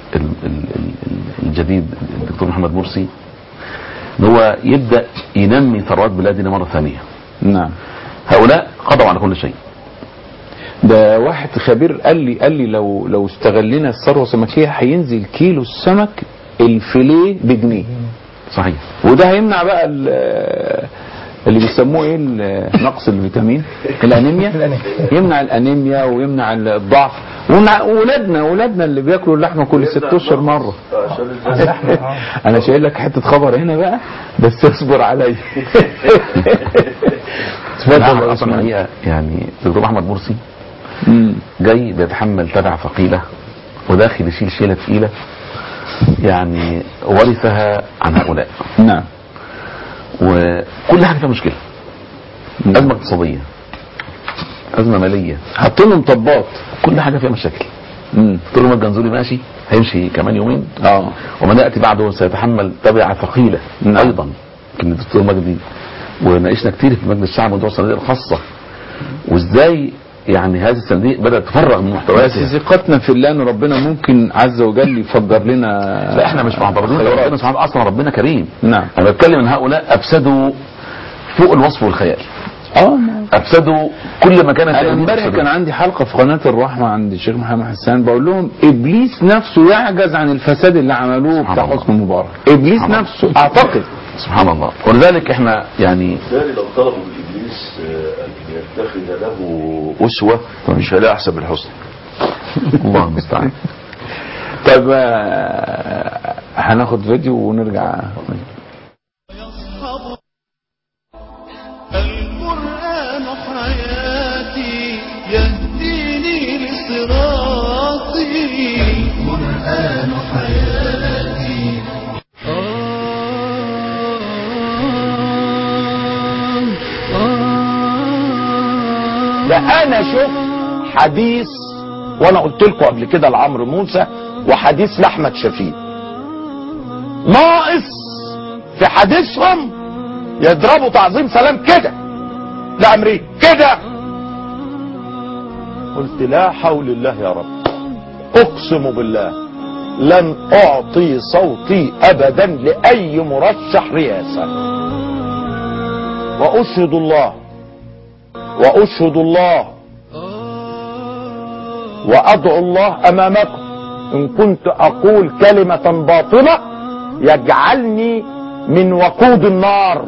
الجديد الدكتور محمد مرسي ان هو يبدا ينمي ثروات بلادنا مره ثانيه. نعم. هؤلاء قضوا على كل شيء. ده واحد خبير قال لي لو استغلنا الثروه السمكيه هينزل كيلو السمك الفيليه بجنيه. صحيح. وده هيمنع بقى اللي بيسموه ايه، نقص الفيتامين، الانيميا. يمنع الانيميا ويمنع الضعف، ويمنع اولادنا اللي بياكلوا اللحمه كل 6 اشهر مره. انا شايل لك حته خبر هنا بقى، بس اصبر عليا. اتفضل. اصلا هي يعني الدكتور محمد مرسي جاي بيتحمل تبع ثقيله وداخل يشيل شيله ثقيله يعني ورثها عن هؤلاء. نعم. وكل حاجه فيها مشكله. ازمه اقتصاديه، ازمه ماليه، حاطين له مطبات، كل حاجه فيها مشاكل. طول ما الجنزوري ماشي هيمشي كمان يومين، ومن ياتي بعده سيتحمل تبعه ثقيله. ايضا كان الدكتور مجدي وناقشنا كتير في مجلس الشعب موضوع الصناديق الخاصه، وازاي يعني هذه الصناديق بدات تفرغ من محتوياتها. ثقتنا في الله ان ربنا ممكن عز وجل يفجر لنا. لا احنا مش معترضين، ربنا سبحانه اصلا ربنا كريم. نعم. انا بتكلم ان هؤلاء افسدوا فوق الوصف والخيال. افسدوا كل ما كانت. انا امبارح كان عندي حلقه في قناه الرحمه عند الشيخ محمد حسان، بقول لهم ابليس نفسه يعجز عن الفساد اللي عملوه بتاع حسني مبارك. ابليس نفسه اعتقد. سبحان الله. ولذلك احنا يعني لو طلبوا من ابليس ان يتخذ له اسوه مش هيلاقي احسن من الحسن. الله المستعان. طيب هناخد فيديو ونرجع. القرآن حياتي يهديني لصراطي. القرآن حياتي. ده انا شفت حديث، وانا قلت لكم قبل كده لعمرو موسى، وحديث لاحمد شفيق، ناقص في حديثهم يضربوا تعظيم سلام كده لامريكا كده. قلت لا حول الله يا رب، اقسم بالله لن اعطي صوتي ابدا لاي مرشح رئاسه، واشهد الله وأدعو الله أمامكم إن كنت أقول كلمة باطلة يجعلني من وقود النار.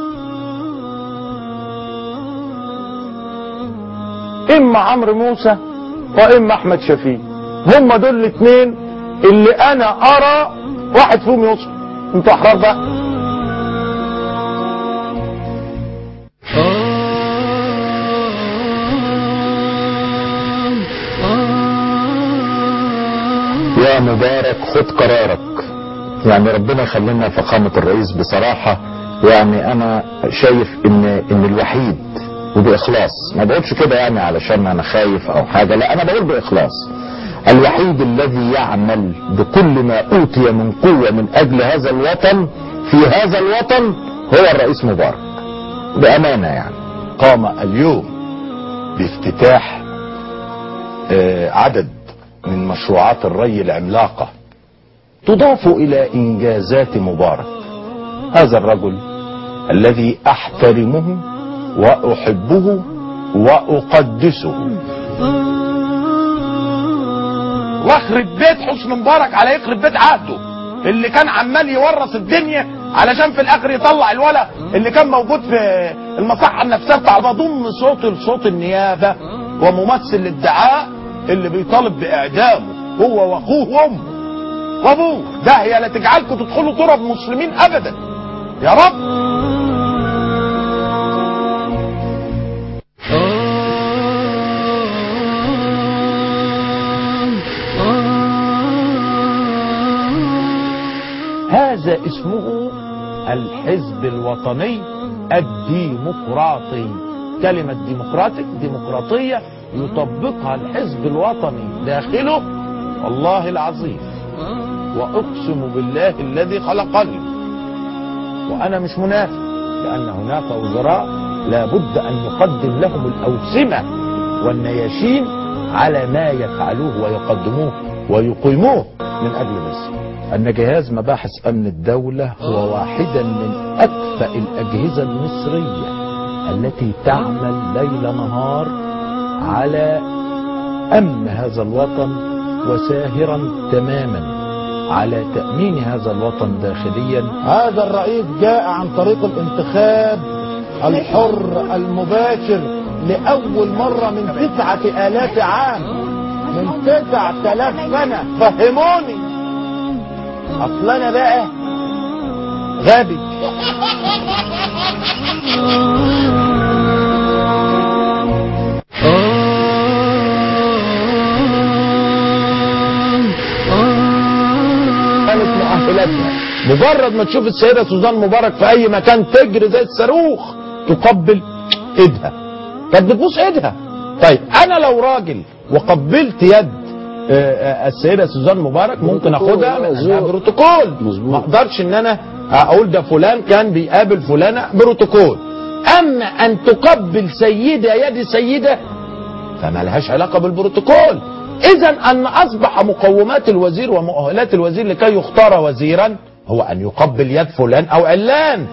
إما عمرو موسى وإما أحمد شفيق، هم دول الاثنين اللي أنا أرى واحد فيهم يوصل. أنتوا أحرار بقى. يا مبارك خد قرارك. يعني ربنا يخلينا فخامة الرئيس. بصراحة يعني انا شايف ان الوحيد وبإخلاص، ما بقولش كده يعني علشان انا خايف او حاجة، لا انا بقول بإخلاص، الوحيد الذي يعمل بكل ما اوتي من قوة من اجل هذا الوطن في هذا الوطن هو الرئيس مبارك بأمانة. يعني قام اليوم بافتتاح عدد من مشروعات الري العملاقة تضاف إلى إنجازات مبارك. هذا الرجل الذي أحترمه وأحبه وأقدسه. واخرب بيت حسن مبارك على يخرب بيت عهده اللي كان عمال يورث الدنيا علشان في الآخر يطلع الولا اللي كان موجود في المصحة النفسية بتاع بضم صوت لصوت النيابة وممثل الادعاء اللي بيطالب بإعدامه هو وأخوه وأمه وأبوه. ده هي لا تجعلكم تدخلوا تراب مسلمين أبدا يا رب. هذا اسمه الحزب الوطني الديمقراطي. كلمة ديمقراطية يطبقها الحزب الوطني داخله. والله العظيم وأقسم بالله الذي خلقني وأنا مش منافق، لأن هناك وزراء لابد أن يقدم لهم الأوسمة والنياشين على ما يفعلوه ويقدموه ويقيموه من أجل مصر. أن جهاز مباحث أمن الدولة هو واحدا من أكفأ الأجهزة المصرية التي تعمل ليل نهار على أمن هذا الوطن وساهرا تماما على تأمين هذا الوطن داخليا. هذا الرئيس جاء عن طريق الانتخاب الحر المباشر لأول مرة من 9000 عام، من 9000 سنة. فهموني أصل أنا بقى غبي. كانت مؤهلاتنا مجرد ما تشوف السيدة سوزان مبارك في أي مكان تجري زي الصاروخ تقبل إيدها. كانت بتبوس إيدها. طيب أنا لو راجل وقبلت يد السيدة سوزان مبارك ممكن اخدها من بروتوكول. ما اقدرش ان انا اقول ده فلان كان بيقابل فلانة بروتوكول. اما ان تقبل سيدة يد سيدة فما لهاش علاقة بالبروتوكول. اذا ان اصبح مقومات الوزير ومؤهلات الوزير لكي يختار وزيرا هو ان يقبل يد فلان او علان.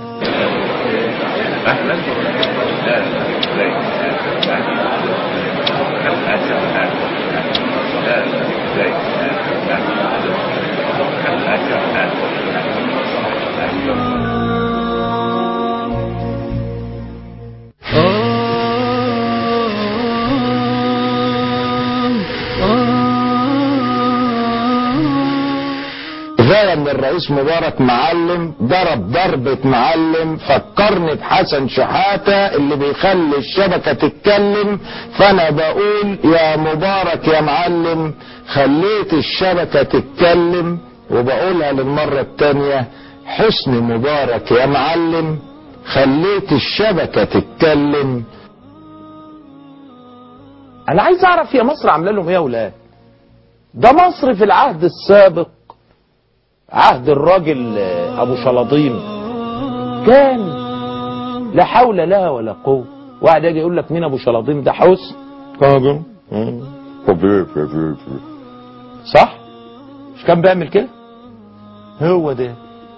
غاية من الرئيس مبارك معلم ضرب ضربة معلم. فكرني بحسن شحاتة اللي بيخلي الشبكة تتكلم. فانا بقول يا مبارك يا معلم خليت الشبكة تتكلم، وبقولها للمرة التانية حسني مبارك يا معلم خليت الشبكة تتكلم. انا عايز اعرف يا مصر عامله لهم ايه يا ولاد؟ ده مصر في العهد السابق عهد الراجل ابو شلاضين كان لا حول لها ولا قوه. واحد يجي يقول لك مين ابو شلاضين؟ ده حسن صح؟ مش كان بيعمل كده؟ هو ده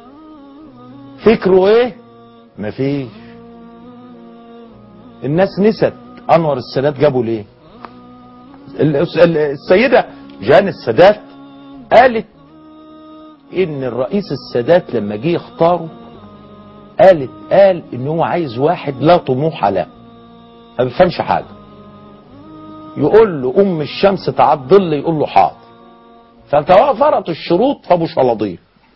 فكره ايه؟ مفيش. الناس نست انور السادات جابوا ليه؟ السيدة جان السادات قالت ان الرئيس السادات لما جه يختاره قال ان هو عايز واحد لا طموح له، ما بيفهمش حاجه، يقول له ام الشمس تعال ظل يقول له حاضر، فتوافرت الشروط فابو شلاضيه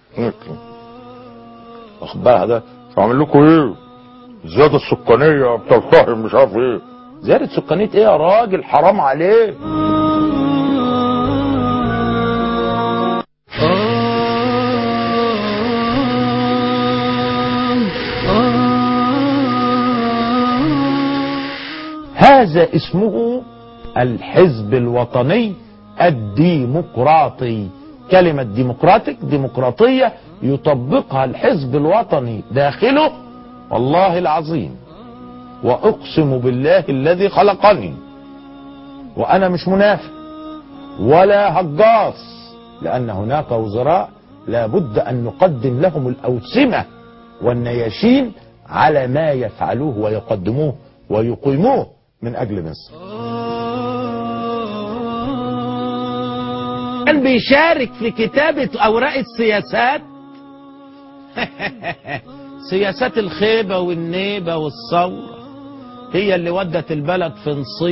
واخد بالها ده عامل لكم ايه؟ الزياده السكانيه بتلتهم مش عارف ايه. زياده سكانيه ايه يا راجل؟ حرام عليك. هذا اسمه الحزب الوطني الديمقراطي. كلمة ديمقراطية يطبقها الحزب الوطني داخله، والله العظيم وأقسم بالله الذي خلقني وأنا مش منافق ولا هجاص، لأن هناك وزراء لابد أن نقدم لهم الأوسمة والنياشين على ما يفعلوه ويقدموه ويقيموه من أجل مصر. كان بيشارك في كتابة أوراق السياسات سياسات الخيبة والنيبة والثورة هي اللي ودت البلد في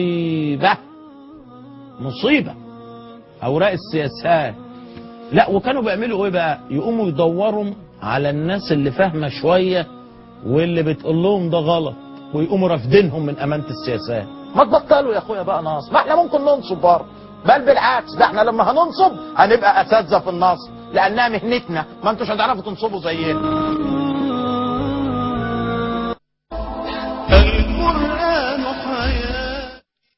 مصيبة. أوراق السياسات لا، وكانوا بيعملوا ايه بقى؟ يقوموا يدوروا على الناس اللي فاهمة شوية واللي بتقول لهم ده غلط، ويقوموا رافدينهم من امانه السياسات. ما تبطلوا يا اخويا بقى نصب، ما احنا ممكن ننصب برضه، بل بالعكس ده احنا لما هننصب هنبقى اساتذه في النصب لانها مهنتنا، ما انتوش هتعرفوا تنصبوا زينا. القرآن حياة.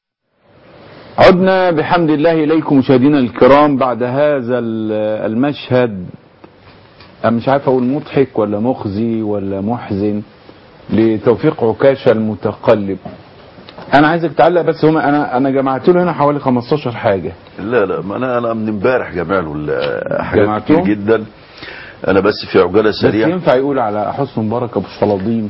عدنا بحمد الله إليكم مشاهدينا الكرام بعد هذا المشهد، مش عارف أقول مضحك ولا مخزي ولا محزن، لتوفيق عكاشة المتقلب. أنا عايزك تعلق بس، أنا جمعت له هنا حوالي 15 حاجة. لا ما أنا من امبارح جمع له حاجات كتير جدا. أنا بس في عجالة سريعة. بس ينفع يقول على حسن مبارك أبو الشلاضين؟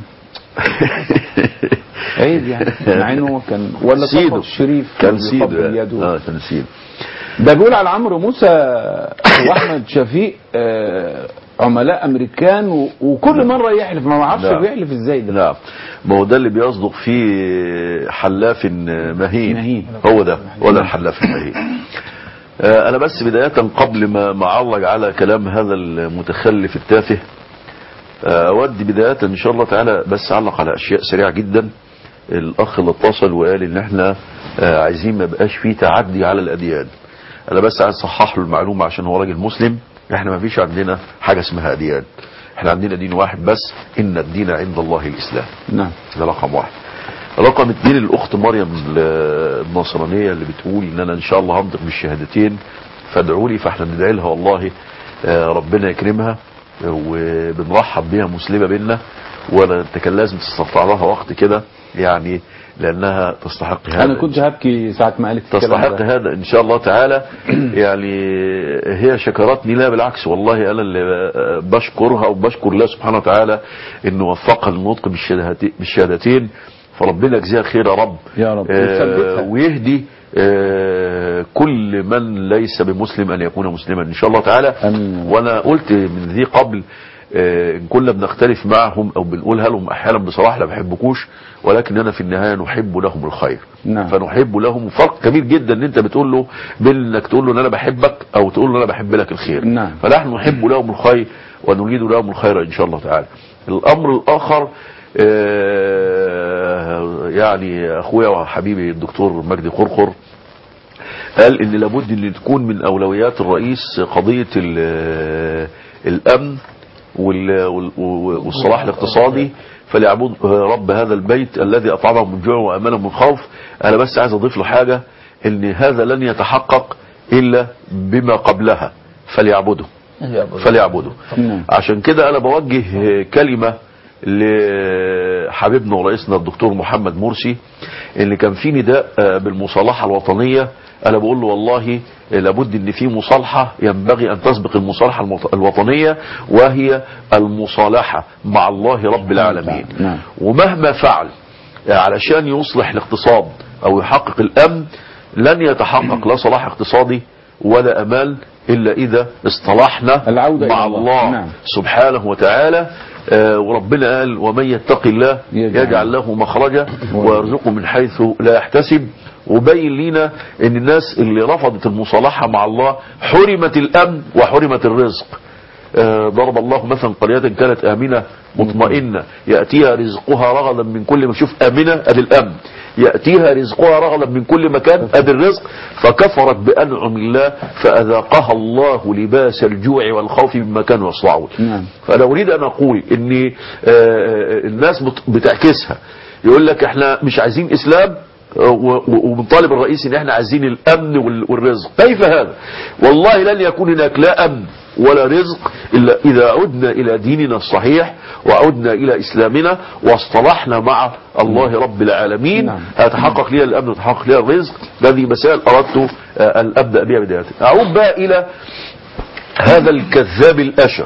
عيب يعني، مع انه كان ولا سيده الشريف كان سيده كان سيده. ده بيقول على عمرو موسى واحمد شفيق عملاء امريكان، وكل مره يحلف، ما اعرفش بيحلف ازاي ده. نعم، ما هو ده اللي بيصدق فيه حلاف مهين. هو ده الحلاف المهين. انا بس بدايه قبل ما اعلق على كلام هذا المتخلف التافه، اودي بدايه ان شاء الله تعالى بس اعلق على اشياء سريعه جدا. الاخ اللي اتصل وقال ان احنا عايزين ما بقاش فيه تعدي على الاديان. انا بس عايز اصحح له المعلومه عشان هو راجل مسلم. احنا ما فيش عندنا حاجه اسمها اديان، احنا عندنا دين واحد بس، ان الدين عند الله الاسلام. نعم، ده رقم واحد. رقم اتنين، الاخت مريم النصرانيه اللي بتقول ان انا ان شاء الله هنطق بالشهادتين فادعوا لي، فاحنا بندعي لها والله ربنا يكرمها، وبنرحب بيها مسلمه بينا، ولا كان لازم تستطيع لها وقت كده يعني، لانها تستحق هذا. انا كنت هبكي ساعه ما قالت تستحق هذا ان شاء الله تعالى. يعني هي شكرتني، لا بالعكس والله انا اللي بشكرها وبشكر الله سبحانه وتعالى انه وفقها للنطق بالشهادتين، فربنا يجزيها خير يا رب ويهدي كل من ليس بمسلم ان يكون مسلما ان شاء الله تعالى. وانا قلت من ذي قبل ان كنا بنختلف معهم او بنقولها لهم احيانا بصراحه لا بحبكوش، ولكن انا في النهايه نحب لهم الخير. نعم. فنحب لهم، فرق كبير جدا ان انت بتقول له بين انك تقول له ان انا بحبك او تقول له انا بحب لك الخير. نعم. فنحن نحب لهم الخير ونريد لهم الخير ان شاء الله تعالى. الامر الاخر يعني اخويا وحبيبي الدكتور مجدي قرقر قال ان لابد ان تكون من اولويات الرئيس قضيه الامن والصلاح الاقتصادي، فليعبد رب هذا البيت الذي اطعمهم من جوع وامنهم من خوف. انا بس عايز اضيف له حاجه، ان هذا لن يتحقق الا بما قبلها، فليعبدوا. عشان كده انا بوجه كلمه لحبيبنا ورئيسنا الدكتور محمد مرسي، اللي كان في نداء بالمصالحه الوطنيه. انا بقول له والله لابد ان في مصالحه ينبغي ان تسبق المصالحه الوطنيه، وهي المصالحه مع الله رب العالمين. نعم. ومهما فعل علشان يصلح الاقتصاد او يحقق الامن، لن يتحقق لا صلاح اقتصادي ولا أمان إلا إذا اصطلحنا مع الله نعم. سبحانه وتعالى. وربنا قال ومن يتق الله يجعل له مخرجا ويرزقه من حيث لا يحتسب. وبين لنا ان الناس اللي رفضت المصالحة مع الله حرمت الأمن وحرمت الرزق. ضرب الله مثلا قرية كانت آمنة مطمئنة يأتيها رزقها رغدا من كل ما شوف آمنة أدي الأمن، يأتيها رزقها رغدا من كل مكان أدي الرزق، فكفرت بأنعم الله فأذاقها الله لباس الجوع والخوف مما كانوا يصنعون. فأنا أريد أن أقول إن الناس بتعكسها، يقول لك احنا مش عايزين إسلام وبنطالب الرئيس ان احنا عايزين الامن والرزق. كيف هذا؟ والله لن يكون هناك لا امن ولا رزق الا اذا عدنا الى ديننا الصحيح وعدنا الى اسلامنا واصطلحنا مع الله رب العالمين. هيتحقق لي الامن ويتحقق لي الرزق. هذه مسائل اردت ان ابدا بها بدايه. اعود بقى الى هذا الكذاب الاشر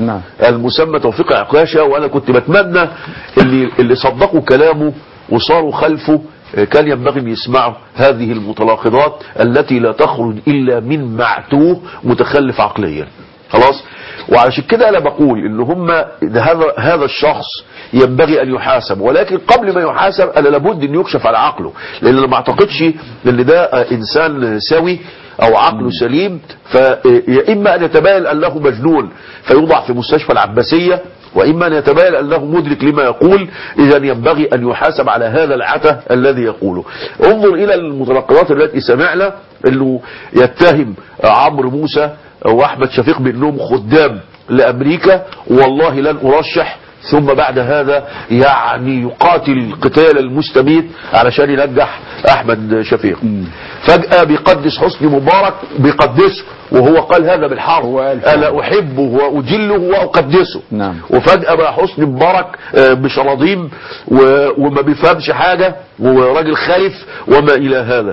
المسمى توفيق عكاشة. وانا كنت بتمنى اللي صدقوا كلامه وصاروا خلفه كان ينبغي ان يسمعوا هذه المتناقضات التي لا تخرج الا من معتوه متخلف عقليا. خلاص. وعلشان كده انا بقول ان هم هذا الشخص ينبغي ان يحاسب، ولكن قبل ما يحاسب انا لابد ان يكشف على عقله، لان انا ما اعتقدش ان ده انسان سوي او عقله سليم. فيا اما ان يتبين انه مجنون فيوضع في مستشفى العباسية، وإما أن يتبين أنه مدرك لما يقول. إذا ينبغي أن يحاسب على هذا العته الذي يقوله. انظر إلى المتناقضات التي سمعنا، أنه يتهم عمرو موسى وأحمد شفيق بأنهم خدام لأمريكا والله لن أرشح، ثم بعد هذا يعني يقاتل قتال المستميت علشان ينجح أحمد شفيق. فجأة بيقدس حسني مبارك، بيقدسه وهو قال هذا بالحرف ألا أحبه وأجله وأقدسه. وفجأة بقى حسني مبارك بشراضيم وما بيفهمش حاجة وراجل خايف وما إلى هذا.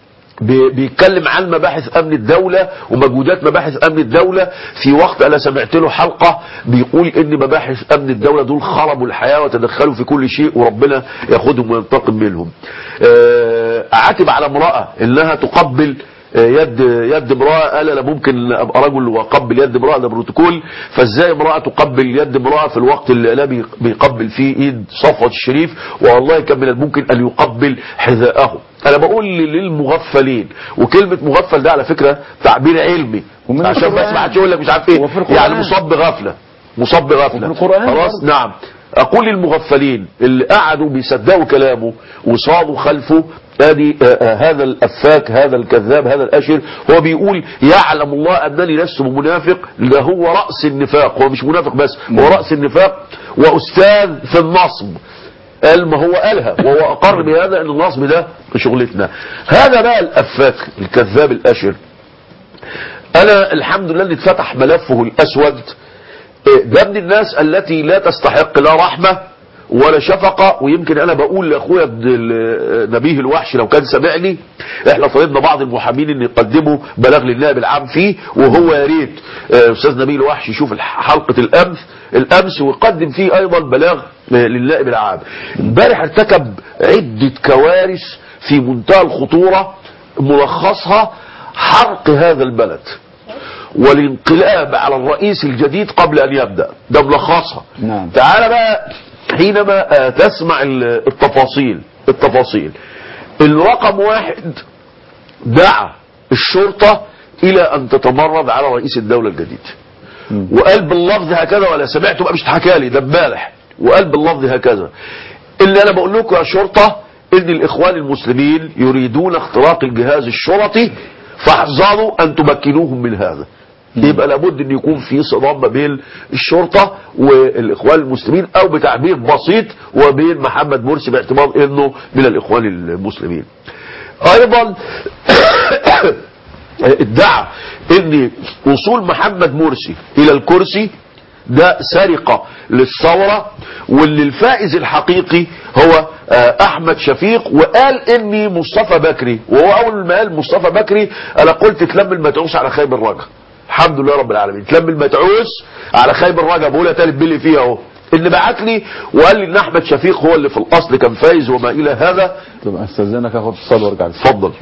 بيتكلم عن مباحث امن الدولة ومجهودات مباحث امن الدولة، في وقت انا سمعت له حلقة بيقول ان مباحث امن الدولة دول خربوا الحياة وتدخلوا في كل شيء وربنا ياخدهم وينتقم منهم. عاتب على امرأة انها تقبل يد امرأة، قال انا ممكن ابقى رجل واقبل يد امرأة، ده بروتوكول. فازاي امرأة تقبل يد امرأة في الوقت اللي لا بيقبل فيه ايد صفوة الشريف؟ والله كان من الممكن ان يقبل حذاءه. انا بقول للمغفلين، وكلمة مغفل ده على فكرة تعبير علمي عشان بس ما حدش يقول لك مش عارف ايه، يعني مصاب بغفلة خلاص. نعم. اقول للمغفلين اللي قعدوا بيصدقوا كلامه وصادوا خلفه، ادي هذا الافاك هذا الكذاب هذا الاشر هو بيقول يعلم الله انني لست منافق. ده هو رأس النفاق، هو مش منافق بس، هو رأس النفاق واستاذ في النصب. قال ما هو قالها وهو اقر بهذا ان النصب ده شغلتنا. هذا بقى الافاك الكذاب الاشر. انا الحمد لله اللي اتفتح ملفه الاسود ده من الناس التي لا تستحق لا رحمة ولا شفقة. ويمكن انا بقول لاخويا نبيه الوحش لو كان سمعني، احنا طلبنا بعض المحامين ان يقدموا بلاغ للنائب العام فيه، وهو يا ريت استاذ نبيه الوحش يشوف حلقة الامس ويقدم فيه ايضا بلاغ للنائب العام. امبارح ارتكب عدة كوارث في منتهى الخطورة، ملخصها حرق هذا البلد والانقلاب على الرئيس الجديد قبل ان يبدأ، ده ملخصها. تعال بقى حينما تسمع التفاصيل. الرقم واحد دعا الشرطة الى ان تتمرد على رئيس الدولة الجديد، وقال باللفظ هكذا، ولا سمعته بقى مش حكالي ده امبارح، وقال باللفظ هكذا. اللي انا بقول لكم يا شرطة ان الاخوان المسلمين يريدون اختراق الجهاز الشرطي، فاحذروا ان تمكنوهم من هذا. يبقى لابد ان يكون في صدام ما بين الشرطة والاخوان المسلمين، او بتعبير بسيط وبين محمد مرسي باعتبار انه من الاخوان المسلمين. ايضا ادعى ان وصول محمد مرسي الى الكرسي ده سرقة للثورة، واللي الفائز الحقيقي هو احمد شفيق. وقال اني مصطفى بكري، وهو اول ما قال مصطفى بكري انا قلت تلم المتعوس على خيب الرجا. الحمد لله رب العالمين، تلم المتعوس على خيب الرجا. بقولها تالت بلي فيها اهو، اللي بعت لي وقال لي ان احمد شفيق هو اللي في الاصل كان فايز وما الى هذا. طب استاذنك اخد اتصال وارجع. اتفضل.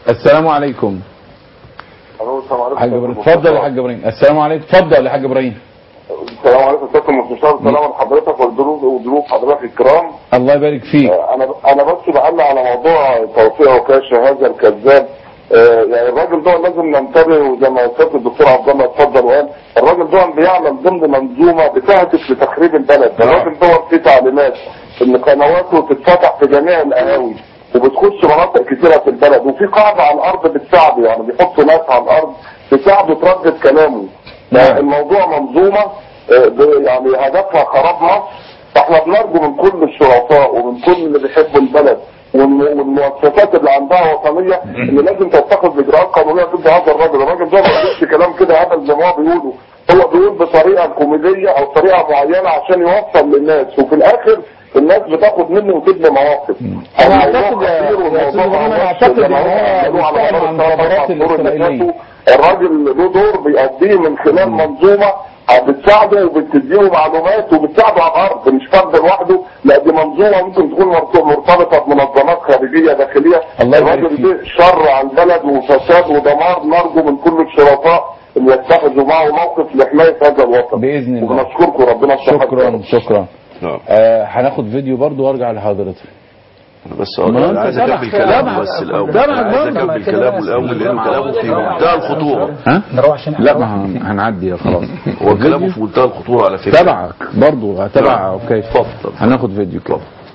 السلام عليكم. حاج ابراهيم اتفضل يا حاج ابراهيم. السلام عليكم اتفضل يا حاج ابراهيم. السلام عليكم سيادة المستشار. سلام لحضرتك وضيوف حضرتك الكرام. الله يبارك فيك. انا بس بعلق على موضوع توفيق عكاشة هذا الكذاب. يعني الراجل ده لازم ننتبه، وزي ما سيادة الدكتور عبد الله اتفضل وقال الراجل ده بيعمل ضمن منظومه بتهدف لتخريب البلد. الراجل ده فيه تعليمات ان قنواته تتفتح في جميع القهاوي وبتخش مناطق كثيره في البلد، وفي قاعده على الارض بتساعده، يعني بيحطوا ناس على الارض تساعده تردد كلامه. الموضوع منظومه يعني هدفها خراب مصر. فاحنا بنرجو من كل الشرفاء ومن كل اللي بيحبوا البلد والمؤسسات اللي عندها وطنيه ان لازم تتخذ اجراءات قانونيه ضد هذا الراجل. الراجل ده ما بيقولش كلام كده هبل زي ما هو بيقوله، هو بيقول بطريقه كوميديه او طريقه معينه عشان يوصل للناس، وفي الاخر الناس بتاخد منه وتبني مواقف. انا اعتقد ان هو بيشتغل مع المخابرات الاسرائيليه. الراجل له دور بيأديه من خلال منظومه بتساعده وبتديله معلومات وبتساعده على الارض، مش فرد لوحده، لا دي منظومه ممكن تكون مرتبطه بمنظمات خارجيه داخليه. الراجل ده شر على البلد وفساد ودمار. نرجو من كل الشرفاء ان يتخذوا معه موقف لحمايه هذا الوطن باذن الله. ونشكركم ربنا يسعدكم. شكرا. هناخد فيديو برضو وارجع لحضرتك. بس انا عايز اكمل كلامه بس الاول. عايز اكمل كلامه الاول لان كلامه في منتهى الخطوره. لا ما هنعدي خلاص. هو كلامه في منتهى الخطوره على فكره. تبعك برضو تبع. اوكي اتفضل. هناخد فيديو كده.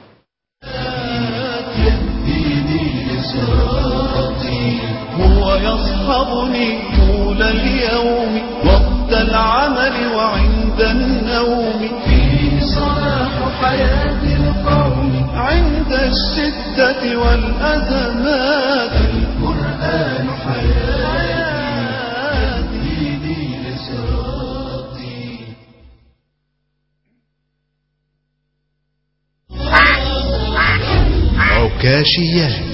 هو يصحبني طول اليوم وقت العمل وعند النوم. فيه صلاح حياة القوم عند الشدة والأزمات. القرآن حياتي يهديني لصراطي. عكاشيات.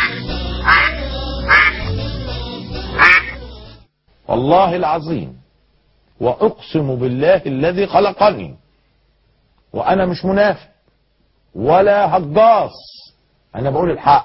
والله العظيم وأقسم بالله الذي خلقني وأنا مش منافق ولا هجاص، أنا بقول الحق.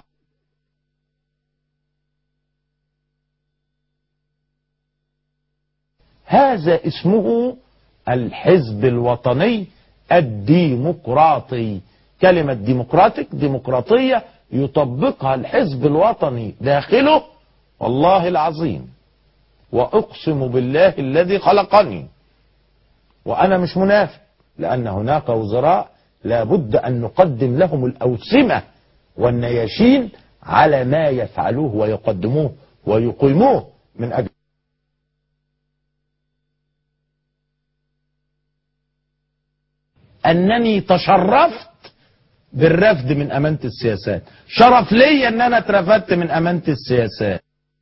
هذا اسمه الحزب الوطني الديمقراطي. كلمة ديمقراطية يطبقها الحزب الوطني داخله. والله العظيم وأقسم بالله الذي خلقني وأنا مش منافق، لأن هناك وزراء لابد أن نقدم لهم الأوسمة والنياشين على ما يفعلوه ويقدموه ويقيموه من أجل أنني تشرفت بالرفض من أمانة السياسات. شرف لي أن أنا اترفدت من أمانة السياسات.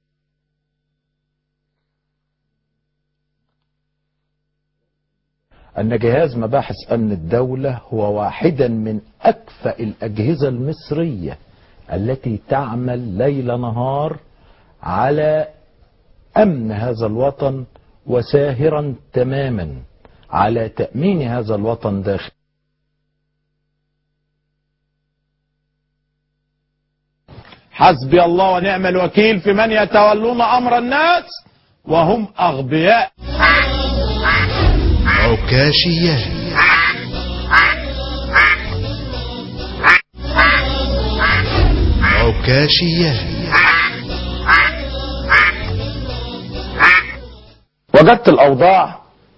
أن جهاز مباحث أمن الدولة هو واحدا من أكفأ الأجهزة المصرية التي تعمل ليل نهار على أمن هذا الوطن وساهرا تماما على تأمين هذا الوطن داخل. حسبي الله ونعم الوكيل في من يتولون أمر الناس وهم أغبياء. عكاشيات. عكاشيات. وجدت الأوضاع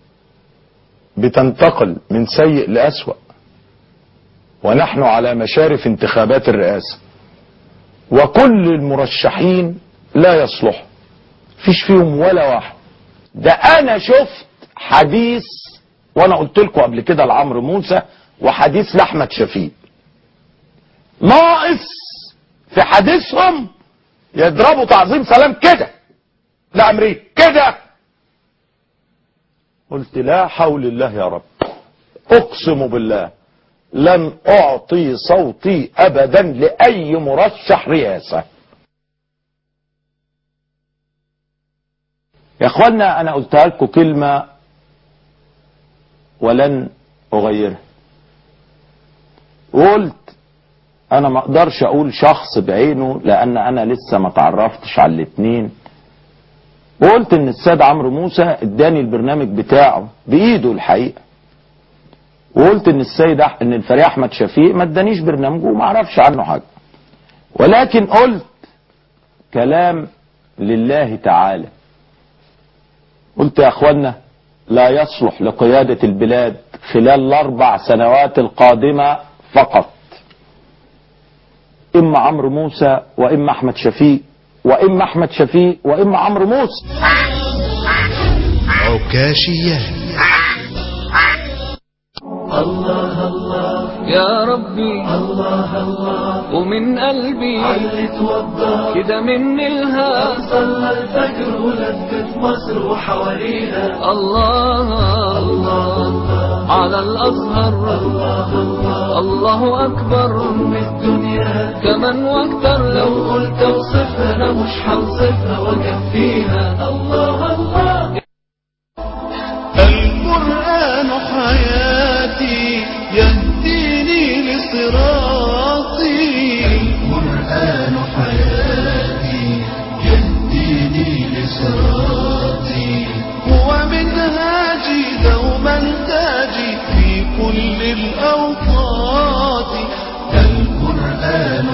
بتنتقل من سيء لأسوأ، ونحن على مشارف انتخابات الرئاسة، وكل المرشحين لا يصلحوا، فيش فيهم ولا واحد. ده أنا شفت حديث، وأنا قلت لكم قبل كده لعمرو موسى، وحديث لأحمد شفيق، ناقص في حديثهم يضربوا تعظيم سلام كده لأمريكا كده. قلت لا حول الله يا رب، اقسم بالله لن اعطي صوتي ابدا لاي مرشح رئاسة. يا اخوانا انا قلتها لكم كلمة ولن اغيرها، وقلت انا ما اقدرش اقول شخص بعينه لان انا لسه ما تعرفتش على الاثنين. وقلت ان السيد عمرو موسى اداني البرنامج بتاعه بايده الحقيقه. وقلت ان ان الفريق احمد شفيق ما ادانيش برنامجه وما اعرفش عنه حاجه. ولكن قلت كلام لله تعالى. قلت يا اخوانا لا يصلح لقيادة البلاد خلال ال4 سنوات القادمة فقط اما عمرو موسى واما احمد شفيق واما احمد شفيق واما عمرو موسى. عكاشيات. الله الله يا ربي، الله الله ومن قلبي علي توضى كده من الهام، صلى الفجر ولفت مصر وحوالينا. الله الله على الازهر، الله الله الله اكبر ام الدنيا كمان واكتر. لو قلت اوصفها انا مش هوصفها واكفيها. الله الله القرآن حياتي يهديني لصراطي، القرآن حياتي يهديني لصراطي، هو منهاجي دوما تاجي في كل الأوقات. القرآن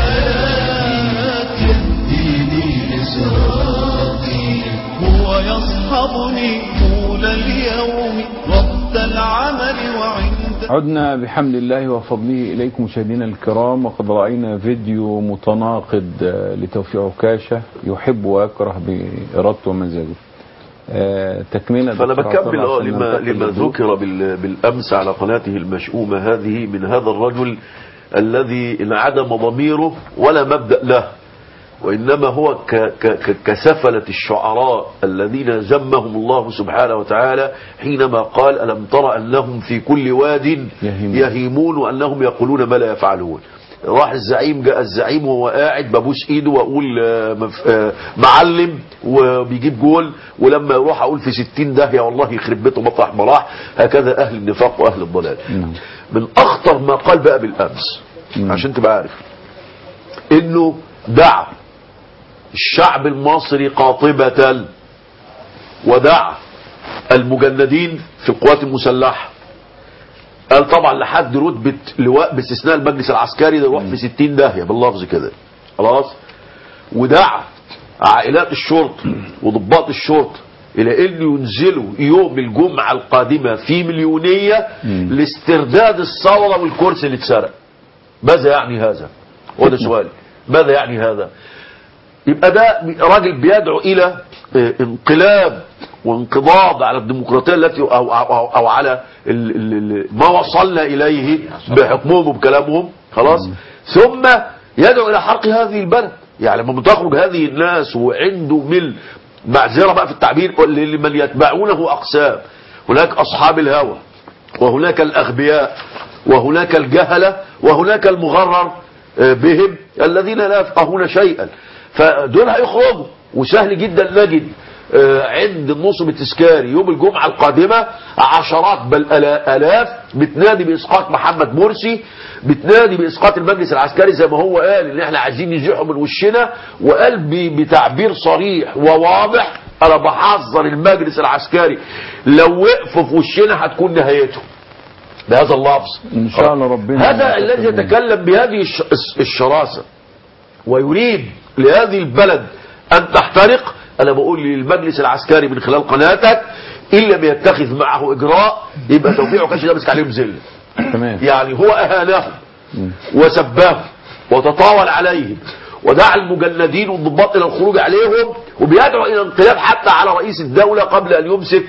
حياتي يهديني لصراطي، هو يصحبني طول اليوم وقت العمل وعند. عدنا بحمد الله وفضله إليكم مشاهدينا الكرام، وقد رأينا فيديو متناقض لتوفيق عكاشة يحب ويكره بإرادته ومزاجه. تكملة. فأنا بكمل لما ذكر بالأمس على قناته المشؤومة هذه من هذا الرجل الذي انعدم ضميره ولا مبدأ له، وإنما هو كسفلة الشعراء الذين ذمهم الله سبحانه وتعالى حينما قال ألم تر أنهم في كل واد يهيمون وأنهم يقولون ما لا يفعلون. راح الزعيم، جاء الزعيم وهو قاعد ببوس ايده واقول معلم وبيجيب جول، ولما يروح اقول في 60 داهية والله يخرب بيته مطرح ما راح. هكذا اهل النفاق واهل الضلال. من اخطر ما قال بقى بالامس عشان تبقى عارف انه دعا الشعب المصري قاطبة ودعا المجندين في القوات المسلحة. قال طبعا لحد رتبة لواء باستثناء المجلس العسكري ده يروح في 60 داهية باللفظ كده خلاص. ودعا عائلات الشرطة وضباط الشرطة الى ان ينزلوا يوم الجمعة القادمة في مليونية لاسترداد الثورة والكرسي اللي اتسرق. ماذا يعني هذا؟ وده سؤالي، ماذا يعني هذا؟ يبقى ده راجل بيدعو الى انقلاب وانقضاض على الديمقراطية التي او على ما وصلنا اليه بحكمهم وبكلامهم خلاص. ثم يدعو الى حرق هذه البلد. يعني لما تخرج هذه الناس وعنده من معذرة بقى في التعبير لمن يتبعونه اقسام، هناك اصحاب الهوى وهناك الاغبياء وهناك الجهلة وهناك المغرر بهم الذين لا يفقهون شيئا، فدول هيخرجوا. وسهل جدا نجد عند النصب التذكاري يوم الجمعة القادمة عشرات بل آلاف بتنادي بإسقاط محمد مرسي، بتنادي بإسقاط المجلس العسكري زي ما هو قال ان احنا عايزين نزيحه من وشنا. وقال بتعبير صريح وواضح انا بحذر المجلس العسكري لو وقفوا في وشنا هتكون نهايته بهذا اللفظ ان شاء الله. ربنا هذا الذي يتكلم بهذه الشراسة ويريد لهذه البلد ان تحترق. انا بقول للمجلس العسكري من خلال قناتك ان لم يتخذ معه اجراء يبقى توفيق عكاشة ده مسك عليهم ذل. يعني هو اهانهم وسبهم وتطاول عليهم ودعا المجندين والضباط الى الخروج عليهم، وبيدعو الى انقلاب حتى على رئيس الدولة قبل ان يمسك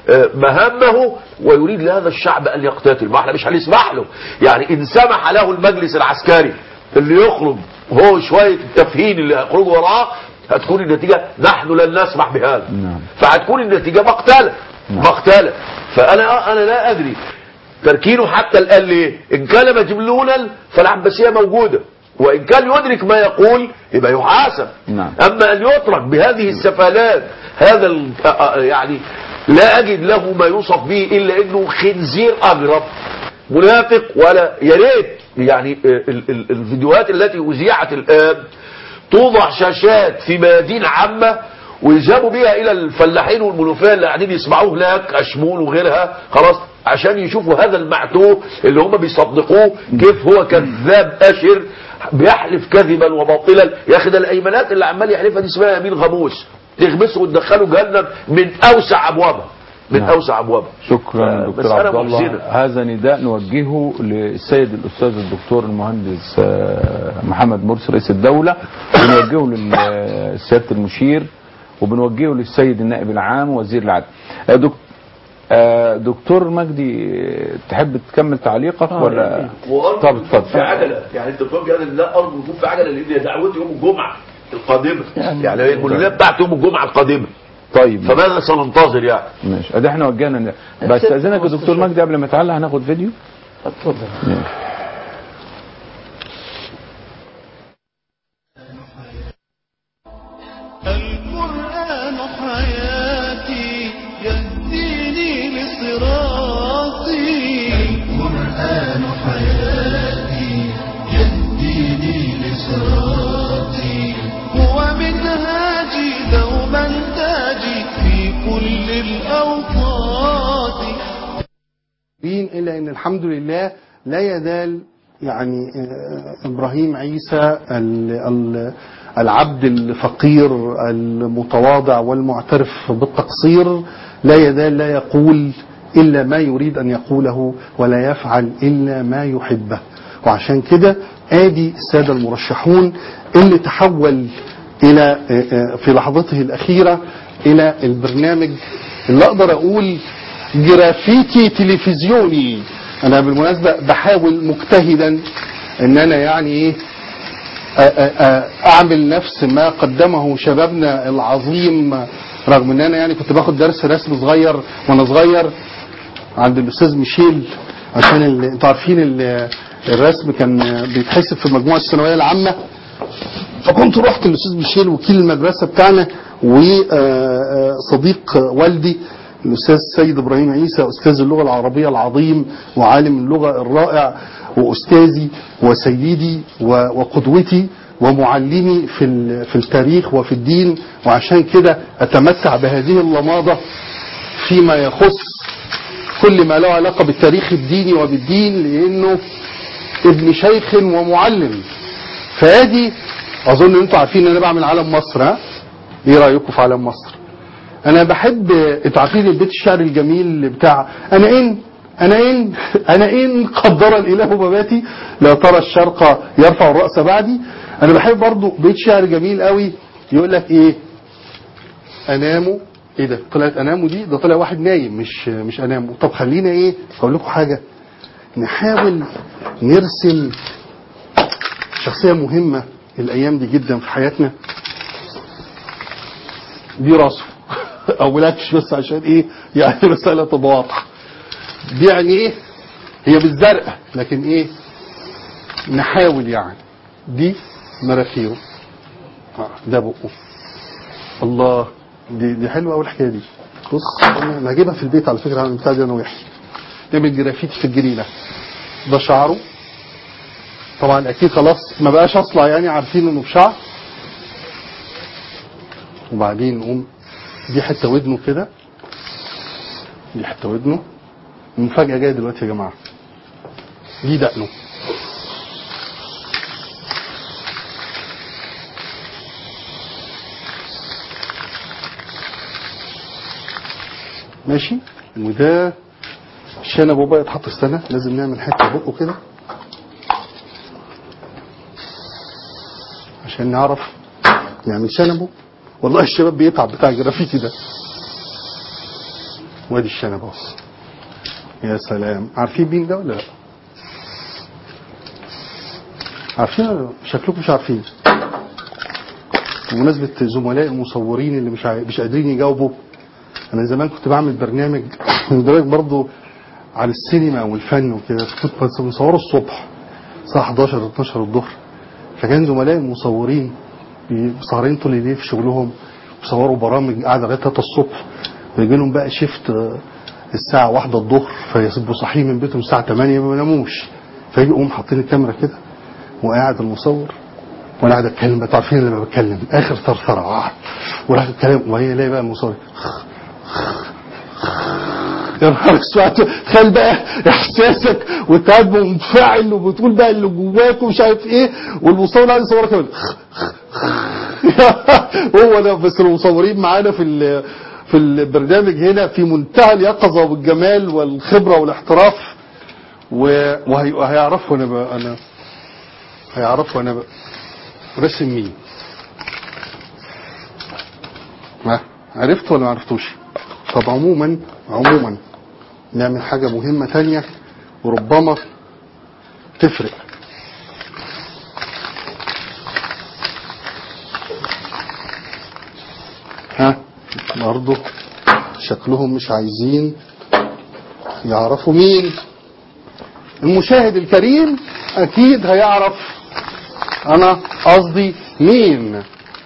مهامه، ويريد لهذا الشعب ان يقتتل. ما احنا مش هنسمح له. يعني ان سمح له المجلس العسكري اللي يخرج هو شوية التفهين اللي هيخرجوا وراه هتكون النتيجة نحن لن نسمح بهذا. فهتكون النتيجة مقتلة. فانا لا ادري تركينه حتى الان ليه. ان كان مجنونا فالعباسية موجودة، وان كان يدرك ما يقول يبقى يحاسب. اما ان يترك بهذه السفالات هذا يعني لا اجد له ما يوصف به الا انه خنزير اجرب منافق. ولا يا ريت يعني الفيديوهات التي أذيعت الآن توضع شاشات في ميادين عامة ويذهبوا بيها إلى الفلاحين والمنوفية اللي قاعدين يسمعوه هناك، أشمون وغيرها، خلاص عشان يشوفوا هذا المعتوه اللي هم بيصدقوه كيف هو كذاب أشر بيحلف كذبا وباطلا. يا أخي ده الأيمانات اللي عمال يحلفها دي اسمها يمين غموس، تغمسه وتدخله جهنم من أوسع أبوابها، من أوسع أبوابها. شكرا دكتور عبد الله. هذا نداء نوجهه للسيد الأستاذ الدكتور المهندس محمد مرسي رئيس الدولة، ونوجهه للسيادة المشير، وبنوجهه للسيد النائب العام ووزير العدل. دكتور مجدي تحب تكمل تعليقك ولا؟ طب اتفضل. في عجلة يعني انت بتوجه انا لا ارجو يكون في عجلة لان دعوتي يوم الجمعة القادمة، يعني المناسبة بتاعت يوم الجمعة القادمة. طيب فماذا سننتظر يعني؟ ماشي ادي احنا وجهنا. بس استاذنك يا دكتور مجدي قبل ما تعلق هناخد فيديو. اتفضل. القرآن حياتي يهديني لصراطي، القرآن حياتي يهديني لصراطي، هو منهاجي دوما تاجي في كل الأوقات. إلا أن الحمد لله لا يزال يعني إبراهيم عيسى العبد الفقير المتواضع والمعترف بالتقصير لا يزال لا يقول إلا ما يريد أن يقوله ولا يفعل إلا ما يحبه. وعشان كده آدي السادة المرشحون اللي تحول إلى في لحظته الأخيرة إلى البرنامج اللي أقدر أقول جرافيتي تلفزيوني. أنا بالمناسبة بحاول مجتهدا أن أنا يعني إيه أعمل نفس ما قدمه شبابنا العظيم، رغم أن أنا يعني كنت باخد درس رسم صغير وأنا صغير عند الأستاذ ميشيل، عشان انتوا عارفين الرسم كان بيتحسب في مجموعة الثانوية العامة، فكنت رحت للأستاذ ميشيل وكيل المدرسة بتاعنا وصديق والدي الأستاذ سيد إبراهيم عيسى أستاذ اللغة العربية العظيم وعالم اللغة الرائع وأستاذي وسيدي وقدوتي ومعلمي في التاريخ وفي الدين. وعشان كده أتمتع بهذه اللماضة فيما يخص كل ما له علاقة بالتاريخ الديني وبالدين، لأنه ابن شيخ ومعلم. فادي أظن أنتوا عارفين أن أنا بعمل علم مصر. ها إيه رأيكم في علم مصر؟ أنا بحب انتوا عارفين البيت الشعر الجميل بتاع أنا إن قدر الإله باباتي لا ترى الشرق يرفع الرأس بعدي. أنا بحب برضو بيت شعر جميل قوي يقول لك إيه أناموا. إيه ده طلعت أناموا دي؟ ده طلع واحد نايم مش أناموا. طب خلينا إيه أقول لكم حاجة، نحاول نرسم شخصية مهمة الأيام دي جدا في حياتنا. دي راسه أولادش بس عشان إيه يعني مسألة تبقى واضحة. دي يعني إيه هي بالزرقاء لكن إيه نحاول يعني. دي مناخيره، ده بقه. الله دي حلوة أول الحكاية دي. بص أنا هجيبها في البيت على فكرة، عن بتاع دي أنا ويحيى نعمل جرافيتي في الجنينة. ده شعره طبعا أكيد خلاص ما بقاش أصلع يعني عارفين إنه بشعر. وبعدين نقوم دي حتة ودنه كده، دي حتة ودنه. المفاجأة جاية دلوقتي يا جماعة، دي دقنه. ماشي. وده الشنب بابا يتحط. استنى لازم نعمل حتة بقه كده عشان نعرف نعمل شنبه. والله الشباب بيتعب بتاع الجرافيتي ده. وادي الشنب اهو. يا سلام. عارفين مين ده ولا لا؟ عارفين؟ شكلكم مش عارفين. بمناسبة زملاء المصورين اللي مش قادرين يجاوبوا، انا زمان كنت بعمل برنامج برضو على السينما والفن وكده، كنت مصوره الصبح الساعه 11 12 الظهر. فكان زملاء المصورين سهرين طول الليل في شغلهم وصوروا برامج قاعده لغايه 3 الصبح، ويجي لهم بقى شيفت الساعه 1 الظهر، فيبقوا صاحيين من بيتهم الساعه 8 ما بيناموش. فيجي يقوم حاطين الكاميرا كده وقاعد المصور وانا قاعد اتكلم بقى، تعرفين لما بتكلم اخر ثرثره وراح الكلام وهي ليه بقى المصور يا نهار اسود. تخيل بقى احساسك وانت قاعد منفعل وبتقول بقى اللي جواك ومش عارف ايه، والمصور قاعد يصورك كمان هو ده. بس المصورين معانا في البرنامج هنا في منتهى اليقظه والجمال والخبره والاحتراف، وهيعرفوا انا هيعرفوا انا رسم مين. ما عرفت ولا ما عرفتوش؟ طب عموما نعمل حاجة مهمة تانية وربما تفرق. برضو شكلهم مش عايزين يعرفوا مين. المشاهد الكريم اكيد هيعرف انا قصدي مين.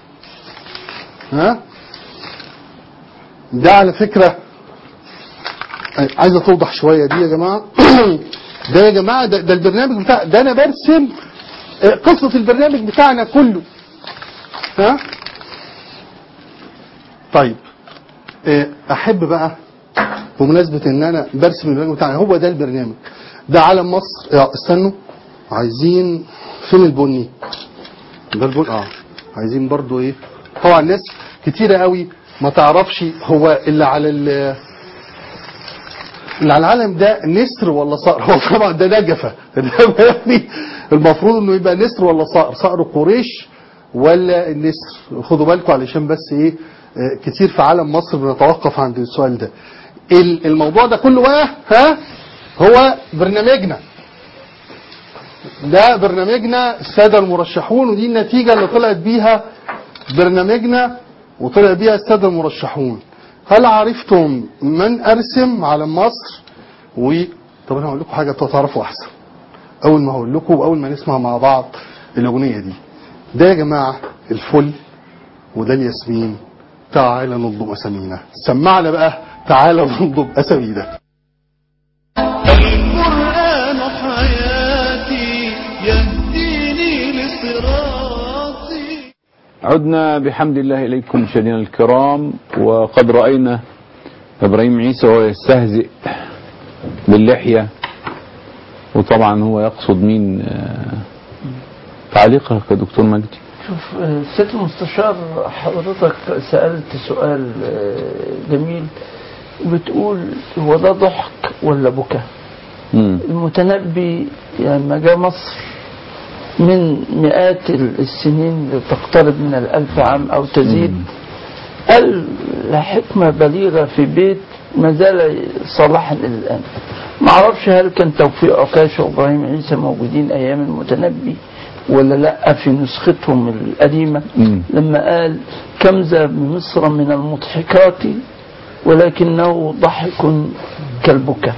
ده على فكرة عايزة توضح شوية دي يا جماعة. ده يا جماعة ده البرنامج بتاع ده، انا برسم قصة البرنامج بتاعنا كله. طيب احب بقى بمناسبة ان انا برسم البرنامج بتاعنا، هو ده البرنامج ده علم مصر. استنوا، عايزين فين البني ده؟ البني عايزين برضو ايه. طبعا ناس كتيرة قوي ما تعرفش هو اللي على العلم ده نسر ولا صقر. هو طبعا ده نجفة يعني المفروض انه يبقى نسر ولا صقر، صقر قريش ولا النسر. خدوا بالكم علشان بس ايه، كتير في عالم مصر بنتوقف عند السؤال ده. الموضوع ده كله بقى هو برنامجنا ده، برنامجنا السادة المرشحون، ودي النتيجة اللي طلعت بيها برنامجنا وطلع بيها السادة المرشحون. هل عرفتم من أرسم علم مصر؟ طب انا هقول لكم حاجة تعرفوا أحسن. أول ما هقول لكم وأول ما نسمع مع بعض الأغنية دي، ده يا جماعة الفل وده الياسمين. تعالى نضم أسامينا. سمعنا بقى تعالى نضم أسامينا. القرآن حياتي يهديني لصراطي. عدنا بحمد الله إليكم مشاهدينا الكرام، وقد رأينا إبراهيم عيسى وهو يستهزئ باللحية، وطبعا هو يقصد مين؟ تعليقك يا دكتور مجدي. شوف سيادة المستشار، حضرتك سألت سؤال جميل، بتقول هو ده ضحك ولا بكى؟ المتنبي لما جاء مصر من مئات السنين تقترب من 1000 عام أو تزيد، قال حكمة بليغة في بيت ما زال صالحا إلى الآن. ما اعرفش هل كان توفيق عكاشة وإبراهيم عيسى موجودين أيام المتنبي ولا لا في نسختهم القديمة، لما قال كم ذا بمصر من المضحكات ولكنه ضحك كالبكاء.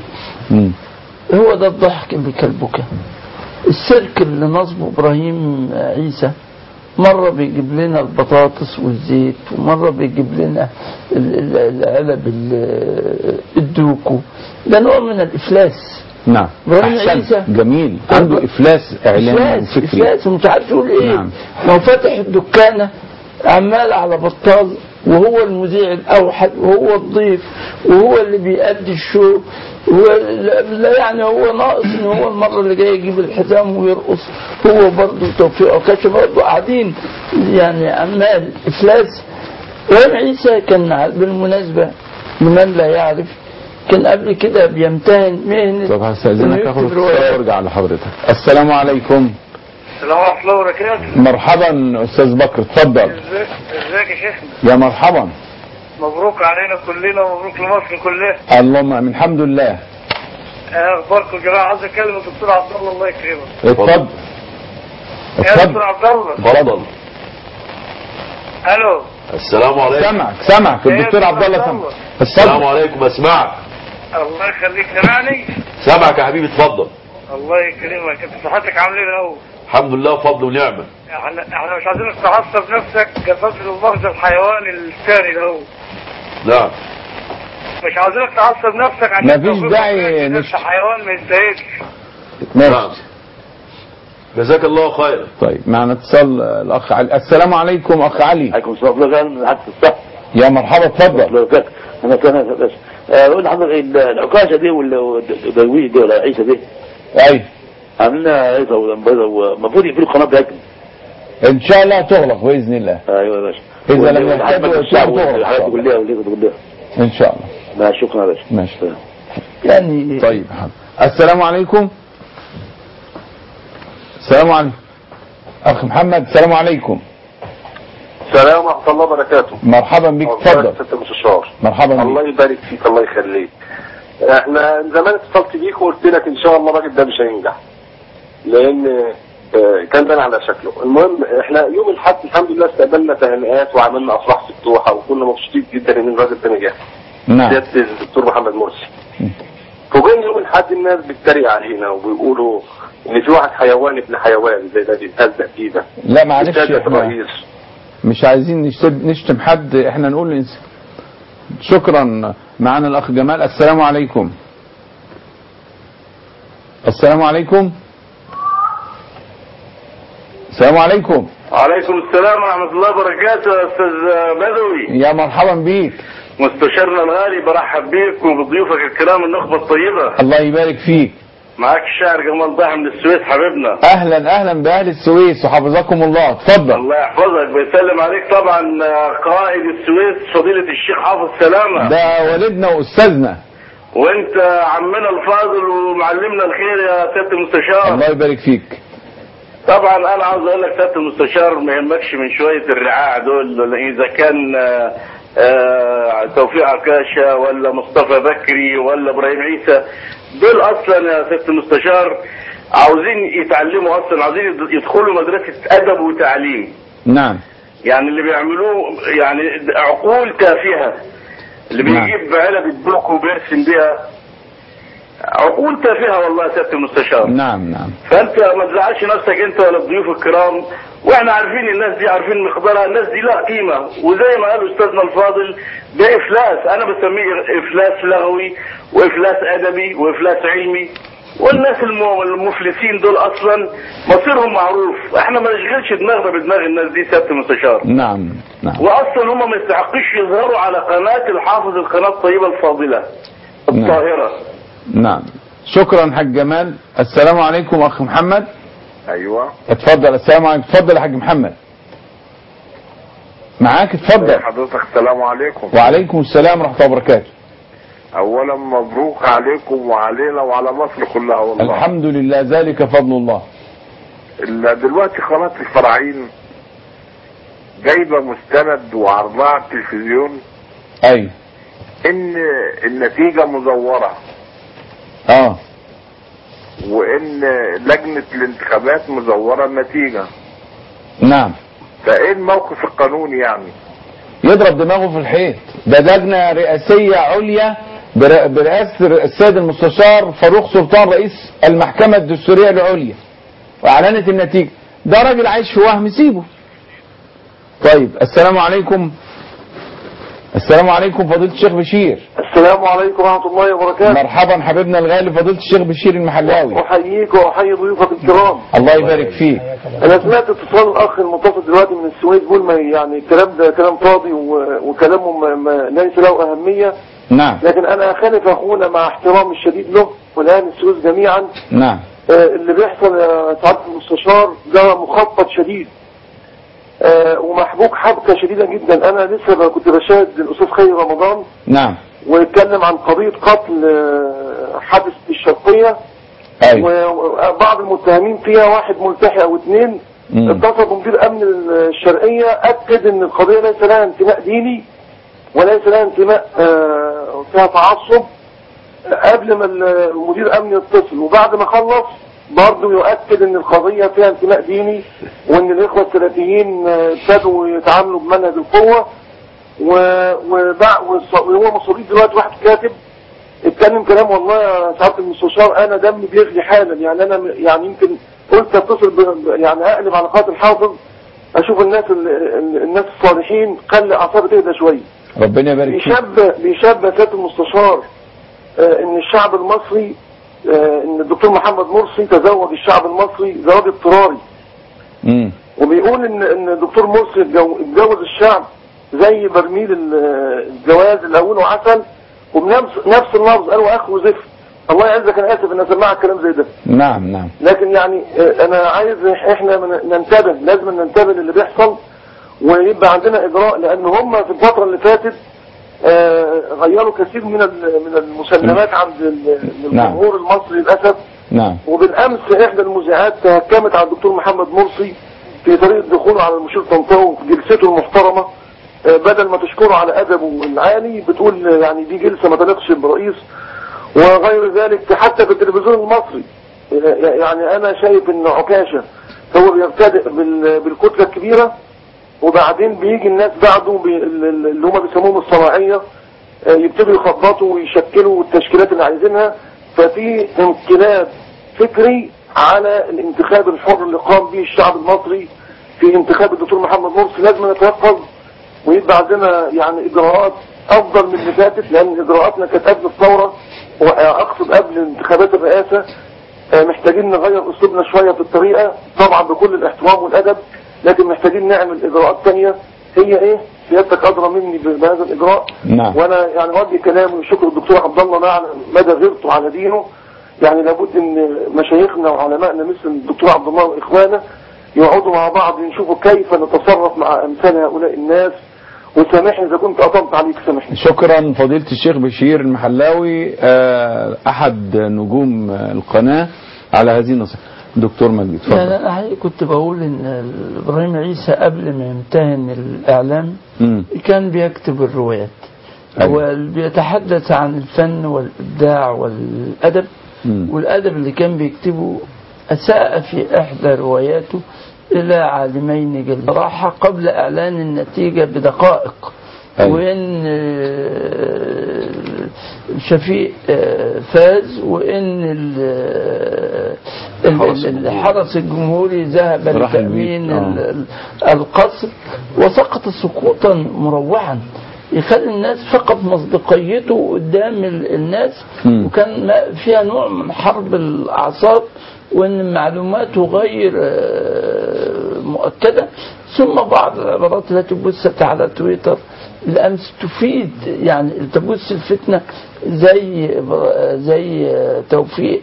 هو ده الضحك اللي كالبكاء. السيرك اللي نصبه إبراهيم عيسى مرة بيجيب لنا البطاطس والزيت، ومرة بيجيب لنا العلب الدوكو، ده نوع من الإفلاس. نعم أحسن، جميل، عنده إفلاس إعلامي وفكري. إفلاس ومش عارف تقول إيه. نعم. ما هو فاتح الدكانة عمال على بطال، وهو المذيع الأوحد وهو الضيف وهو اللي بيأدي الشو، لا يعني هو ناقص ان هو المرة اللي جاي يجيب الحزام ويرقص. هو برضه توفيق عكاشة برضه قاعدين يعني عمال إفلاس. إبراهيم عيسى كان بالمناسبة لمن لا يعرف كان قبل كده بيمتهن مهنة. طب هستأذنك اخد اتصال وارجع لحضرتك. السلام عليكم. السلام ورحمة الله وبركاته. مرحبا استاذ بكر، اتفضل. ازيك يا شيخنا؟ يا مرحبا. مبروك علينا كلنا ومبروك لمصر كلها. اللهم امين. الحمد لله. اخباركم يا جماعه؟ عايز اكلم الدكتور عبد الله يكرمك. اتفضل. يا دكتور عبد الله. اتفضل. الو. السلام عليكم. سامعك الدكتور عبد الله. سامعك. السلام عليكم. اسمعك. الله يخليك. سامعني؟ سامعك يا حبيبي، اتفضل. الله يكرمك. انت صحتك عامله ايه الاول؟ الحمد لله فضل ونعمه. احنا مش عايزينك تعصب نفسك كفضل المؤاخذه الحيوان الثاني ده. نعم. مش عايزينك تعصب نفسك عشان مفيش داعي حيوان ما يستاهلش. ماشي. جزاك الله خير. طيب معنا اتصال الاخ علي. السلام عليكم اخ علي. عليكم السلام ورحمه الله وبركاته. الصح يا مرحبا اتفضل. انا كان بس اقول لحضرتك العكاشه دي والدرويش دي ولا عيسى دي ايوه عاملينها عيسى والمفروض يقفلوا القناه بتاعتهم ان شاء الله تغلق باذن الله. ايوه يا باشا. اذا لم يحتاجوا الحاجات دي كلها ان شاء الله. لا شكرا يا باشا. ماشي يعني طيب السلام عليكم. السلام عليكم اخ محمد. السلام عليكم. السلام ورحمه الله وبركاته. مرحبا بك اتفضل. ست المستشار. مرحبا بك. الله يبارك فيك الله يخليك. احنا زمان اتصلت بيك وقلت لك ان شاء الله الراجل ده مش هينجح لان كان باين على شكله. المهم احنا يوم الاحد الحمد لله استقبلنا تهنئات وعملنا افراح مفتوحه وكنا مبسوطين جدا ان الراجل ده نجح. نعم. سياده الدكتور محمد مرسي. فوجئنا يوم الاحد الناس بتتريق علينا وبيقولوا ان في واحد حيوان ابن حيوان زي ده بيتهزق فيه ده. لا معلش احنا مش عايزين نشتم حد، احنا نقول شكرا. معنا الاخ جمال. السلام عليكم. السلام عليكم. السلام عليكم. وعليكم السلام ورحمة الله وبركاته يا أستاذ بدوي. يا مرحبا بيك. مستشارنا الغالي برحب بيك وبضيوفك الكرام النخبة الطيبة. الله يبارك فيك. معاك الشاعر جمال ضاحي من السويس حبيبنا. أهلا بأهل السويس وحفظكم الله. اتفضل. الله يحفظك. بيسلم عليك طبعا قائد السويس فضيلة الشيخ حافظ سلامة. ده والدنا وأستاذنا. وانت عمنا الفاضل ومعلمنا الخير يا سيادة المستشار. الله يبارك فيك. طبعا انا عاوز اقول لك سيادة المستشار ما يهمكش من شوية الرعاع دول اذا كان توفيق عكاشة ولا مصطفى بكري ولا ابراهيم عيسى دول اصلا يا سيادة المستشار عاوزين يتعلموا اصلا، عاوزين يدخلوا مدرسة ادب وتعليم. نعم. يعني اللي بيعملوه يعني عقول تافهة اللي بيجيب علب الدوك وبيرسم بيها عقول تافهة والله يا سيادة المستشار. نعم. فانت ما تزعلش نفسك انت ولا الضيوف الكرام، واحنا عارفين الناس دي عارفين مقدارها، الناس دي لها قيمة، وزي ما قال استاذنا الفاضل ده افلاس، انا بسميه افلاس لغوي وافلاس ادبي وافلاس علمي، والناس المفلسين دول اصلا مصيرهم معروف، احنا ما نشغلش دماغنا بدماغ الناس دي سيادة المستشار. نعم. واصلا هم ما يستحقوش يظهروا على قناة الحافظ القناة الطيبة الفاضلة الطاهرة. نعم. شكرا حاج جمال. السلام عليكم اخ محمد. ايوه اتفضل. السلام عليكم. اتفضل يا حاج محمد معاك. اتفضل حضرتك. السلام عليكم. وعليكم السلام ورحمة الله وبركاته. اولا مبروك عليكم وعلينا وعلى مصر كلها والله. الحمد لله ذلك فضل الله. دلوقتي قناة الفراعين جايبة مستند وعرضها على التلفزيون ايوه ان النتيجة مزورة وان لجنة الانتخابات مزورة النتيجة. نعم. فايه الموقف القانوني يعني؟ يضرب دماغه في الحيط. ده لجنة رئاسية عليا برئاسة السيد المستشار فاروق سلطان رئيس المحكمة الدستورية العليا واعلنت النتيجة. ده راجل عايش في وهم سيبه. طيب السلام عليكم. السلام عليكم فضيلة الشيخ بشير. السلام عليكم ورحمة الله وبركاته. مرحبا حبيبنا الغالي فضيلة الشيخ بشير المحلاوي. احييك واحيي ضيوفك الكرام. الله يبارك فيك. انا سمعت اتصال الاخ المتصل دلوقتي من السويس بيقول ما يعني الكلام ده كلام فاضي وكلامه ليس له اهمية. نعم. لكن انا اخالف اخونا مع احترامي الشديد له والان السويس جميعا. نعم. اللي بيحصل يا سعادة المستشار ده مخطط شديد ومحبوك حبكة شديدة جدا. انا لسه كنت بشاهد الاستاذ خير رمضان. نعم. ويتكلم عن قضية قتل حادث الشرقية. أيوة. وبعض المتهمين فيها واحد ملتحي او اثنين اتصل بمدير امن الشرقية اكد ان القضية ليس لها انتماء ديني وليس لها انتماء فيها تعصب قبل ما المدير امن يتصل، وبعد ما خلص برضه يؤكد ان القضية فيها انتماء ديني وان الاخوة السلفيين ابتدوا يتعاملوا بمنهج القوة وهو مصري. دلوقتي واحد كاتب اتكلم كلام والله يا سعادة المستشار انا دمي بيغلي حالا. يعني انا يعني يمكن قلت اتصل يعني اقلب على قناة الحافظ اشوف الناس الصالحين خلي اعصابي تهدى شوية. ربنا يبارك فيك. بيشبه سيادة المستشار ان الشعب المصري ان الدكتور محمد مرسي تزوج الشعب المصري زواج اضطراري. وبيقول ان الدكتور مرسي اتجوز الشعب زي برميل الجواز اللي اوله عسل، وبنفس اللفظ قالوا اخ وزفت. الله يعزك، انا اسف ان اسمعك كلام زي ده. نعم. لكن يعني انا عايز احنا ننتبه، لازم ننتبه للي بيحصل ويبقى عندنا اجراء، لان هم في الفتره اللي فاتت غيروا كثير من المسلمات عند الجمهور المصري للاسف. نعم. وبالامس احدى المذيعات تهكمت على الدكتور محمد مرسي في طريقه دخوله على المشير طنطاوي في جلسته المحترمه، بدل ما تشكره على ادبه العالي بتقول يعني دي جلسه ما تليقش برئيس وغير ذلك. حتى في التلفزيون المصري يعني انا شايف ان عكاشة هو بيبتدئ بالكتلة الكبيرة، وبعدين بيجي الناس بعده اللي هم بيسموهم الصناعية يبتدوا يخبطوا ويشكلوا التشكيلات اللي عايزينها. ففي انقلاب فكري على الانتخاب الحر اللي قام به الشعب المصري في انتخاب الدكتور محمد مرسي. لازم نتيقظ ويبقى عندنا يعني اجراءات افضل من اللي فاتت، لان اجراءاتنا كانت قبل الثوره واقصد قبل انتخابات الرئاسه. محتاجين نغير اسلوبنا شويه في الطريقه، طبعا بكل الاحترام والادب، لكن محتاجين نعمل اجراءات ثانيه. هي ايه؟ سيادتك ادرى مني بهذا الاجراء. نعم. وانا يعني وجه كلامي وشكر الدكتور عبد الله على مدى غيرته على دينه. يعني لابد ان مشايخنا وعلمائنا مثل الدكتور عبد الله واخوانه يقعدوا مع بعض يشوفوا كيف نتصرف مع امثال هؤلاء الناس. وسامحني اذا كنت قطمت عليك، سامحني. شكرا فضيلة الشيخ بشير المحلاوي احد نجوم القناة على هذه النصيحة. دكتور مجدي اتفضل. يعني انا حقيقي كنت بقول ان ابراهيم عيسى قبل ما يمتهن الاعلام كان بيكتب الروايات وبيتحدث عن الفن والابداع والادب. والادب اللي كان بيكتبه اساء في احدى رواياته إلى عالمين جلراحة قبل إعلان النتيجة بدقائق. وإن شفيق فاز، وإن الحرس الجمهوري ذهب لتأمين القصر وسقط سقوطا مروعا يخلي الناس فقد مصداقيته قدام الناس. وكان فيها نوع من حرب الأعصاب، وان معلوماته غير مؤكدة. ثم بعض العبارات التي بثت على تويتر الامس تفيد يعني تبث الفتنة زي توفيق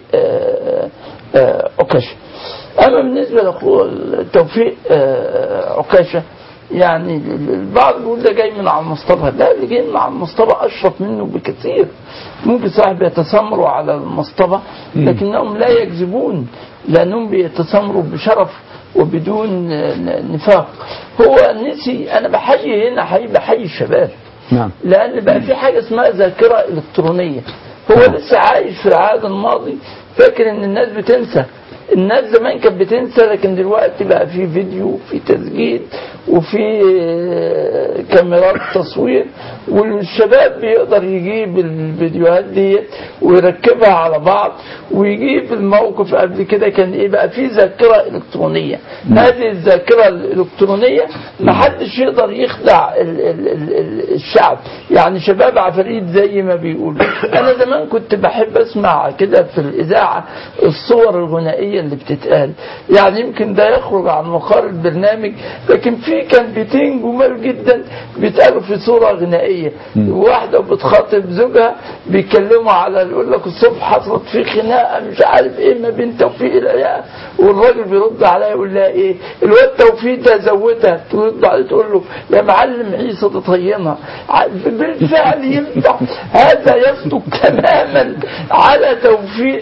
عكاشة. اما بالنسبة لاخوه توفيق عكاشة يعني البعض بيقول ده جاي من على المصطبة. لا، اللي جاي من على المصطبة اشرف منه بكثير. ممكن صاحب يتسامروا على المصطبة لكنهم لا يكذبون، لانهم بيتسامروا بشرف وبدون نفاق. هو نسي. انا بحيي هنا بحيي الشباب. نعم. لان بقى في حاجة اسمها ذاكرة الكترونية. هو لسه عايش في العهد الماضي، فاكر ان الناس بتنسى. الناس زمان كانت بتنسى، لكن دلوقتي بقى في فيديو وفي تسجيل وفي كاميرات تصوير، والشباب بيقدر يجيب الفيديوهات دي ويركبها على بعض ويجيب الموقف. قبل كده كان ايه؟ بقى في ذاكرة الكترونية. هذه الذاكرة الالكترونية ما حدش يقدر يخدع الشعب. يعني شباب عفاريت زي ما بيقولوا. انا زمان كنت بحب اسمع كده في الاذاعة الصور الغنائية اللي بتتقال، يعني يمكن ده يخرج عن مقار البرنامج، لكن في كان بيتين جمال جدا بيتقالوا في صورة غنائية. واحدة بتخاطب زوجها بيتكلموا على يقول لك الصبح حصلت في خناقة مش عارف ايه ما بين توفيق العيال، والراجل بيرد عليها يقول لها ايه؟ الواد توفيق ده زوتها. ترد عليه تقول له يا معلم عيسى تطينها. بالفعل ينفع. هذا يصدق تماما على توفيق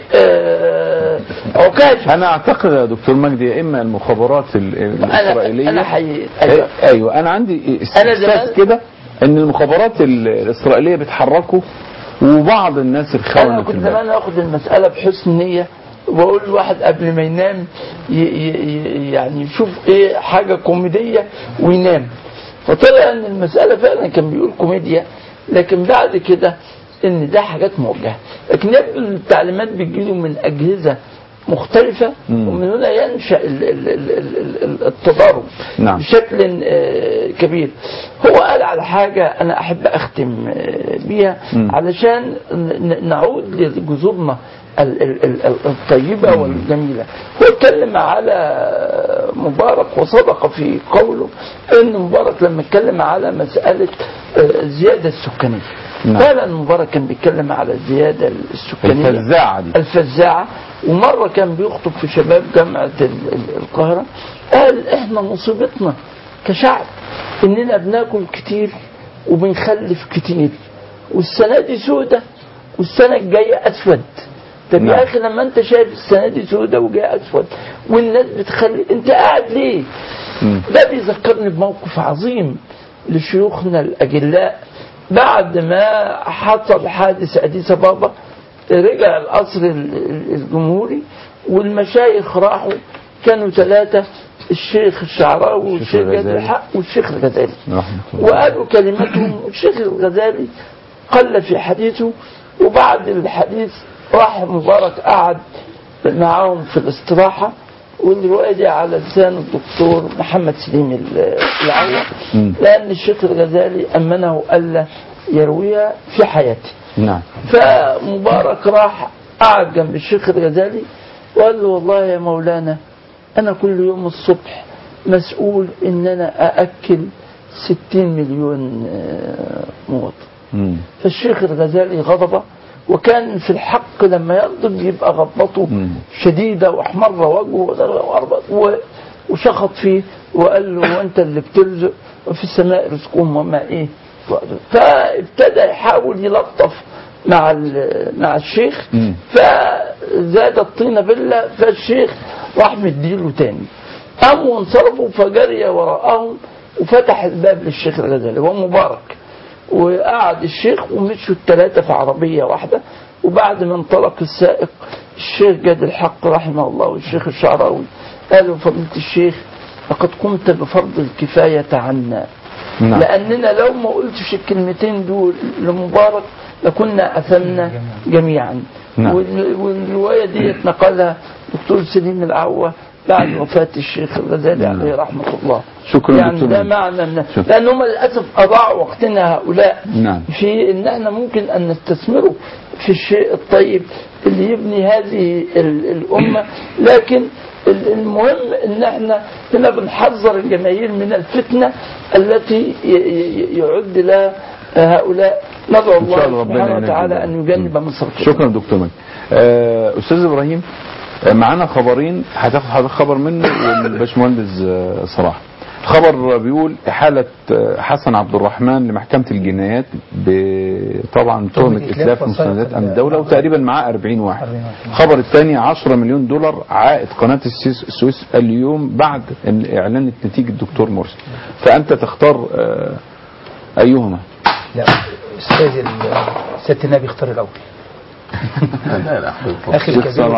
عكاشة. انا اعتقد يا دكتور مجدي اما المخابرات الاسرائيليه. انا حقيقي ايوه انا عندي استحساس كده ان المخابرات الاسرائيليه بيتحركوا وبعض الناس الخونه. انا كنت زمان اخد المساله بحسن نيه واقول الواحد قبل ما ينام يعني يشوف ايه حاجه كوميديه وينام. فطلع ان المساله فعلا كان بيقول كوميديا، لكن بعد كده ان ده حاجات موجهه. لكن يبدو التعليمات بتجيله من اجهزه مختلفة، ومن هنا ينشأ التضارب بشكل كبير. هو قال على حاجة أنا أحب أختم بيها علشان نعود لجذورنا الطيبة والجميلة. هو اتكلم على مبارك وصدق في قوله ان مبارك لما اتكلم على مسألة الزيادة السكانية فعلا مبارك كان بيتكلم على الزيادة السكانية الفزاعة. ومرة كان بيخطب في شباب جامعة القاهرة قال احنا مصيبتنا كشعب اننا بناكل كتير وبنخلف كتير والسنة دي سودة والسنة الجاية اسود. طب يا اخي لما انت شايف السنة دي سودة وجاية اسود والناس بتخلي انت قاعد ليه؟ ده بيذكرني بموقف عظيم لشيوخنا الاجلاء بعد ما حصل حادث أديس أبابا. رجع القصر الجمهوري والمشايخ راحوا كانوا 3 الشيخ الشعراوي والشيخ جاد الحق والشيخ الغزالي وقالوا كلمتهم. والشيخ الغزالي قل في حديثه وبعد الحديث راح مبارك قعد معاهم في الاستراحة والرواية دي على لسان الدكتور محمد سليم العوة لأن الشيخ الغزالي أمنه ألا يرويها في حياته. نعم. فمبارك راح قعد جنب الشيخ الغزالي وقال له والله يا مولانا أنا كل يوم الصبح مسؤول إن أنا أأكل 60 مليون مواطن. فالشيخ الغزالي غضب وكان في الحق لما يغضب يبقى غضبته شديدة واحمر وجهه وشخط فيه وقال له وانت اللي بترزق وفي السماء رزقهم وما ايه. فابتدى يحاول يلطف مع الشيخ فزاد الطينة بلة. فالشيخ راح مديله تاني قاموا وانصرفوا فجري وراءهم وفتح الباب للشيخ الغزالي ومبارك وقعد الشيخ ومشوا ال3 في عربية واحدة. وبعد ما انطلق السائق الشيخ جاد الحق رحمه الله والشيخ الشعراوي قالوا فضيلة الشيخ لقد قمت بفرض الكفاية عنا لأننا لو ما قلتش الكلمتين دول لمبارك لكنا أثمنا جميعا. والرواية دي نقلها دكتور سليم العوة بعد وفاة الشيخ الغزالي عليه رحمة الله. شكرا يعني ده معنى لأن هم للأسف أضاعوا وقتنا هؤلاء في إن احنا ممكن أن نستثمروا في الشيء الطيب اللي يبني هذه الأمة. لكن المهم إن احنا هنا بنحذر الجماهير من الفتنة التي يعد لها هؤلاء. ندعو الله سبحانه وتعالى أن يجنب مصر. شكرا دكتور مجدي. أستاذ إبراهيم معانا خبرين هتاخد حضرتك خبر منه والباشمهندس صلاح. خبر بيقول إحالة حسن عبد الرحمن لمحكمة الجنايات بطبعا تهمة إتلاف مستندات أمن الدولة وتقريبا معاه 40 واحد. خبر الثاني 10 مليون دولار عائد قناة السويس اليوم بعد إعلان نتيجة الدكتور مرسي. فأنت تختار أيهما؟ لا أستاذ سيادة النبي اختار الأول. اخي الكبير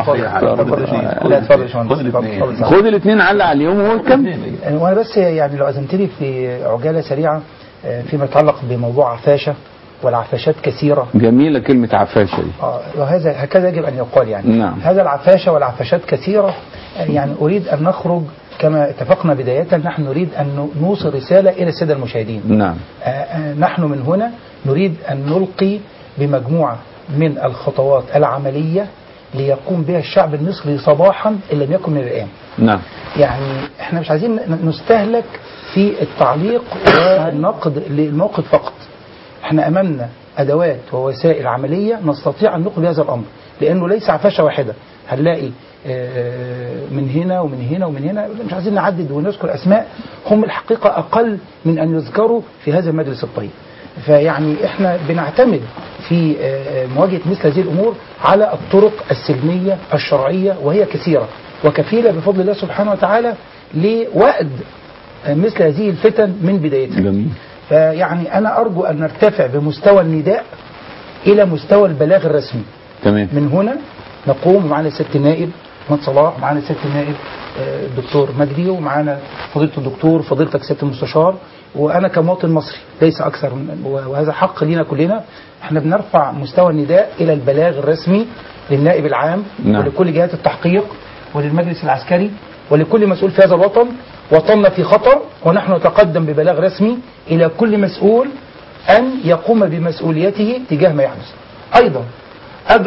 خد الاثنين علق عليهم وهو كمل. وانا بس يعني لو اذنتني في عجاله سريعه فيما يتعلق بموضوع عفاشه والعفاشات كثيره. جميله كلمه عفاشه دي. وهذا هكذا يجب ان يقال يعني. نعم. هذا العفاشه والعفاشات كثيره يعني اريد ان نخرج كما اتفقنا بدايه. نحن نريد ان نوصل رساله الى الساده المشاهدين. نعم. نحن من هنا نريد ان نلقي بمجموعه من الخطوات العملية ليقوم بها الشعب المصري صباحا إن لم يكن من الآن. نعم. يعني احنا مش عايزين نستهلك في التعليق والنقد للموقف فقط. احنا أمامنا أدوات ووسائل عملية نستطيع أن نقل بهذا الأمر لأنه ليس عفاشة واحدة. هنلاقي من هنا ومن هنا ومن هنا مش عايزين نعدد ونذكر أسماء هم الحقيقة أقل من أن يذكروا في هذا المجلس الطيب. فيعني احنا بنعتمد في مواجهة مثل هذه الأمور على الطرق السلمية الشرعية وهي كثيرة وكفيلة بفضل الله سبحانه وتعالى لوأد مثل هذه الفتن من بدايتها. جميل. فيعني أنا أرجو أن نرتفع بمستوى النداء إلى مستوى البلاغ الرسمي. تمام. من هنا نقوم معنا سيادة النائب محمد صلاح معنا سيادة النائب الدكتور مجدي ومعنا فضيلة الدكتور فضيلتك سيادة المستشار وأنا كمواطن مصري ليس أكثر وهذا حق لنا كلنا. احنا بنرفع مستوى النداء إلى البلاغ الرسمي للنائب العام. نعم. ولكل جهات التحقيق وللمجلس العسكري ولكل مسؤول في هذا الوطن. وطننا في خطر ونحن نتقدم ببلاغ رسمي إلى كل مسؤول أن يقوم بمسؤوليته تجاه ما يحدث. أيضا أدعو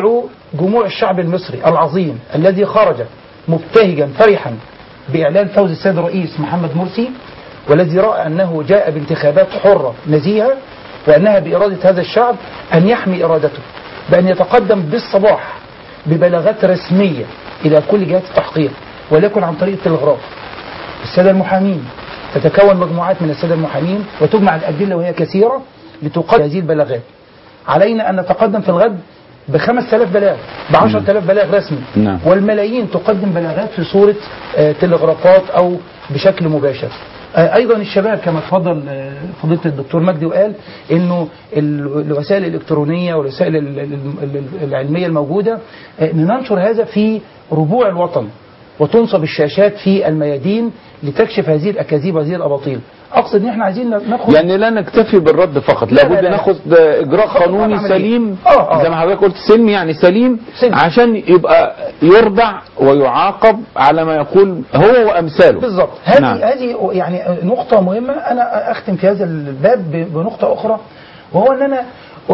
جموع الشعب المصري العظيم الذي خرج مبتهجا فرحا بإعلان فوز السيد الرئيس محمد مرسي، والذي رأى أنه جاء بانتخابات حرة نزيهة، وأنها بإرادة هذا الشعب أن يحمي إرادته بأن يتقدم بالصباح ببلاغات رسمية إلى كل جهات التحقيق، وليكن عن طريق التلغراف. السادة المحامين تتكون مجموعات من السادة المحامين وتجمع الأدلة وهي كثيرة لتقدم هذه البلاغات. علينا أن نتقدم في الغد ب5000 بلاغ، ب10,000 بلاغ رسمي، والملايين تقدم بلاغات في صورة تلغرافات أو بشكل مباشر. أيضا الشباب كما تفضل فضيلة الدكتور مجدي وقال إنه الوسائل الإلكترونية والوسائل العلمية الموجودة ننشر هذا في ربوع الوطن، وتنصب الشاشات في الميادين لتكشف هذه الأكاذيب وهذه الأباطيل. أقصد إن إحنا عايزين ناخد، يعني لا نكتفي بالرد فقط، لابد ناخد إجراء قانوني سليم زي ما حضرتك قلت، سلمي يعني سليم، عشان يبقى يرضع ويعاقب على ما يقول هو وأمثاله. بالضبط. هذه يعني نقطة مهمة. أنا أختم في هذا الباب بنقطة أخرى، وهو أن أنا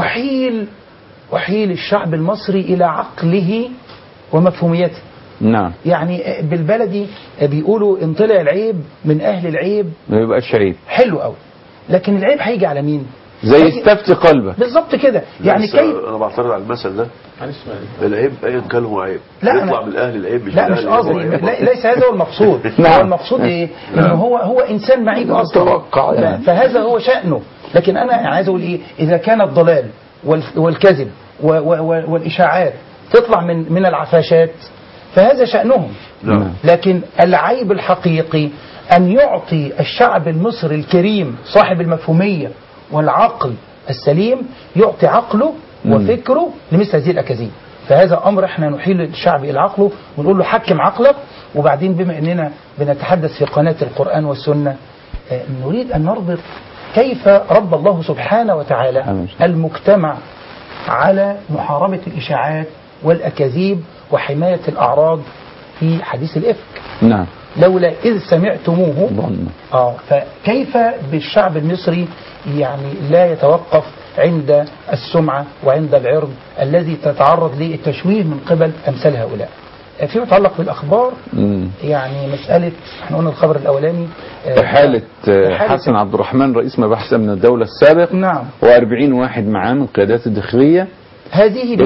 أحيل الشعب المصري إلى عقله ومفهوميته. نعم. يعني بالبلدي بيقولوا ان طلع العيب من اهل العيب ما يبقاش عيب. حلو قوي. لكن العيب هيجي على مين؟ زي استفتي قلبك. بالظبط كده. يعني كيف انا بعترض على المثل ده. العيب ايا كان هو عيب، يطلع من اهل العيب. لا مش قصدي، ليس هذا هو المقصود. هو المقصود ايه؟ انه هو انسان معيب اصلا، فهذا هو شأنه. لكن انا عايز اقول ايه؟ اذا كان الضلال والكذب والاشاعات تطلع من العفاشات فهذا شأنهم. لكن العيب الحقيقي أن يعطي الشعب المصري الكريم صاحب المفهومية والعقل السليم، يعطي عقله وفكره لمثل هذه الأكاذيب. فهذا أمر احنا نحيل الشعب إلى عقله ونقول له حكم عقلك. وبعدين بما أننا بنتحدث في قناة القرآن والسنة، نريد أن نربط كيف رب الله سبحانه وتعالى المجتمع على محاربة الإشاعات والأكاذيب وحماية الأعراض في حديث الإفك. نعم. لولا إذ سمعتموه فكيف بالشعب المصري يعني لا يتوقف عند السمعة وعند العرض الذي تتعرض للتشويه من قبل أمثال هؤلاء. فيما يتعلق بالأخبار يعني مسألة، احنا قلنا الخبر الأولاني حالة حسن عبد الرحمن رئيس مباحث أمن الدولة السابق. نعم. و40 واحد معاه من قيادات الداخلية. هذه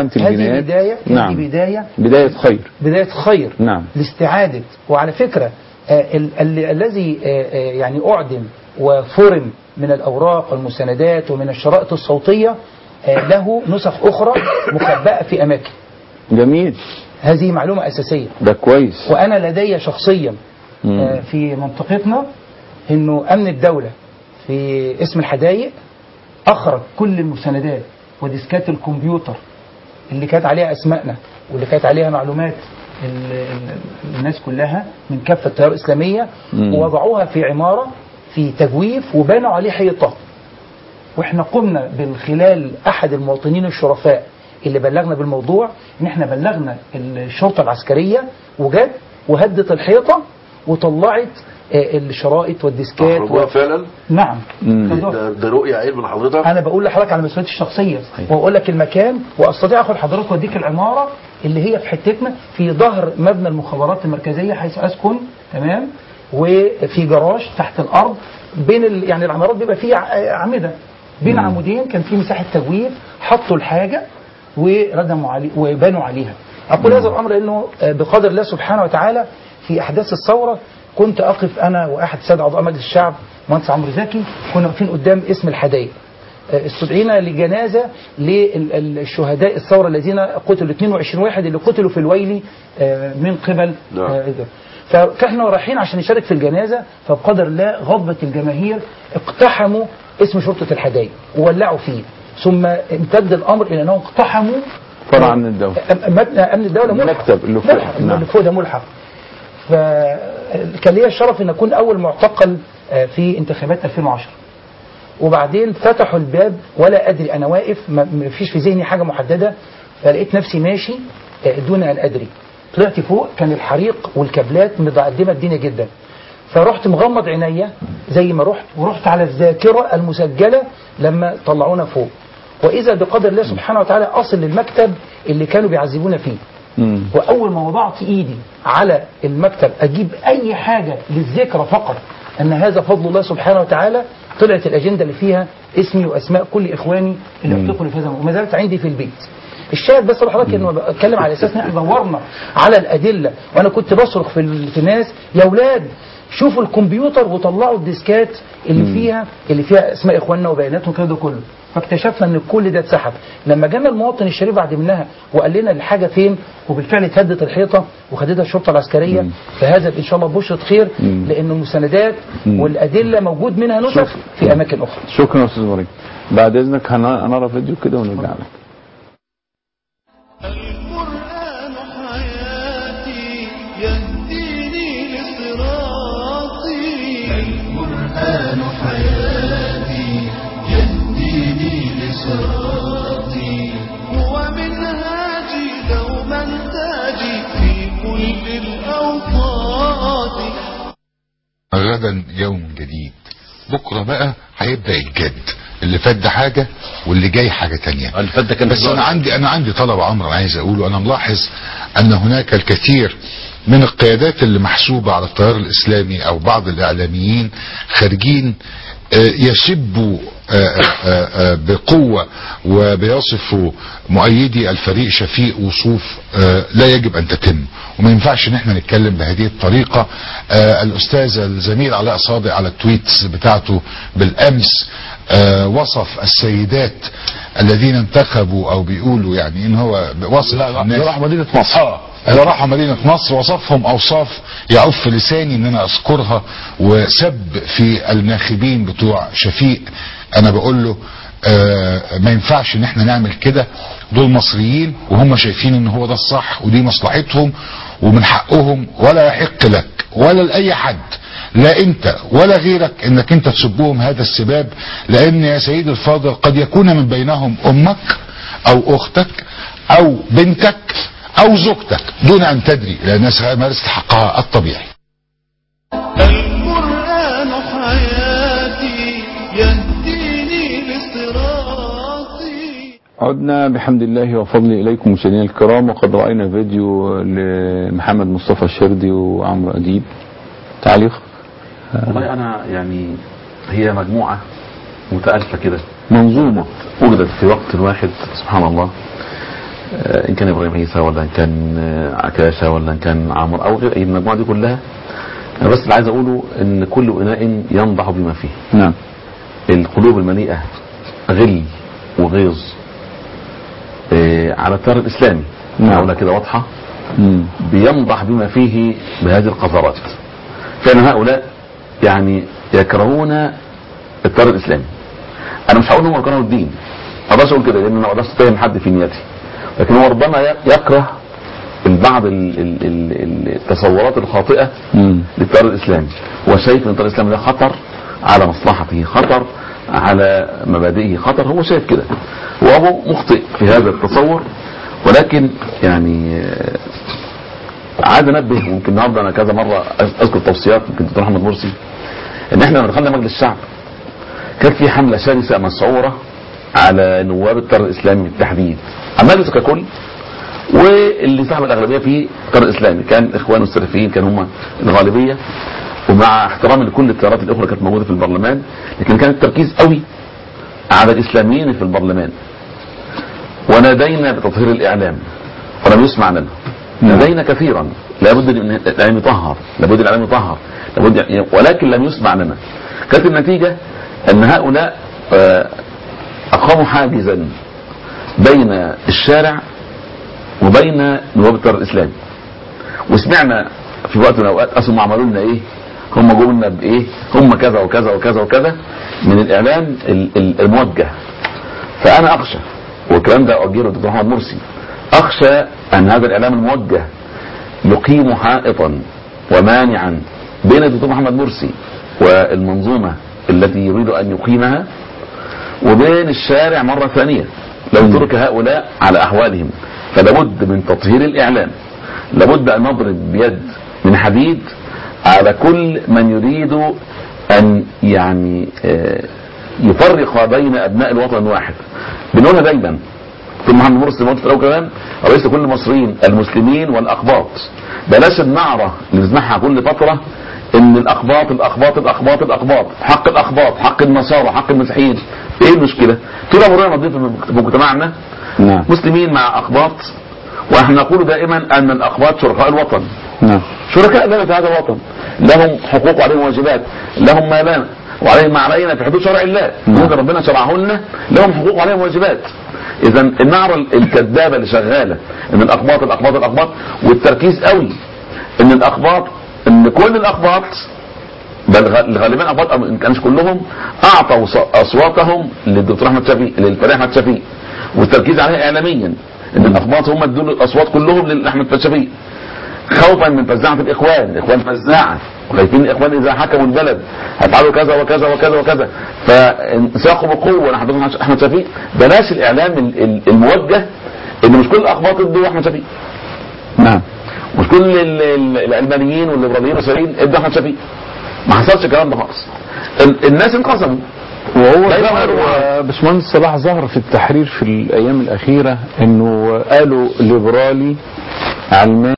بداية خير. بداية خير. نعم. لاستعادة. وعلى فكرة الذي يعني أعدم وفرم من الأوراق والمساندات ومن الشرائط الصوتية له نسخ أخرى مخبأة في أماكن. جميل. هذه معلومة أساسية. ده كويس. وأنا لدي شخصيا في منطقتنا إنه أمن الدولة في اسم الحدائق أخرج كل المساندات وديسكات الكمبيوتر اللي كانت عليها أسمائنا واللي كانت عليها معلومات الناس كلها من كافة التيار الإسلامية، ووضعوها في عمارة في تجويف وبنوا عليه حيطة. وإحنا قمنا بالخلال أحد المواطنين الشرفاء اللي بلغنا بالموضوع إن إحنا بلغنا الشرطة العسكرية وجت وهدت الحيطة وطلعت الشرائط والديسكات فعلا. نعم. ده رؤية عين من حضرتك. انا بقول لحضرتك على مسؤوليتي الشخصيه، واقول لك المكان، واستطيع اخد حضرتك واديك العماره اللي هي في حتتنا في ظهر مبنى المخابرات المركزيه حيث اسكن. تمام. وفي جراج تحت الارض بين يعني العمارات بيبقى فيه اعمده بين عمودين، كان في مساحه تجويف، حطوا الحاجه وردموا عليه وبنوا عليها. اقول هذا الامر لانه بقدر الله سبحانه وتعالى في احداث الثوره كنت أقف أنا وأحد سادة أعضاء مجلس الشعب مهندس عمرو زكي، كنا واقفين قدام اسم الحدائق. استدعينا لجنازة للشهداء الثورة الذين قتلوا 22 واحد اللي قتلوا في الويلي من قبل فكنا رايحين عشان نشارك في الجنازة. فبقدر الله غضبة الجماهير اقتحموا اسم شرطة الحدائق وولعوا فيه، ثم امتد الأمر إلى أنهم اقتحموا فرع أمن الدولة. أمن الدولة ملحق اللي فوق. اللي فوق ده ملحق. فكان لي الشرف ان اكون اول معتقل في انتخابات 2010. وبعدين فتحوا الباب ولا ادري انا واقف، ما فيش في ذهني حاجه محدده، فلقيت نفسي ماشي دون ان ادري. طلعت فوق كان الحريق والكابلات متقدمه الدنيا جدا، فرحت مغمض عينيا زي ما رحت، ورحت على الذاكره المسجله لما طلعونا فوق، وإذا بقدر الله سبحانه وتعالى أصل للمكتب اللي كانوا بيعذبونا فيه. وأول ما وضعت إيدي على المكتب أجيب أي حاجة للذكرى فقط أن هذا فضل الله سبحانه وتعالى، طلعت الأجندة اللي فيها اسمي وأسماء كل إخواني اللي اعتقلوا في هذا وما زالت عندي في البيت. الشاهد بس لحضرتك انه بتكلم على اساس ان احنا دورنا على الادله، وانا كنت بصرخ في الناس يا اولاد شوفوا الكمبيوتر وطلعوا الديسكات اللي فيها اسماء اخواننا وبياناتهم كده ده كله. فاكتشفنا ان كل ده اتسحب. لما جانا المواطن الشريف بعد منها وقال لنا الحاجه فين، وبالفعل اتهدت الحيطه وخدتها الشرطه العسكريه، فهذا ان شاء الله بشرة خير، لان المساندات والادله موجود منها نسخ في اماكن اخرى. شكرا يا استاذ ابراهيم. بعد اذنك هنرى فيديو كده ونرجع لك. القرآن حياتي يهديني لصراطي. القرآن حياتي يهديني لصراطي. هو منهاجي دوما تاجي في كل الأوقات. غدا يوم جديد، بكرة بقى هيبدأ الجد. اللي فات ده حاجة واللي جاي حاجة تانية. بس انا عندي طلب عمرو انا عايز اقوله. انا ملاحظ ان هناك الكثير من القيادات اللي محسوبة على التيار الاسلامي او بعض الاعلاميين خارجين يسبوا بقوة وبيصفوا مؤيدي الفريق شفيق وصوف لا يجب ان تتم، وما ينفعش ان احنا نتكلم بهذه الطريقة. الاستاذ الزميل علاء صادق على التويتس بتاعته بالامس وصف السيدات الذين انتخبوا او بيقولوا يعني ان هو وصف الناس راح مدينة مصر اللي راحوا مدينة نصر، وصفهم اوصاف يعف لساني ان انا اذكرها، وسب في الناخبين بتوع شفيق. انا بقول له ما ينفعش ان احنا نعمل كده، دول مصريين وهم شايفين ان هو ده الصح ودي مصلحتهم ومن حقهم، ولا يحق لك ولا لأي حد لا انت ولا غيرك انك انت تسبهم هذا السباب، لان يا سيدي الفاضل قد يكون من بينهم امك او اختك او بنتك او زوجتك دون ان تدري، لانها مارست حقها الطبيعي. القرآن حياتي يهديني لصراطي. عدنا بحمد الله وفضله إليكم مشاهدينا الكرام، وقد رأينا فيديو لمحمد مصطفى الشردي وعمرو أديب. تعليق؟ والله أنا يعني هي مجموعة متألفة كده، منظومة وجدت في وقت واحد سبحان الله، إن كان إبراهيم عيسى ولا إن كان عكاشة ولا إن كان عمرو أو غير أي المجموعة دي كلها. أنا بس اللي عايز أقوله إن كل إناء ينضح بما فيه. نعم. القلوب المليئة غل وغيظ على التيار الإسلامي، معقولة كده واضحة، بينضح بما فيه بهذه القذرات. فإن هؤلاء يعني يكرهون التيار الإسلامي. أنا مش هقول إنهم يكرهوا الدين، ما اقدرش اقول كده لأن ما اقدرش اتهم حد في نيتي، لكن هو ربما يكره بعض التصورات الخاطئة للتيار الإسلامي، وشايف ان التيار الإسلامي ده خطر على مصلحته، خطر على مبادئه، خطر. هو شايف كده، وهو مخطئ في هذا التصور. ولكن يعني عاد انبه، ممكن النهارده انا كذا مره اذكر توصيات يمكن الدكتور محمد مرسي، ان احنا لما دخلنا مجلس الشعب كان في حمله شرسه مسعوره على نواب التيار الاسلامي بالتحديد، على المجلس ككل، واللي صاحب الاغلبيه فيه التيار الاسلامي كان الاخوان والسلفيين، كانوا هم الغالبيه، ومع احترام لكل التيارات الاخرى كانت موجوده في البرلمان، لكن كان التركيز قوي على الاسلاميين في البرلمان. ونادينا بتطهير الاعلام ولم يسمع لنا. نادينا كثيرا، لابد ان الاعلام يطهر، لابد الاعلام يطهر، لابد، ولكن لم يسمع لنا. كانت النتيجه ان هؤلاء اقاموا حاجزا بين الشارع وبين نواب التيار الاسلامي. وسمعنا في وقت من الاوقات اصلا عملوا لنا ايه، هم جوا لنا بايه، هم كذا وكذا وكذا وكذا من الاعلام الموجه. فانا اخشى، والكلام ده اوجهه للدكتور محمد مرسي، اخشى ان هذا الاعلام الموجه يقيم حائطا ومانعا بين الدكتور محمد مرسي والمنظومه التي يريد ان يقيمها وبين الشارع مرة ثانية لو ترك هؤلاء على أحوالهم. فلابد من تطهير الإعلام، لابد أن نضرب بيد من حديد على كل من يريد أن يعني يفرق بين ابناء الوطن الواحد. بنقولها دايما دكتور محمد مرسي موجود في الاول كمان رئيس لكل المصريين المسلمين والاقباط. بلاش النعره اللي بنسمعها كل فتره ان الاقباط الاقباط الاقباط الاقباط، حق الاقباط، حق النصارى، حق المسيحيين. ايه المشكله؟ طول عمرنا نضيف في مجتمعنا مسلمين مع اقباط، ونحن نقول دائما ان الاقباط شركاء الوطن. شركاء لنا في هذا الوطن، لهم حقوق وعليهم واجبات، لهم ما لنا وعليهم ما علينا في حدود شرع الله، ممكن ربنا شرعه لنا، لهم حقوق وعليهم واجبات. اذا النعره الكذابه اللي شغاله ان الاقباط الاقباط الاقباط، والتركيز قوي ان الاقباط، ان كل الاقباط بل غالبا الاقباط ان كانش كلهم اعطوا اصواتهم للدكتور احمد شفيق، للفريق احمد شفيق، والتركيز عليها اعلاميا ان الاقباط هم ادوا الاصوات كلهم لاحمد شفيق خوفا من فزاعه الاخوان فزاعه، وخايفين الاخوان اذا حكموا البلد هيفعلوا كذا وكذا وكذا وكذا، فانساقوا بقوه نحن احمد شفيق. بلاش الاعلام الموجه ان مش كل الاقباط ادوا احمد شفيق. مش كل العلمانيين والليبراليين والسوريين ادوا احمد شفيق. ما حصلش الكلام ده خالص. الناس انقسموا. وهو ظهر باشمهندس صلاح ظهر في التحرير في الايام الاخيره انه قالوا ليبرالي علماني